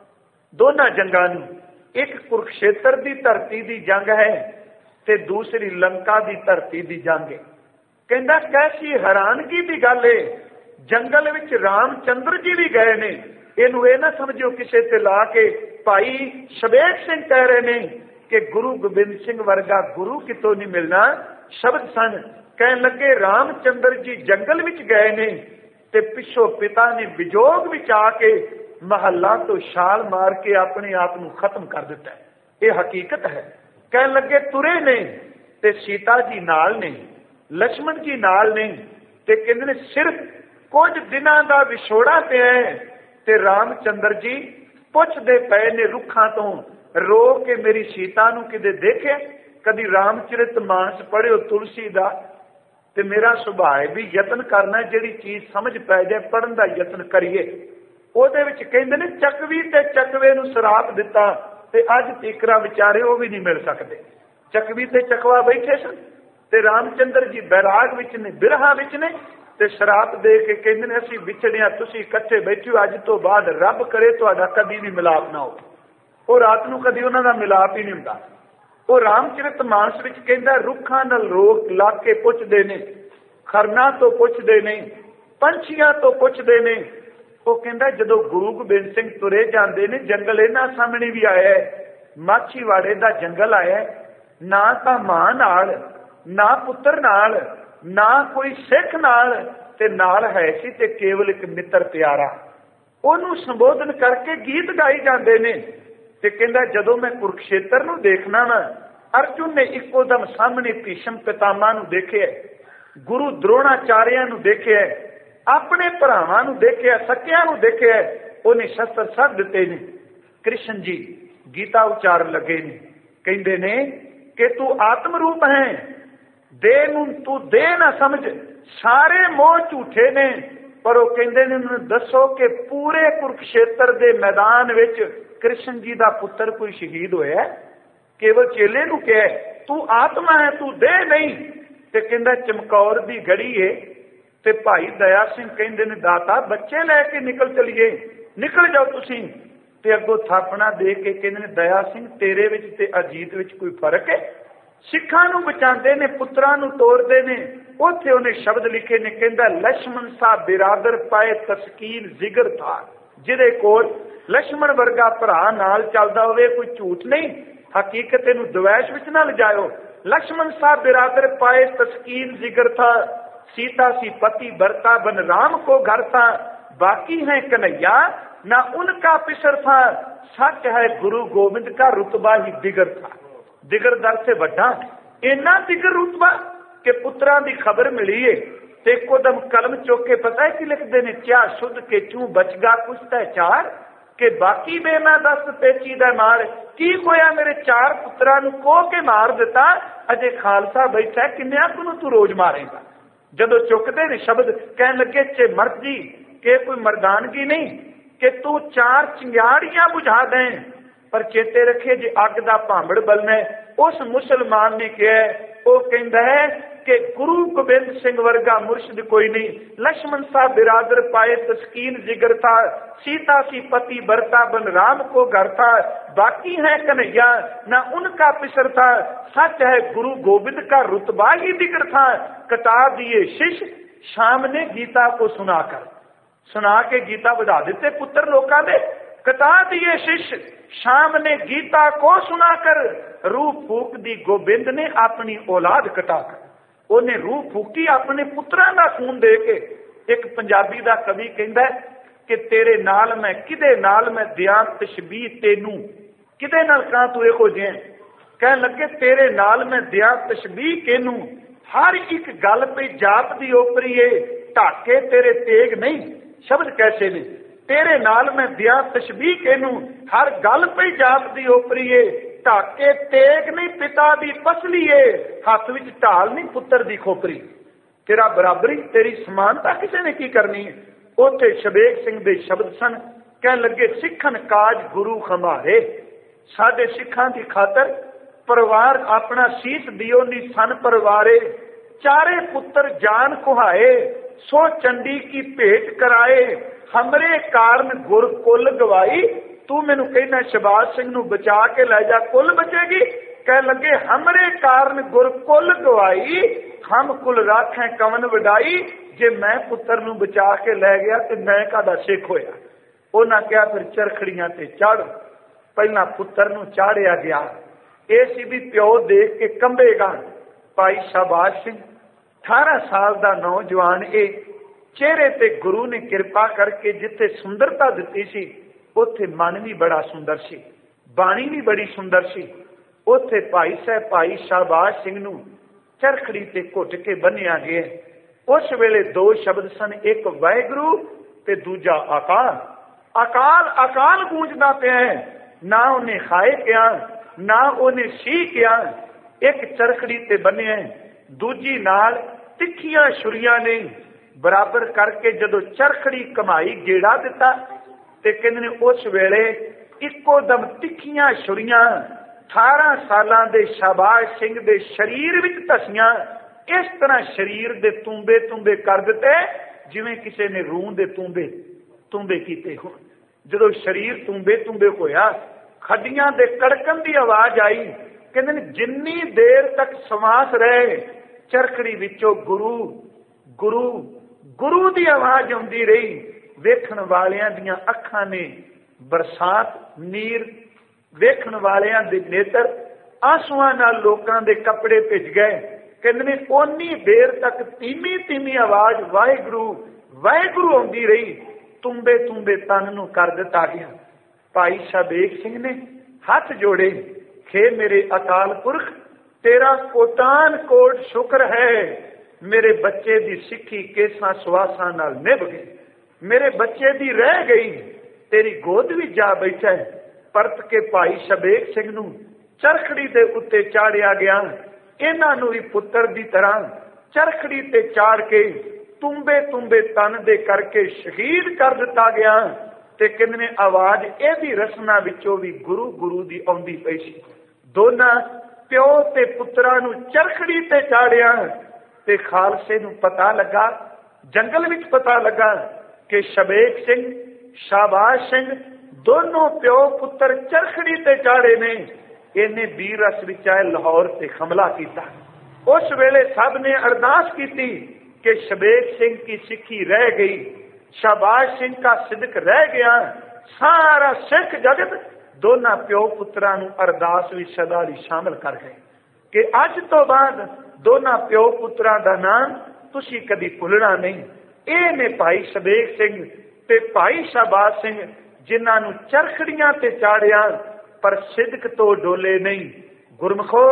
Speaker 1: ਦੋਨਾਂ ਜੰਗਾਂ ਨੂੰ। ਇੱਕ ਕੁਰਕਸ਼ੇਤਰ ਦੀ ਧਰਤੀ ਦੀ ਜੰਗ ਹੈ ਤੇ ਦੂਸਰੀ ਲੰਕਾ ਦੀ ਧਰਤੀ ਦੀ ਜੰਗ ਹੈ। ਕਹਿੰਦਾ ਕੈਸੀ ਹੈਰਾਨਗੀ ਦੀ ਗੱਲ ਏ, ਜੰਗਲ ਵਿੱਚ ਰਾਮ ਚੰਦਰ ਜੀ ਵੀ ਗਏ ਨੇ। ਇਹਨੂੰ ਇਹ ਨਾ ਸਮਝੋ ਕਿਸੇ ਤੇ ਲਾ ਕੇ। ਭਾਈ ਸ਼ਬੇਗ ਸਿੰਘ ਕਹਿ ਰਹੇ ਨੇ ਕਿ ਗੁਰੂ ਗੋਬਿੰਦ ਸਿੰਘ ਵਰਗਾ ਗੁਰੂ ਕਿਤੋਂ ਨਹੀਂ ਮਿਲਣਾ। ਸ਼ਬਦ ਸਨ। ਕਹਿਣ ਲੱਗੇ ਰਾਮ ਚੰਦਰ ਜੀ ਜੰਗਲ ਵਿੱਚ ਗਏ ਨੇ ਤੇ ਪਿੱਛੋਂ ਪਿਤਾ ਨੇ ਵਿਜੋਗ ਵਿੱਚ ਆ ਕੇ ਮਹੱਲਾ ਤੋਂ ਛਾਲ ਮਾਰ ਕੇ ਆਪਣੇ ਆਪ ਨੂੰ ਖਤਮ ਕਰ ਦਿੱਤਾ। ਇਹ ਹਕੀਕਤ ਹੈ। ਕਹਿਣ ਲੱਗੇ ਤੁਰੇ ਨੇ ਤੇ ਸੀਤਾ ਜੀ ਨਾਲ ਨੇ, ਲక్ష్మణ ਜੀ ਨਾਲ ਨੇ, ਤੇ ਕਹਿੰਦੇ ਨੇ ਸਿਰਫ ਕੁਝ ਦਿਨਾਂ ਦਾ ਵਿਛੋੜਾ ਪਿਆ ਤੇ ਰਾਮ ਚੰਦਰ ਜੀ ਪੁੱਛਦੇ ਪਏ ਨੇ ਰੁੱਖਾਂ ਤੋਂ ਰੋ ਕੇ ਮੇਰੀ ਸੀਤਾ ਨੂੰ ਕਿਤੇ ਦੇਖਿਆ? ਕਦੀ ਰਾਮਚਰਿਤ ਮਾਨਸ ਪੜ੍ਹਿਓ ਤੁਲਸੀ ਦਾ? ਤੇ ਮੇਰਾ ਸੁਭਾਅ ਵੀ ਯਤਨ ਕਰਨਾ, ਜਿਹੜੀ ਚੀਜ਼ ਸਮਝ ਪੈ ਜਾਏ ਪੜ੍ਹਨ ਦਾ ਯਤਨ ਕਰੀਏ। ਉਹਦੇ ਵਿੱਚ ਕਹਿੰਦੇ ਨੇ ਚੱਕਵੀ ਤੇ ਚੱਕਵੇ ਨੂੰ ਸਰਾਪ ਦਿੱਤਾ ਤੇ ਅੱਜ ਤੀਕਰਾ ਵਿਚਾਰੇ ਉਹ ਵੀ ਨਹੀਂ ਮਿਲ ਸਕਦੇ। ਚੱਕਵੀ ਤੇ ਚੱਕਵਾ ਬੈਠੇ ਸਨ ਤੇ ਰਾਮਚੰਦਰ ਜੀ ਬੈਰਾਗ ਵਿੱਚ ਨੇ, ਬਿਰਹਾ ਵਿੱਚ ਨੇ, ਤੇ ਸ਼ਰਾਪ ਦੇ ਕੇ ਕਹਿੰਦੇ ਨੇ ਅਸੀਂ ਵਿਛੜਿਆ, ਤੁਸੀਂ ਇਕੱਠੇ ਬੈਠੋ, ਅੱਜ ਤੋਂ ਬਾਅਦ ਰੱਬ ਕਰੇ ਤੁਹਾਡਾ ਕਦੀ ਵੀ ਮਿਲਾਪ ਨਾ ਹੋ। ਉਹ ਰਾਤ ਨੂੰ ਕਦੀ ਉਹਨਾਂ ਦਾ ਮਿਲਾਪ ਹੀ ਨਹੀਂ ਹੁੰਦਾ। ਉਹ ਰਾਮਚਰਿਤ ਮਾਨਸ ਵਿੱਚ ਕਹਿੰਦਾ ਰੁੱਖਾਂ ਨਾਲ ਰੋਕ ਲਾ ਕੇ ਪੁੱਛਦੇ ਨੇ, ਖਰਨਾ ਤੋਂ ਪੁੱਛਦੇ ਨੇ, ਪੰਛੀਆਂ ਤੋਂ ਪੁੱਛਦੇ ਨੇ। ਉਹ ਕਹਿੰਦਾ ਜਦੋਂ ਗੁਰੂ ਗੋਬਿੰਦ ਸਿੰਘ ਤੁਰੇ ਜਾਂਦੇ ਨੇ ਜੰਗਲ ਇਹਨਾਂ ਸਾਹਮਣੇ ਵੀ ਆਇਆ, ਮਾਛੀਵਾੜੇ ਦਾ ਜੰਗਲ ਆਇਆ, ਨਾ ਤਾਂ ਮਾਂ ਨਾਲ, ਨਾ ਪੁੱਤਰ ਨਾਲ, ਨਾ ਕੋਈ ਸਿੱਖ ਨਾਲ, ਤੇ ਨਾਲ ਹੈ ਸੀ ਤੇ ਕੇਵਲ ਇੱਕ ਮਿੱਤਰ ਪਿਆਰਾ। ਉਹਨੂੰ ਸੰਬੋਧਨ ਕਰਕੇ ਗੀਤ ਗਾਈ ਜਾਂਦੇ ਨੇ। ਤੇ ਕਹਿੰਦਾ ਜਦੋਂ ਮੈਂ ਕੁਰਕਸ਼ੇਤਰ ਨੂੰ ਦੇਖਣਾ ਵਾ, ਅਰਜੁਨ ਨੇ ਇੱਕੋ ਦਮ ਸਾਹਮਣੇ ਭੀਸ਼ਮ ਪਿਤਾਮਾ ਨੂੰ ਦੇਖਿਆ, ਗੁਰੂ ਦਰੋਣਾਚਾਰਿਆ ਨੂੰ ਦੇਖਿਆ, ਆਪਣੇ ਭਰਾਵਾਂ ਨੂੰ ਦੇਖਿਆ, ਸਕਿਆਂ ਨੂੰ ਦੇਖਿਆ। ਉਹਨੇ ਸ਼ਸਤਰ ਸਭ ਦਿੱਤੇ ਨੇ। ਕ੍ਰਿਸ਼ਨ ਜੀ ਗੀਤਾ ਉਚਾਰਨ ਲੱਗੇ ਨੇ, ਕਹਿੰਦੇ ਨੇ ਕਿ ਤੂੰ ਆਤਮ ਰੂਪ ਹੈ, ਦੇਹ ਨੂੰ ਤੂੰ ਦੇਹ ਨਾ ਸਮਝ, ਸਾਰੇ ਮੋਹ ਝੂਠੇ ਨੇ। ਪਰ ਉਹ ਕਹਿੰਦੇ ਨੇ ਉਹਨੂੰ ਦੱਸੋ ਕਿ ਪੂਰੇ ਕੁਰਕਸ਼ੇਤਰ ਦੇ ਮੈਦਾਨ ਵਿੱਚ ਕ੍ਰਿਸ਼ਨ ਜੀ ਦਾ ਪੁੱਤਰ ਕੋਈ ਸ਼ਹੀਦ ਹੋਇਆ? ਕੇਵਲ ਚੇਲੇ ਨੂੰ ਕਿਹਾ ਤੂੰ ਆਤਮਾ ਹੈ, ਤੂੰ ਦੇਹ ਨਹੀਂ। ਤੇ ਕਹਿੰਦਾ ਚਮਕੌਰ ਦੀ ਗੜੀ ਏ। ਤੇ ਭਾਈ ਦਇਆ ਸਿੰਘ ਕਹਿੰਦੇ ਨੇ ਦਾਤਾ ਬੱਚੇ ਲੈ ਕੇ ਨਿਕਲ ਚਲੀਏ, ਨਿਕਲ ਜਾਓ ਤੁਸੀਂ। ਤੇ ਅੱਗੋਂ ਥਾਪਣਾ ਦੇ ਕੇ ਕਹਿੰਦੇ ਨੇ ਦਇਆ ਸਿੰਘ ਤੇਰੇ ਵਿੱਚ ਤੇ ਅਜੀਤ ਵਿੱਚ ਕੋਈ ਫਰਕ ਹੈ? ਸਿੱਖਾਂ ਨੂੰ ਬਚਾਉਂਦੇ ਨੇ, ਪੁੱਤਰਾਂ ਨੂੰ ਤੋੜਦੇ ਨੇ। ਉੱਥੇ ਉਹਨੇ ਸ਼ਬਦ ਲਿਖੇ ਨੇ, ਕਹਿੰਦਾ ਲక్ష్మణ ਸਾਹਿਬ ਬਿਰਾਦਰ ਪਾਏ ਤਸਕੀਨ ਜ਼ਿਗਰ ਥਾ। ਜਿਹਦੇ ਕੋਲ ਲక్ష్మణ ਵਰਗਾ ਭਰਾ ਨਾਲ ਚੱਲਦਾ ਹੋਵੇ, ਕੋਈ ਝੂਠ ਨਹੀਂ, ਹਕੀਕਤ ਇਹਨੂੰ ਦਵੈਸ਼ ਵਿੱਚ ਨਾ ਲਿਜਾਇਓ। ਲక్ష్మణ ਸਾਹਿਬ ਬਿਰਾਦਰ ਪਾਏ ਤਸਕੀਨ ਜ਼ਿਗਰ ਥਾ, सीता सी पति बरता बन राम को घर था, बाकी है कन्हैया ना उनका पिसर था। सच है गुरु गोविंद का रुतबा ही दिगर था। दिगर दर से बड़ा इन्ना दिगर रुतबा कि पुत्रा की खबर मिली है ते कोदम कलम चुक के पता है कि लिखते ने, क्या शुद्ध के चू बचगा कुछ तय चार के बाकी बे मैं दस पेची दा मार। की होया मेरे चार पुत्रा नू कोह के मार दिता, अजे खालसा बैठा किन्या को तू रोज मारेगा। जदों चुकते ने शब्द कह लगे चे मर्जी के कोई मर्दानगी नहीं कि तू चार चिंगाड़ियां बुझा दें, पर चेते रखे जे अग दा भांबड़ बलना। उस मुसलमान ने कहा, वो कहता है कि गुरु गोबिंद सिंह वर्गा मुर्शिद कोई नहीं। लक्ष्मण साहब बिरादर पाए तस्कीन जिगर था, सीता सी पति बरता बन राम को घर था, बाकी है कन्हैया ना उनका पिसर था। सच है गुरु गोविंद का रुतबा ही दिगर था। कटा दिए शिष्य शाम ने गीता को सुना के गीता बढ़ा देते पुत्र लोका दे। कटा दिए शिष्य शाम ने गीता को सुनाकर, रूह फूक दी गोबिंद ने अपनी औलाद कटाकर। उन्हें रूह फूकी अपने पुत्रां दा खून दे के। एक पंजाबी दा कवि कहंदा है कि तेरे नाल मैं किदे नाल मैं दियां तशबीह तेनू, किदे नाल कहां तू इहो जिहे। कह लगे तेरे नाल मैं दियां तशबीह केनू, हर एक गल पे जाप दी ओपरी है, ढाके तेरे तेग नहीं। शब्द कैसे ने, तेरे नाल मैं दियां तशबीह केनू, हर गल पे जाप दी ओपरी है, ढाके तेग नहीं पिता दी पसली है, हाथ विच ढाल नहीं पुत्र दी खोपरी। तेरा बराबरी तेरी समानता किसी ने की करनी है। उथे शबेग सिंह दे शब्द सन, कह लगे सिखन काज गुरु खमारे। साडे सिखां दी खातर परिवार अपना शीश दियो नी सन परवारे। चारे पुत्र जान कुहाए, सो चंडी की भेंट कराए, हमरे कारण गुर कुल गवाई। तू मैनू कहना शबाज सिंह नू बचा के लै जा, कुल बचेगी। कह लगे हमरे कारण गुर कुल गवाई, हम कुल राखें कवन वडाई। जे मैं पुत्र नू बचा के लै गया तो मैं कादा सिख होया। उन्हां कहा फिर चरखड़ियां ते चढ़। पहला पुत्र नू चाढ़िया गया, ये सी भी प्यो देख के कंबेगा। भाई शाबाज सिंह 18 साल का नौजवान, ए चेहरे ते गुरु ने कृपा करके जिथे सुंदरता दिती सी, उथे मन भी बड़ा सुंदर सी, बाणी भी बड़ी सुंदर सी। उथे भाई साहब भाई शाबाज सिंह नू चरखड़ी ते घुट के बन्निया गया। उस वेले दो शब्द सन, एक वाहिगुरु ते दूजा अकाल। अकाल अकाल गूंजदा पिया है, ना उन्हें खाए क्या ना उन्हें सी क्या। एक चरखड़ी ते बन्निया, दूजी नाल तिखियां छुरियां ने बराबर करके जदों चरखड़ी कमाई गेड़ा दिता ते कहंदे ने उस वेले इक्को दम तिखियां छुरियां 18 सालां दे शाबाज सिंह दे शरीर विच धसियां। इस तरह शरीर दे तूंबे तूंबे कर दिते जिवें किसी ने रूह दे तूंबे तूंबे कीते हो। जदों शरीर तूंबे तूंबे होया, खड्डियां दे कड़कन दी आवाज आई। कहंदे ने जिन्नी देर तक सवास रहे, चरखड़ी विचों गुरु गुरु गुरु दी आवाज आउंदी रही। वेखण वालियां दियां अखां ने बरसात नीर, वेखण वालियां दे नेत्र आंसुआं नाल लोकां दे कपड़े भिज गए। कहंदे ने ओनी देर तक धीमी धीमी आवाज वाहिगुरु वाहिगुरु आउंदी रही। तुंबे तुंबे तन नूं कर दिता गया। भाई शबेग सिंह ने हाथ जोड़े, खे मेरे अकाल पुरख तेरा कोटान कोट शुक्र है, मेरे बच्चे दी सिक्खी केसां सुआसां नाल निभ गई, मेरे बच्चे दी रह गई, तेरी गोद भी जा बैठा है। परत के भाई शबेग सिंह नूं चरखड़ी दे उत्ते चाढ़िया गया। इन्हां नूं भी पुत्र दी तरह चरखड़ी ते चाड़ के तुंबे तुंबे तन दे करके शहीद कर दिता गया। ते कहंदे ने आवाज एदी रसना विचों भी गुरु गुरु दी आउंदी पई सी। दोनां प्यो ते पुत्रा नूं चरखड़ी ते चाड़िया ते खालसे नूं पता लगा, जंगल विच पता लगा कि शबेग सिंह शाबाज सिंह दोनों प्यो पुत्र चरखड़ी ते चाड़े ने। इन्हें वीर रस विच आए लाहौर ते हमला किया। उस वेले सब ने अरदास की कि शबेग सिंह की सिक्खी रह गई, शाबाज सिंह का सिदक रह गया। सारा सिख जगत दोनों प्यो पुत्रा नूं अरदास विच सदा लई शामिल कर गए कि अज तो बाद दोनों प्यो पुत्रा दा नाम ਤੁਸੀਂ ਕਦੀ ਭੁੱਲਣਾ ਨਹੀਂ। ਇਹ ਨੇ ਭਾਈ ਸ਼ਬੇਗ ਸਿੰਘ ਤੇ ਭਾਈ ਸ਼ਾਹਬਾਜ਼ ਸਿੰਘ, ਜਿਨ੍ਹਾਂ ਨੂੰ ਚਰਖੜੀਆਂ ਤੇ ਚਾੜਿਆ ਪਰ ਸਿਦਕ ਤੋਂ ਡੋਲੇ ਨਹੀਂ। ਗੁਰਮਖੋ,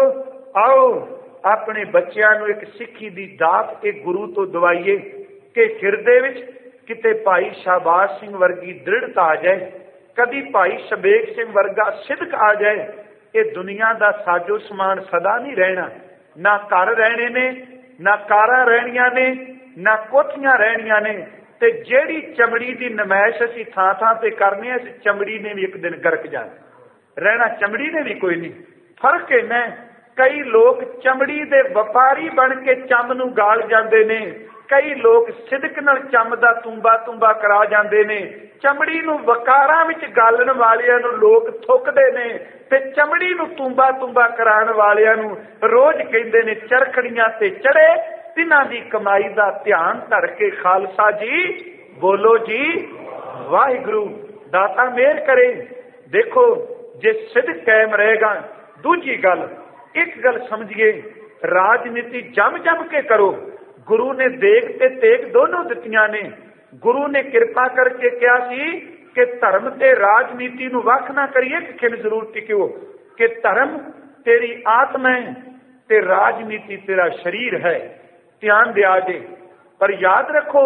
Speaker 1: ਆਓ ਆਪਣੇ ਬੱਚਿਆਂ ਨੂੰ ਇੱਕ ਸਿੱਖੀ ਦੀ ਦਾਤ ਇਹ ਗੁਰੂ ਤੋਂ ਦਵਾਈਏ ਕਿ ਹਿਰਦੇ ਵਿੱਚ ਕਿਤੇ ਭਾਈ ਸ਼ਾਹਬਾਜ਼ ਸਿੰਘ ਵਰਗੀ ਦ੍ਰਿੜਤਾ ਆ ਜਾਏ, ਕਦੀ ਭਾਈ ਸ਼ਬੇਗ ਸਿੰਘ ਵਰਗਾ ਸਿਦਕ ਆ ਜਾਏ। ਇਹ ਦੁਨੀਆ ਦਾ ਸਾਜੋ ਸਮਾਨ ਸਦਾ ਨਹੀਂ ਰਹਿਣਾ। ਨਾ ਘਰ ਰਹਿਣੇ ਨੇ, ਨਾ ਕਾਰਾਂ ਰਹਿਣੀਆਂ ਨੇ, ਨਾ ਕੋਠੀਆਂ ਰਹਿਣੀਆਂ ਨੇ। ਤੇ ਜਿਹੜੀ ਚਮੜੀ ਦੀ ਨਮਾਇਸ਼ ਅਸੀਂ ਥਾਂ ਥਾਂ ਤੇ ਕਰਨੇ, ਇਸ ਚਮੜੀ ਨੇ ਵੀ ਇੱਕ ਦਿਨ ਗਰਕ ਜਾਣਾ। ਰਹਿਣਾ ਚਮੜੀ ਨੇ ਵੀ ਕੋਈ ਨਹੀਂ। ਫਰਕ ਇੰਨਾ, ਕਈ ਲੋਕ ਚਮੜੀ ਦੇ ਵਪਾਰੀ ਬਣ ਕੇ ਚੰਮ ਨੂੰ ਗਾਲ ਜਾਂਦੇ ਨੇ, ਕਈ ਲੋਕ ਸਿਦਕ ਨਾਲ ਚੰਮ ਦਾ ਤੁੰਬਾ ਕਰਾ ਜਾਂਦੇ ਨੇ। ਚਮੜੀ ਨੂੰ ਵਕਾਰਾਂ ਵਿੱਚ ਗਾਲਣ ਵਾਲਿਆਂ ਨੂੰ ਲੋਕ ਥੁੱਕਦੇ ਨੇ, ਤੇ ਚਮੜੀ ਨੂੰ ਤੁੰਬਾ ਕਰਾਉਣ ਵਾਲਿਆਂ ਨੂੰ ਰੋਜ਼ ਕਹਿੰਦੇ ਨੇ ਚਰਖੜੀਆਂ ਤੇ ਚੜੇ। ਤਿਨਾਂ ਦੀ ਕਮਾਈ ਦਾ ਧਿਆਨ ਧਰ ਕੇ ਖਾਲਸਾ ਜੀ ਬੋਲੋ ਜੀ ਵਾਹਿਗੁਰੂ। ਦਾਤਾ ਮਿਹਰ ਕਰੇ। ਦੇਖੋ, ਜੇ ਸਿਦਕ ਕਾਇਮ ਰਹੇਗਾ। ਦੂਜੀ ਗੱਲ, ਇੱਕ ਗੱਲ ਸਮਝੀਏ, ਰਾਜਨੀਤੀ ਜਮ ਕੇ ਕਰੋ। ਗੁਰੂ ਨੇ ਦੇਗ ਤੇ ਤੇਗ ਦੋਨੋਂ ਦਿੱਤੀਆਂ ਨੇ। ਗੁਰੂ ਨੇ ਕਿਰਪਾ ਕਰਕੇ ਕਿਹਾ ਸੀ ਕਿ ਧਰਮ ਤੇ ਰਾਜਨੀਤੀ ਨੂੰ ਵੱਖ ਨਾ ਕਰੀਏ, ਕਿ ਕਿਵੇਂ ਜ਼ਰੂਰ ਟਿਕਿਓ, ਕਿ ਧਰਮ ਤੇਰੀ ਆਤਮਾ ਹੈ ਤੇ ਰਾਜਨੀਤੀ ਤੇਰਾ ਸਰੀਰ ਹੈ। ਧਿਆਨ ਦਿਆ ਜੇ। ਪਰ ਯਾਦ ਰੱਖੋ,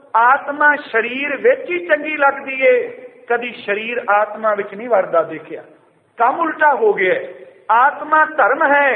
Speaker 1: ਆਤਮਾ ਸਰੀਰ ਵਿੱਚ ਹੀ ਚੰਗੀ ਲੱਗਦੀ ਏ, ਕਦੀ ਸਰੀਰ ਆਤਮਾ ਵਿੱਚ ਨਹੀਂ ਵੜਦਾ। ਦੇਖਿਆ, ਕੰਮ ਉਲਟਾ ਹੋ ਗਿਆ। ਆਤਮਾ ਧਰਮ ਹੈ,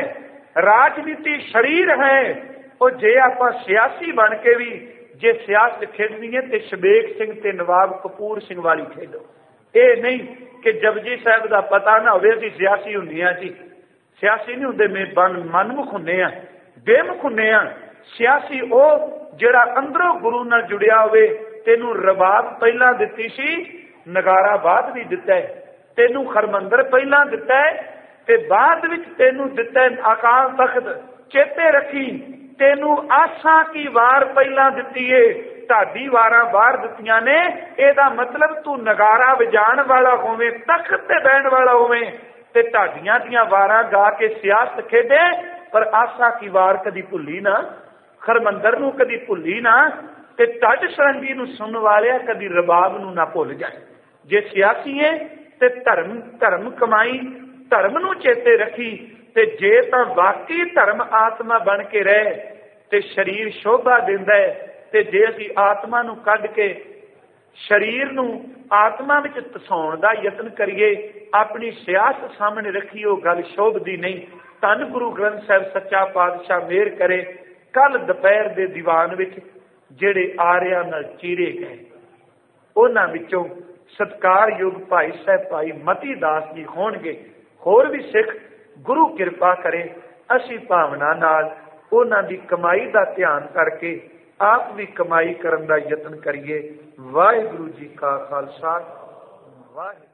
Speaker 1: ਰਾਜਨੀਤੀ ਸਰੀਰ ਹੈ। ਉਹ ਜੇ ਆਪਾਂ ਸਿਆਸੀ ਬਣ ਕੇ ਵੀ ਜੇ ਸਿਆਸਤ ਖੇਡਣੀ ਹੈ ਤੇ ਸ਼ਬੇਗ ਸਿੰਘ ਤੇ ਨਵਾਬ ਕਪੂਰ ਸਿੰਘ ਵਾਲੀ ਖੇਡੋ। ਇਹ ਨਹੀਂ ਕਿ ਜਪਜੀ ਸਾਹਿਬ ਦਾ ਪਤਾ ਨਾ ਹੋਵੇ ਅਸੀਂ ਸਿਆਸੀ ਹੁੰਦੇ ਹਾਂ ਜੀ। ਸਿਆਸੀ ਨਹੀਂ ਹੁੰਦੇ, ਮਨਮੁਖ ਹੁੰਦੇ ਆ, ਬੇਮੁਖ ਹੁੰਦੇ ਆ। ਸਿਆਸੀ ਉਹ ਜਿਹੜਾ ਅੰਦਰੋਂ ਗੁਰੂ ਨਾਲ ਜੁੜਿਆ ਹੋਵੇ। ਤੈਨੂੰ ਰਬਾਬ ਪਹਿਲਾਂ ਦਿੱਤੀ ਸੀ, ਨਗਾਰਾ ਬਾਅਦ ਵੀ ਦਿੱਤਾ ਹੈ। ਤੈਨੂੰ ਖਰਮੰਦਰ ਪਹਿਲਾਂ ਦਿੱਤਾ ਹੈ ਤੇ ਬਾਅਦ ਵਿੱਚ ਤੈਨੂੰ ਦਿੱਤਾ ਅਕਾਲ ਤਖਤ। ਚੇਤੇ ਰੱਖੀ, ਤੈਨੂੰ ਆਸਾਂ ਕੀ ਵਾਰ ਪਹਿਲਾਂ ਦਿੱਤੀ ਏ, ਢਾਡੀ ਵਾਰਾਂ ਬਾਹਰ ਦਿੱਤੀਆਂ ਨੇ। ਇਹਦਾ ਮਤਲਬ ਤੂੰ ਨਗਾਰਾ ਵਜਾਉਣ ਵਾਲਾ ਹੋਵੇਂ, ਤਖਤ ਤੇ ਬਹਿਣ ਵਾਲਾ ਹੋਵੇਂ, ਤੇ ਢਾਡੀਆਂ ਦੀਆਂ ਵਾਰਾਂ ਗਾ ਕੇ ਸਿਆਸਤ ਖੇਡੇ, ਪਰ ਆਸਾਂ ਕੀ ਵਾਰ ਕਦੀ ਭੁੱਲੀ ਨਾ, ਖਰਮੰਦਰ ਨੂੰ ਕਦੀ ਭੁੱਲੀ ਨਾ, ਤੇ ਢੱਡ ਸਰੰਗੀ ਨੂੰ ਸੁਣਨ ਵਾਲਿਆ ਕਦੀ ਰਬਾਬ ਨੂੰ ਨਾ ਭੁੱਲ ਜਾਏ। ਜੇ ਸਿਆਸੀ ਹੈ ਤੇ ਧਰਮ ਕਮਾਈ, ਧਰਮ ਨੂੰ ਚੇਤੇ ਰੱਖੀ। ਤੇ ਜੇ ਤਾਂ ਵਾਕਈ ਧਰਮ ਆਤਮਾ ਬਣ ਕੇ ਰਹੇ ਤੇ ਸਰੀਰ ਸ਼ੋਭਾ ਦਿੰਦਾ ਹੈ, ਤੇ ਜੇ ਅਸੀਂ ਆਤਮਾ ਨੂੰ ਕੱਢ ਕੇ ਸਰੀਰ ਨੂੰ ਆਤਮਾ ਵਿੱਚ ਧਸਾਉਣ ਦਾ ਯਤਨ ਕਰੀਏ, ਆਪਣੀ ਸਿਆਸਤ ਸਾਹਮਣੇ ਰੱਖੀ, ਉਹ ਗੱਲ ਸ਼ੋਭਦੀ ਨਹੀਂ। ਧੰਨ ਗੁਰੂ ਗ੍ਰੰਥ ਸਾਹਿਬ ਸੱਚਾ ਪਾਤਸ਼ਾਹ ਮਿਹਰ ਕਰੇ। ਕੱਲ ਦੁਪਹਿਰ ਦੇ ਦੀਵਾਨ ਵਿੱਚ ਜਿਹੜੇ ਆਰਿਆਂ ਨਾਲ ਚੀਰੇ ਗਏ, ਉਹਨਾਂ ਵਿੱਚੋਂ ਸਤਿਕਾਰਯੋਗ ਭਾਈ ਸਾਹਿਬ ਭਾਈ ਮਤੀ ਦਾਸ ਜੀ ਹੋਣਗੇ। ਹੋਰ ਵੀ ਸਿੱਖ, ਗੁਰੂ ਕਿਰਪਾ ਕਰੇ ਅਸੀਂ ਭਾਵਨਾ ਨਾਲ ਉਹਨਾਂ ਦੀ ਕਮਾਈ ਦਾ ਧਿਆਨ ਕਰਕੇ ਆਪ ਵੀ ਕਮਾਈ ਕਰਨ ਦਾ ਯਤਨ ਕਰੀਏ। ਵਾਹਿਗੁਰੂ ਜੀ ਕਾ ਖਾਲਸਾ, ਵਾਹਿਗੁਰੂ।